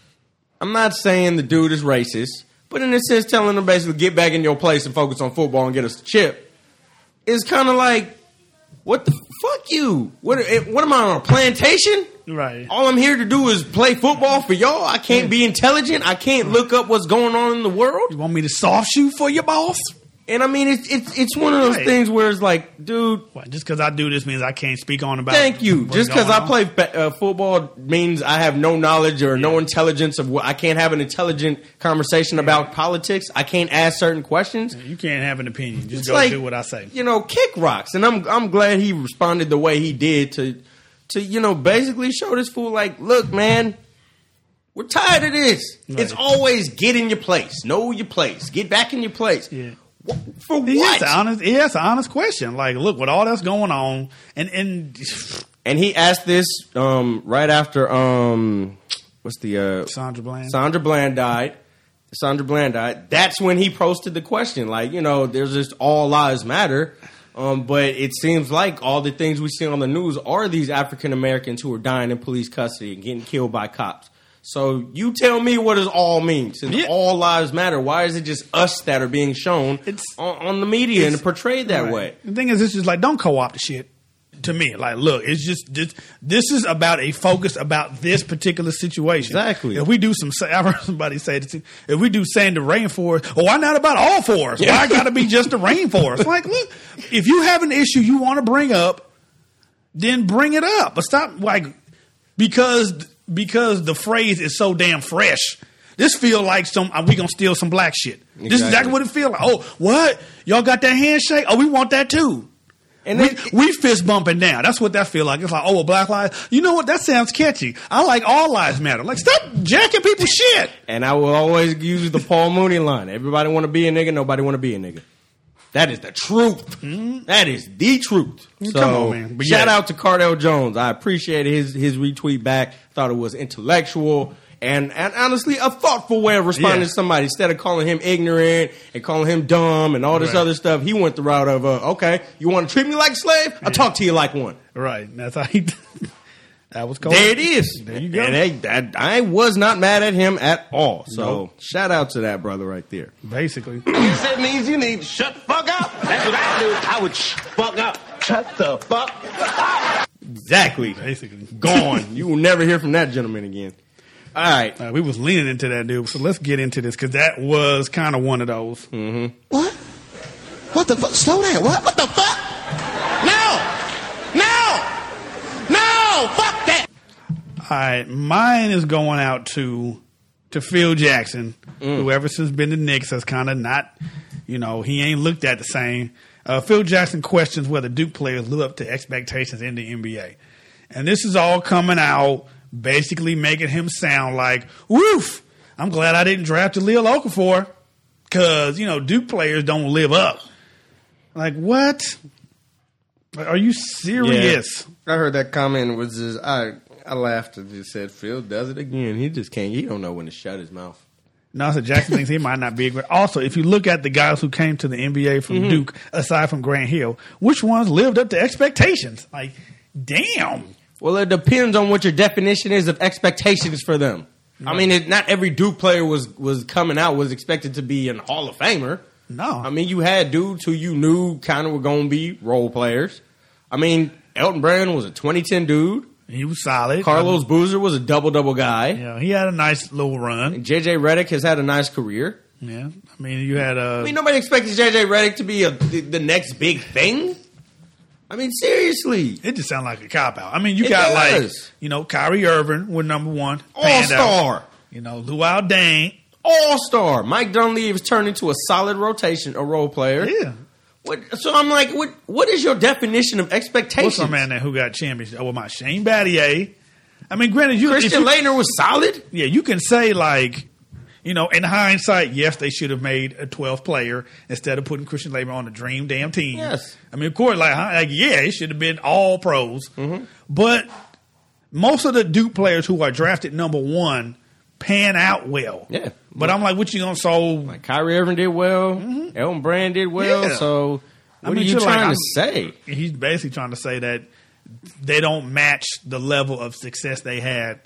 I'm not saying the dude is racist, but in a sense, telling them basically get back in your place and focus on football and get us the chip is kind of like, what the fuck you? What? What am I on a plantation? Right. All I'm here to do is play football for y'all. I can't yeah. be intelligent. I can't look up what's going on in the world. You want me to soft shoe for your boss? And I mean, it's it's it's one of those right. things where it's like, dude. Well, just because I do this means I can't speak on about. Thank you. Just because I play uh, football means I have no knowledge or yeah. no intelligence of what. I can't have an intelligent conversation yeah. about politics. I can't ask certain questions. Yeah, you can't have an opinion. Just it's go like, do what I say. You know, kick rocks. And I'm I'm glad he responded the way he did to to you know basically show this fool like, look, man. We're tired of this. Right. It's always get in your place, know your place, get back in your place. Yeah. For what? Yeah, it's an honest, yeah, it's an honest question. Like, look, with all that's going on, and and and he asked this um, right after um, what's the uh, Sandra Bland. Sandra Bland died. Sandra Bland died. That's when he posted the question. Like, you know, there's just all lives matter. Um, but it seems like all the things we see on the news are these African Americans who are dying in police custody and getting killed by cops. So you tell me what does all mean? Since yeah. all lives matter, why is it just us that are being shown it's, on, on the media and portrayed that right. way? The thing is, it's just like, don't co-opt the shit. To me, like, look, it's just this, this is about a focus about this particular situation. Exactly. If we do some, I heard somebody say this, if we do saying the rainforest, oh, why not about all forests? Yeah. Why got to be just the rainforest? Like, look, if you have an issue you want to bring up, then bring it up. But stop, like, because because the phrase is so damn fresh. This feel like some we gonna steal some black shit. Exactly. This is exactly what it feel like. Oh, what? Y'all got that handshake? Oh, we want that too. And we, then, we fist bumping down. That's what that feel like. It's like, oh, well, black lives. You know what? That sounds catchy. I like all lives matter. Like, stop jacking people's shit. And I will always use the Paul Mooney line. Everybody want to be a nigga. Nobody want to be a nigga. That is the truth. Mm-hmm. That is the truth. So, come on, man. But shout yeah. out to Cardale Jones. I appreciated his his retweet back. Thought it was intellectual. And, and honestly, a thoughtful way of responding yeah. to somebody. Instead of calling him ignorant and calling him dumb and all this right. other stuff, he went the route of, uh, okay, you want to treat me like a slave? I'll yeah. talk to you like one. Right. That's how he that was cool. There it is. There you go. And they, that, I was not mad at him at all. So nope. shout out to that brother right there. Basically. Yes, it means you need to shut the fuck up. That's what I do. I would sh- fuck up. Shut the fuck up. Exactly. Basically. Gone. You will never hear from that gentleman again. All right. Uh, we was leaning into that, dude. So let's get into this because that was kind of one of those. Mm-hmm. What? What the fuck? Slow down. What? What the fuck? No! No! No! Fuck that! All right. Mine is going out to to Phil Jackson, mm. who ever since been the Knicks has kind of not, you know, he ain't looked at the same. Uh, Phil Jackson questions whether Duke players live up to expectations in the N B A. And this is all coming out basically making him sound like, woof, I'm glad I didn't draft Jahlil Okafor because, you know, Duke players don't live up. Like, what? Are you serious? Yeah. I heard that comment was just, I I laughed and just said, Phil does it again. He just can't, he don't know when to shut his mouth. No, so Jackson thinks he might not be a great. Also, if you look at the guys who came to the N B A from Mm-hmm. Duke, aside from Grant Hill, which ones lived up to expectations? Like, damn. Well, it depends on what your definition is of expectations for them. I mean, it, not every Duke player was was coming out was expected to be an Hall of Famer. No. I mean, you had dudes who you knew kind of were going to be role players. I mean, Elton Brand was a twenty ten dude. He was solid. Carlos Boozer was a double-double guy. Yeah, he had a nice little run. And J J Redick has had a nice career. Yeah, I mean, you had a. I mean, nobody expected J J Redick to be a, the, the next big thing. I mean, seriously. It just sounds like a cop-out. I mean, you It got, does. like, you know, Kyrie Irving with number one. panned out. All-star. You know, Luau Deng. All-star. Mike Dunleavy has turned into a solid rotation, a role player. Yeah. What, so I'm like, what? What is your definition of expectations? What's my man that who got championship? Oh, well, my Shane Battier. I mean, granted, you Christian if you, Laettner was solid. Yeah, you can say, like, you know, in hindsight, yes, they should have made a twelfth player instead of putting Christian Laettner on the dream damn team. Yes. I mean, of course, like, like yeah, it should have been all pros. Mm-hmm. But most of the Duke players who are drafted number one pan out well. Yeah. But I'm like, what you gonna so? Like Kyrie Irving did well. Mm-hmm. Elton Brand did well. Yeah. So what I mean, are you you're trying like, to say? He's basically trying to say that they don't match the level of success they had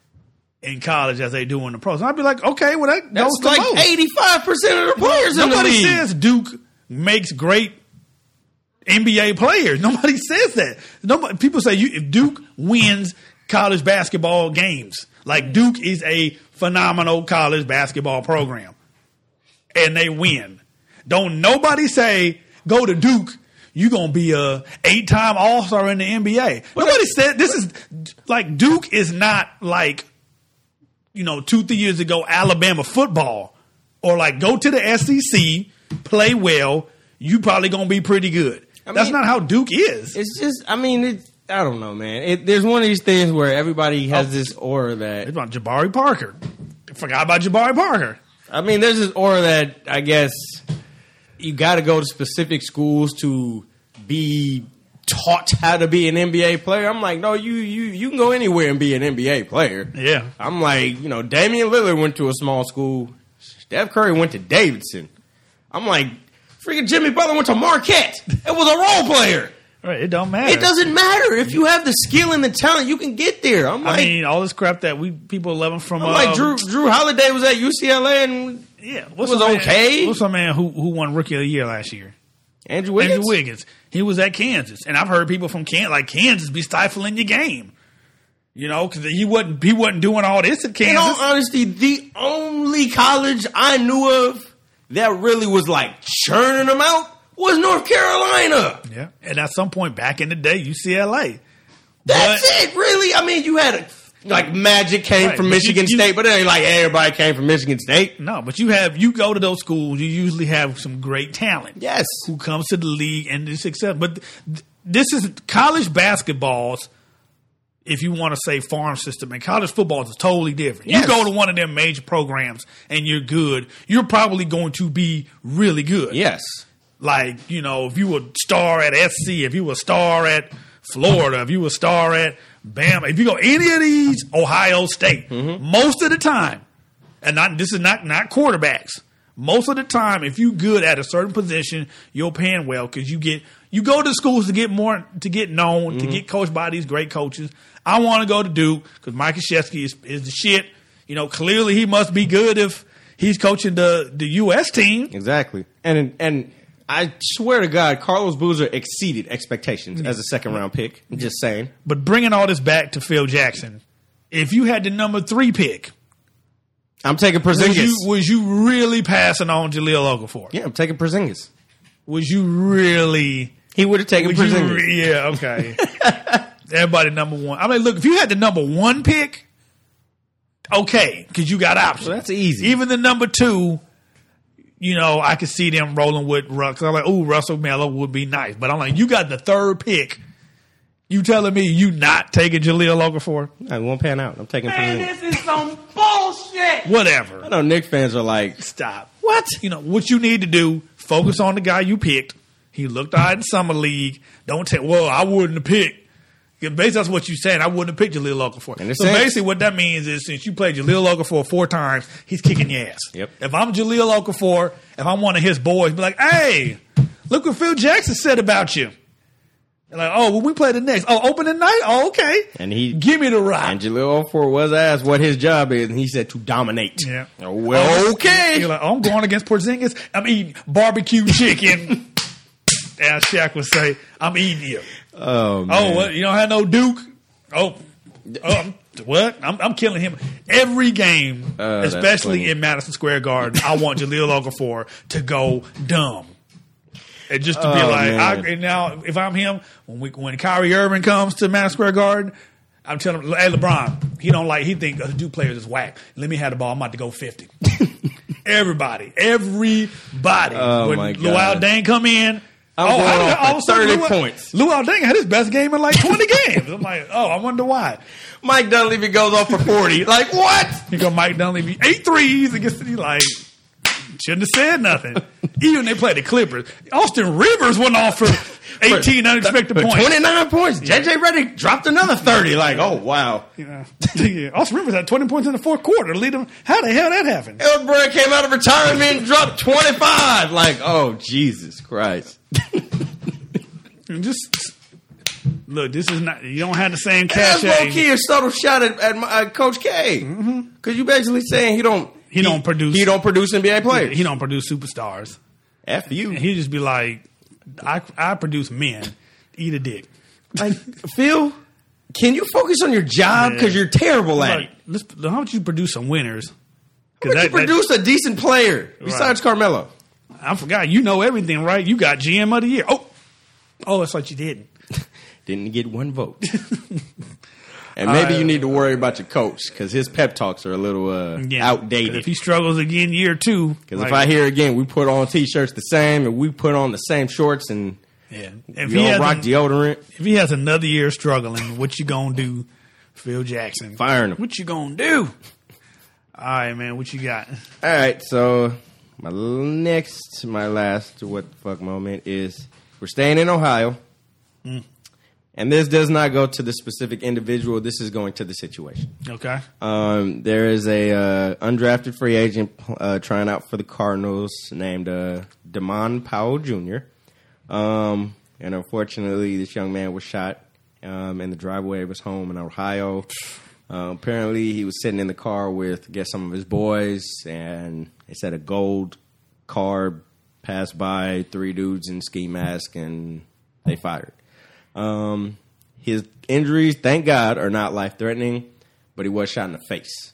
in college as they do in the pros. And I'd be like, okay, well, that That's goes to like most. eighty-five percent of the players in the Nobody league. says Duke makes great N B A players. Nobody says that. Nobody, people say you, if Duke wins college basketball games, like Duke is a phenomenal college basketball program, and they win. Don't nobody say go to Duke. You're going to be a eight-time All-Star in the N B A. Nobody said this is like Duke is not like, you know, two, three years ago, Alabama football, or like go to the S E C, play well, you probably going to be pretty good. I That's mean, not how Duke is. It's just, I mean, it's, I don't know, man. It, there's one of these things where everybody has Oh. this aura that, It's about Jabari Parker. Forgot about Jabari Parker. I mean, there's this aura that I guess you got to go to specific schools to be taught how to be an N B A player. I'm like, no, you you you can go anywhere and be an N B A player. Yeah. I'm like, you know, Damian Lillard went to a small school. Steph Curry went to Davidson. I'm like, freaking Jimmy Butler went to Marquette. It was a role player. Right, it don't matter. It doesn't matter. If you have the skill and the talent, you can get there. I'm like, I mean, all this crap that we people loving from. I'm uh, like Drew Drew Holiday was at U C L A and Yeah, was my man- okay. What's my man who who won Rookie of the Year last year? Andrew Wiggins. Andrew Wiggins. He was at Kansas, and I've heard people from Kansas like Kansas be stifling your game. You know, because he wasn't he wasn't doing all this at In all Kansas. honesty, the only college I knew of that really was like churning them out was North Carolina. Yeah, and at some point back in the day, U C L A. That's But- it, really. I mean, you had a, like Magic came Right, from but Michigan you- you- State, but it ain't like everybody came from Michigan State. No, but you have you go to those schools, you usually have some great talent. Yes. Who comes to the league and is successful. But th- this is college basketballs, if you want to say farm system, and college football is totally different. Yes. You go to one of them major programs and you're good, you're probably going to be really good. Yes. Like, you know, if you were a star at S C, if you were a star at Florida, if you were a star at Bama, if you go any of these, Ohio State, Mm-hmm. most of the time, and not this is not not quarterbacks. Most of the time, if you good at a certain position, you're paying well because you get you go to schools to get more to get known, to get coached by these great coaches. I want to go to Duke because Mike Krzyzewski is is the shit. You know, clearly he must be good if he's coaching the the U S team. Exactly. And and I swear to God, Carlos Boozer exceeded expectations as a second round pick. I'm just saying. But bringing all this back to Phil Jackson, if you had the number three pick, I'm taking was Porzingis. you, was you really passing on Jahlil Okafor? Yeah, I'm taking Porzingis. Was you really? He would have taken Would you Porzingis. re- yeah, okay. Everybody number one. I mean, look, if you had the number one pick, okay, because you got options. Well, that's easy. Even the number two, you know, I could see them rolling with Russ. I'm like, ooh, Russell Melo would be nice. But I'm like, you got the third pick. You telling me you not taking Jahlil Okafor? I won't pan out. I'm taking Porzingis. This is some bullshit. Whatever. I know Knicks fans are like, Stop. What? You know, what you need to do, focus on the guy you picked. He looked all right in summer league. Don't say, well, I wouldn't have picked. Based on what you're saying, I wouldn't have picked Jahlil Okafor. In a So sense. basically, what that means is since you played Jahlil Okafor four times, he's kicking your ass. Yep. If I'm Jahlil Okafor, if I'm one of his boys, be like, hey, look what Phil Jackson said about you. And like, oh, when we play the next, oh, opening night, oh, okay, And he give me the rock. And Jahlil Okafor was asked what his job is, and he said to dominate. Yeah. Oh, well, okay. You're like, oh, I'm going against Porzingis. I'm eating barbecue chicken. As Shaq would say, I'm eating you. Oh, man. Oh, what? You don't have no Duke? Oh, oh I'm, what? I'm, I'm killing him every game, Uh, that's especially funny. in Madison Square Garden. I want Jahlil Okafor to go dumb. And just to be Oh, like, I, man. and now if I'm him, when we, when Kyrie Irving comes to Madison Square Garden, I'm telling him, hey, LeBron, he don't like, he think the Duke players is whack. Let me have the ball. I'm about to go fifty. Everybody, everybody. Oh, when my Luau God. Deng come in, I'm oh, going how- off all for of a sudden thirty Luau- points. Luau Deng had his best game in like twenty games. I'm like, oh, I wonder why. Mike Dunleavy goes off for forty. Like, what? You go Mike Dunleavy, eight threes against the like. Shouldn't have said nothing. Even they played the Clippers. Austin Rivers went off for eighteen unexpected For points. twenty-nine points. J J Redick dropped another thirty. Like, oh, wow. Yeah. Yeah. Austin Rivers had twenty points in the fourth quarter to lead them. How the hell that happened? Elbert came out of retirement and dropped twenty-five. Like, oh, Jesus Christ. And just look, this is not. You don't have the same That's cachet. low key a subtle shot at, at, my, at Coach K. Because you basically saying he don't He don't produce- he don't produce N B A players. He don't produce superstars. F you. And he just be like, I I produce men. Eat a dick. Like, Phil, can you focus on your job because Yeah. you're terrible at Like, it? let's, how about you produce some winners? How 'Cause about you that- that- produce a decent player besides Carmelo? I forgot. You know everything, right? You got G M of the year. Oh, oh, that's like you didn't. Didn't get one vote. And maybe Uh, you need to worry about your coach because his pep talks are a little uh, Yeah. outdated. If he struggles again year two, Because like, if I hear again, we put on t-shirts the same and we put on the same shorts and yeah, if we he don't has rock an- deodorant, if he has another year struggling, what you gonna do, Phil Jackson? firing him. What you gonna do? All right, man. What you got? All right, so my l- next, my last what the fuck moment is we're staying in Ohio. Mm. And this does not go to the specific individual. This is going to the situation. Okay. Um, there is a uh, undrafted free agent uh, trying out for the Cardinals named uh, Damon Powell Junior Um, and unfortunately, this young man was shot um, in the driveway of his home in Ohio. Uh, apparently, he was sitting in the car with, I guess, some of his boys, and they said a gold car passed by, three dudes in ski mask, and they fired. Um, his injuries, thank God, are not life-threatening, but he was shot in the face.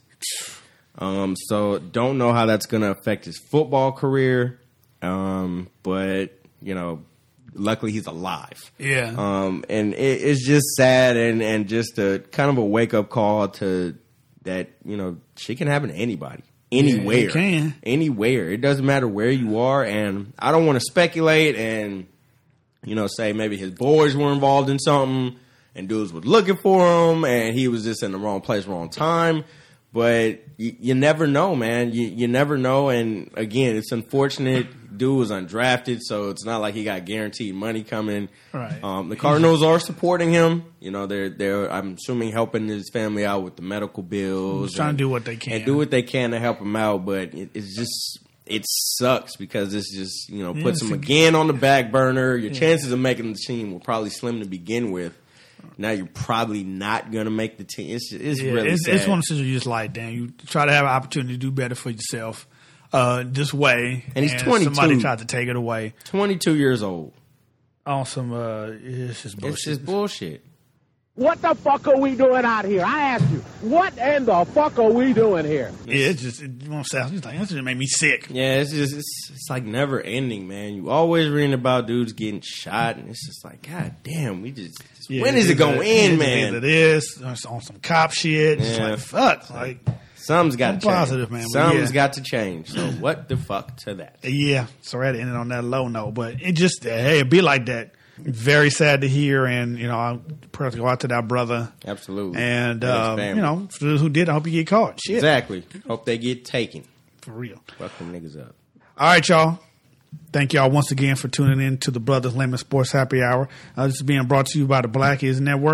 Um, so don't know how that's going to affect his football career, um, but, you know, luckily he's alive. Yeah. Um, and it, it's just sad and, and just a kind of a wake-up call to that, you know, shit can happen to anybody. Anywhere. it can. Anywhere. It doesn't matter where you are, and I don't want to speculate and, you know, say maybe his boys were involved in something and dudes was looking for him and he was just in the wrong place, wrong time. But you, you never know, man. You, you never know. And again, it's unfortunate. Dude was undrafted, so it's not like he got guaranteed money coming. Right. Um, the Cardinals are supporting him. You know, they're they're I'm assuming helping his family out with the medical bills, Just trying and- to do what they can. and do what they can to help him out. But it, it's just it sucks because it's just you know Yeah, puts it's him a- again on the back burner. Your chances of making the team were probably slim to begin with. Now you're probably not gonna make the team. It's it's Yeah, really it's, sad. it's one of the things you just like, damn, you try to have an opportunity to do better for yourself uh, this way. And he's twenty-two. Somebody tried to take it away. twenty-two years old. Awesome. Uh, it's just bullshit. It's just bullshit. What the fuck are we doing out here? I ask you, what in the fuck are we doing here? Yeah, it's just, it won't sound, it's like, that just made me sick. Yeah, it's just it's, it's like never ending, man. You always reading about dudes getting shot, and it's just like, God damn, we just, just Yeah, when is it it's going a- to it's end, a- man? It is it's on some cop shit. It's Yeah. like, fuck. Like, Something's got I'm to change. positive, man, but Something's yeah. got to change. So what the fuck to that? yeah. Sorry I had to end it on that low note, but it just, hey, it be like that. Very sad to hear, and, you know, I pray to go out to that brother. Absolutely. And, And his uh, family. you know, for those who did, I hope you get caught. Shit. Exactly. Hope they get taken. For real. Fuck them niggas up. All right, y'all. Thank y'all once again for tuning in to the Brothers Lemon Sports Happy Hour. Uh, this is being brought to you by the Black Is Network.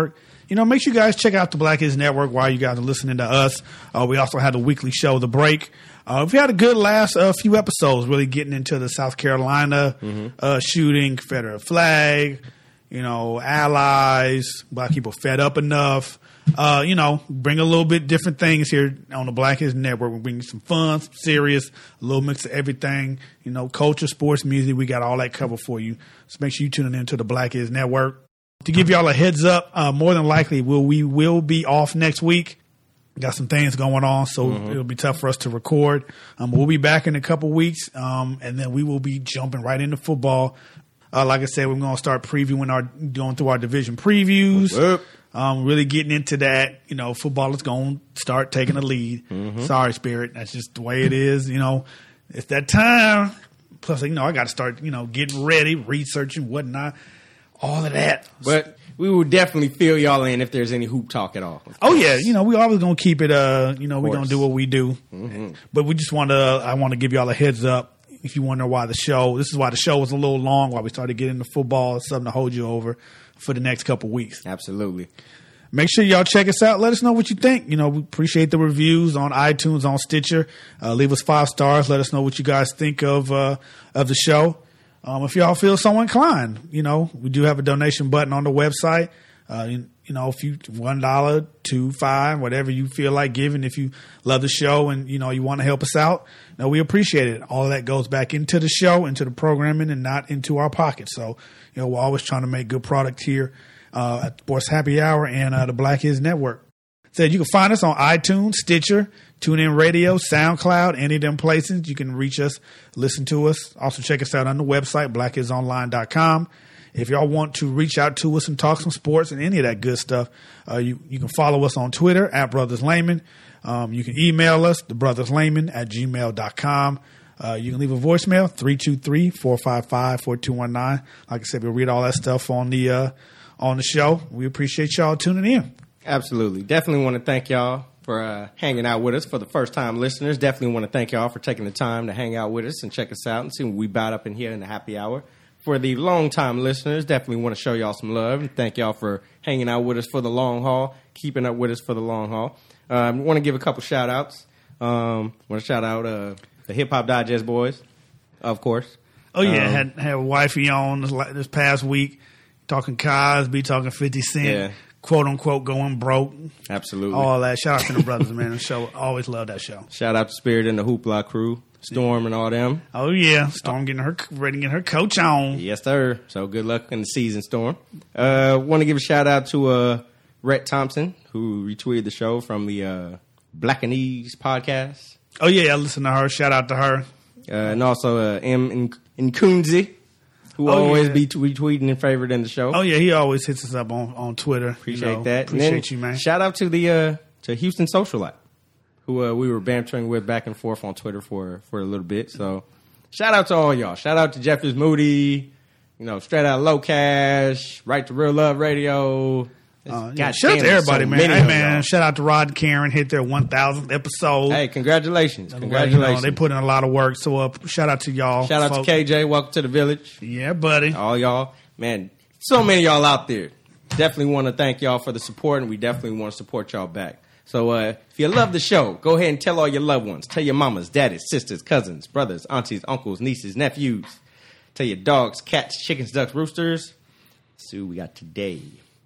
you know, make sure you guys check out the Black Is Network while you guys are listening to us. Uh, we also had a weekly show, The Break. Uh, we had a good last uh, few episodes, really getting into the South Carolina mm-hmm. uh, shooting, Confederate flag, you know, allies, Black people fed up enough. Uh, you know, bring a little bit different things here on the Black Is Network. We bring you some fun, some serious, a little mix of everything. You know, culture, sports, music. We got all that covered for you. So make sure you tune in to the Black Is Network. To give y'all a heads up, uh, more than likely we'll, we will be off next week. Got some things going on, so mm-hmm. it'll be tough for us to record. Um, we'll be back in a couple weeks, um, and then we will be jumping right into football. Uh, like I said, we're going to start previewing our going through our division previews. Um, really getting into that. You know, football is going to start taking the lead. Mm-hmm. Sorry, Spirit. That's just the way it is. You know, it's that time. Plus, you know, I got to start, you know, getting ready, researching, whatnot, all of that. But we will definitely fill y'all in if there's any hoop talk at all. Oh, yeah. You know, we always going to keep it, uh, you know, we're going to do what we do. Mm-hmm. But we just want to, I want to give y'all a heads up. If you wonder why the show, this is why the show was a little long, why we started getting into football. It's something to hold you over for the next couple weeks. Absolutely. Make sure y'all check us out. Let us know what you think. You know, we appreciate the reviews on iTunes, on Stitcher. Uh, leave us five stars. Let us know what you guys think of uh, of the show. Um, if y'all feel so inclined, you know, we do have a donation button on the website. Uh, you, you know, if you one dollar, two, five, whatever you feel like giving. If you love the show and you know you want to help us out, no, we appreciate it. All of that goes back into the show, into the programming, and not into our pockets. So, you know, we're always trying to make good product here. Uh, at Sports Happy Hour and uh, the Black Is Network. Said you can find us on iTunes, Stitcher, TuneIn Radio, SoundCloud, any of them places. You can reach us, listen to us. Also check us out on the website, black is online dot com. If y'all want to reach out to us and talk some sports and any of that good stuff, uh, you, you can follow us on Twitter at Brothers Layman. Um, you can email us, thebrotherslayman at gmail dot com. Uh, you can leave a voicemail, three two three, four five five, four two one nine. Like I said, we'll read all that stuff on the uh, on the show. We appreciate y'all tuning in. Absolutely. Definitely want to thank y'all for uh, hanging out with us. For the first-time listeners, definitely want to thank y'all for taking the time to hang out with us and check us out and see what we about up in here in the happy hour. For the long-time listeners, definitely want to show y'all some love and thank y'all for hanging out with us for the long haul, keeping up with us for the long haul. I um, want to give a couple shout-outs. Um, want to shout out uh, the Hip Hop Digest boys, of course. Oh, yeah. Um, had had wifey on this, this past week. Talking Cosby, talking fifty Cent, yeah. quote unquote going broke. Absolutely. All that. Shout out to the brothers, man. The show, always love that show. Shout out to Spirit and the Hoopla crew, Storm yeah. and all them. Oh, yeah. Storm getting her ready to get her coach on. Yes, sir. So good luck in the season, Storm. Uh, want to give a shout out to uh, Rhett Thompson, who retweeted the show from the uh, Black and Ease podcast. Oh, yeah. I listened to her. Shout out to her. Uh, and also uh, M. Nkunzi. Who oh, always yeah. be retweeting and favored in the show. Oh, yeah. He always hits us up on, on Twitter. Appreciate you know, that. Appreciate you, man. Shout out to the uh, to Houston Socialite, who uh, we were bantering with back and forth on Twitter for, for a little bit. So shout out to all y'all. Shout out to Jeffers Moody, you know, Straight Out Low Cash, Right to Real Love Radio. Uh, yeah, shout out to everybody, so man. Hey, man, shout out to Rod and Karen, hit their one thousandth episode. Hey, congratulations. Congratulations. You know, they put in a lot of work, so uh, shout out to y'all. Shout out folks. to K J. Welcome to the village. Yeah, buddy. All y'all. Man, so many of y'all out there. Definitely want to thank y'all for the support, and we definitely want to support y'all back. So uh, if you love the show, go ahead and tell all your loved ones. Tell your mamas, daddies, sisters, cousins, brothers, aunties, uncles, nieces, nephews. Tell your dogs, cats, chickens, ducks, roosters. Let's see what we got today.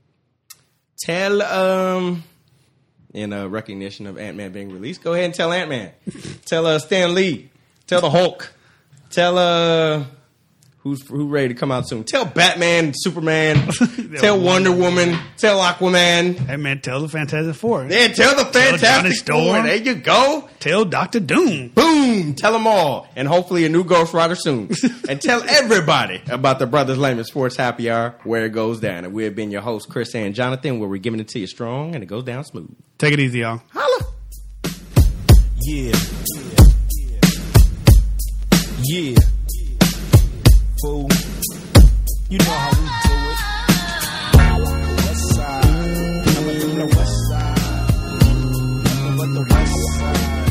Tell, um, in uh, recognition of Ant-Man being released, go ahead and tell Ant-Man. Tell uh, Stan Lee. Tell the Hulk. Tell, uh, who's who ready to come out soon. Tell Batman, Superman. Tell Wonder Woman. Tell Aquaman. Hey, man, tell the Fantastic Four. Yeah, tell the Fantastic tell Four. There you go. Tell Doctor Doom. Boom. Tell them all. And hopefully a new Ghost Rider soon. And tell everybody about the Brothers Layman Sports Happy Hour, where it goes down. And we have been your hosts, Chris and Jonathan, where we're giving it to you strong and it goes down smooth. Take it easy, y'all. Holla. Yeah. Yeah. Fool. You know how we do it. West side. Coming from the west side. Nothing but the west side.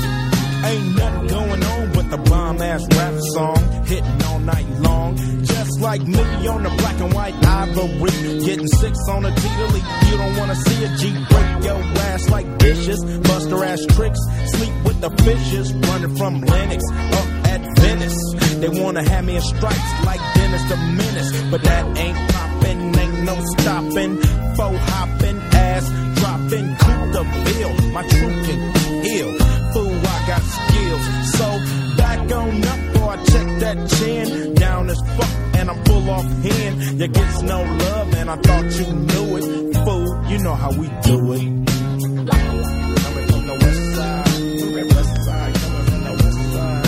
Ain't nothing going on but the bomb ass rap song. Hitting all night long. Just just like me on the black and white ivory. Getting six on a T to leak. You don't wanna see a G break your ass like dishes. Buster ass tricks, sleep with the fishes. Running from Lennox up at Venice. They wanna have me in stripes like Dennis the Menace. But that ain't poppin', ain't no stopping. Faux hopping, ass dropping, cool the bill. My truth can heal. Fool, I got skills. So back on up, boy, check that chin. Down as fuck, and I'm full off hand. You gets no love, and I thought you knew it. Fool, you know how we do it. Coming from the west side, west side, coming from the west side.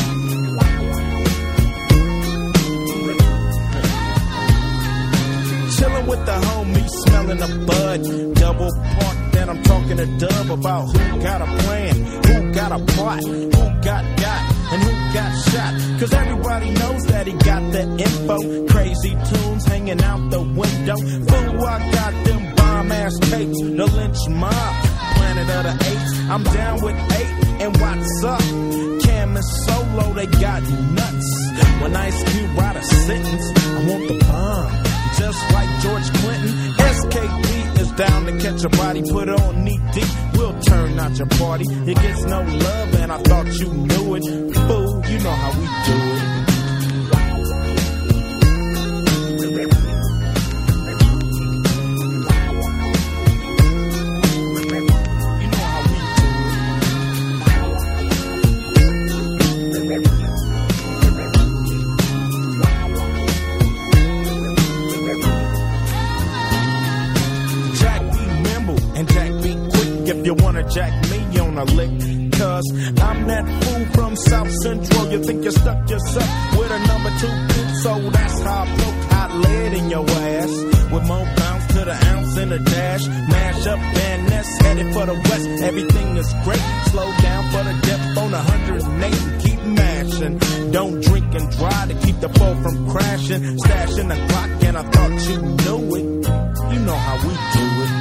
Chilling with the homies, smelling the bud. Double park, then I'm talking to Dub about who got a plan, who got a plot, who got got, and who got shot. Cause everybody knows that he got the info. Crazy tunes hanging out the window. Fool, I got them bomb ass tapes. The lynch mob, planet of the apes. I'm down with eight, and what's up? Cam and Solo, they got nuts. When Ice Cube write a sentence, I want the bomb. Just like George Clinton, S K P is down to catch a body, put on knee deep. We'll turn out your party. It gets no love, and I thought you knew it. Fool, you know how we do it. If you wanna jack me on a lick, cause I'm that fool from South Central. You think you stuck yourself with a number two pick, so that's how I poke hot lead in your ass. With more bounce to the ounce in the dash. Mash up Van Ness, headed for the west. Everything is great. Slow down for the depth on one hundred eight and keep mashing. Don't drink and drive to keep the foe from crashing. Stashing the clock, and I thought you knew it. You know how we do it.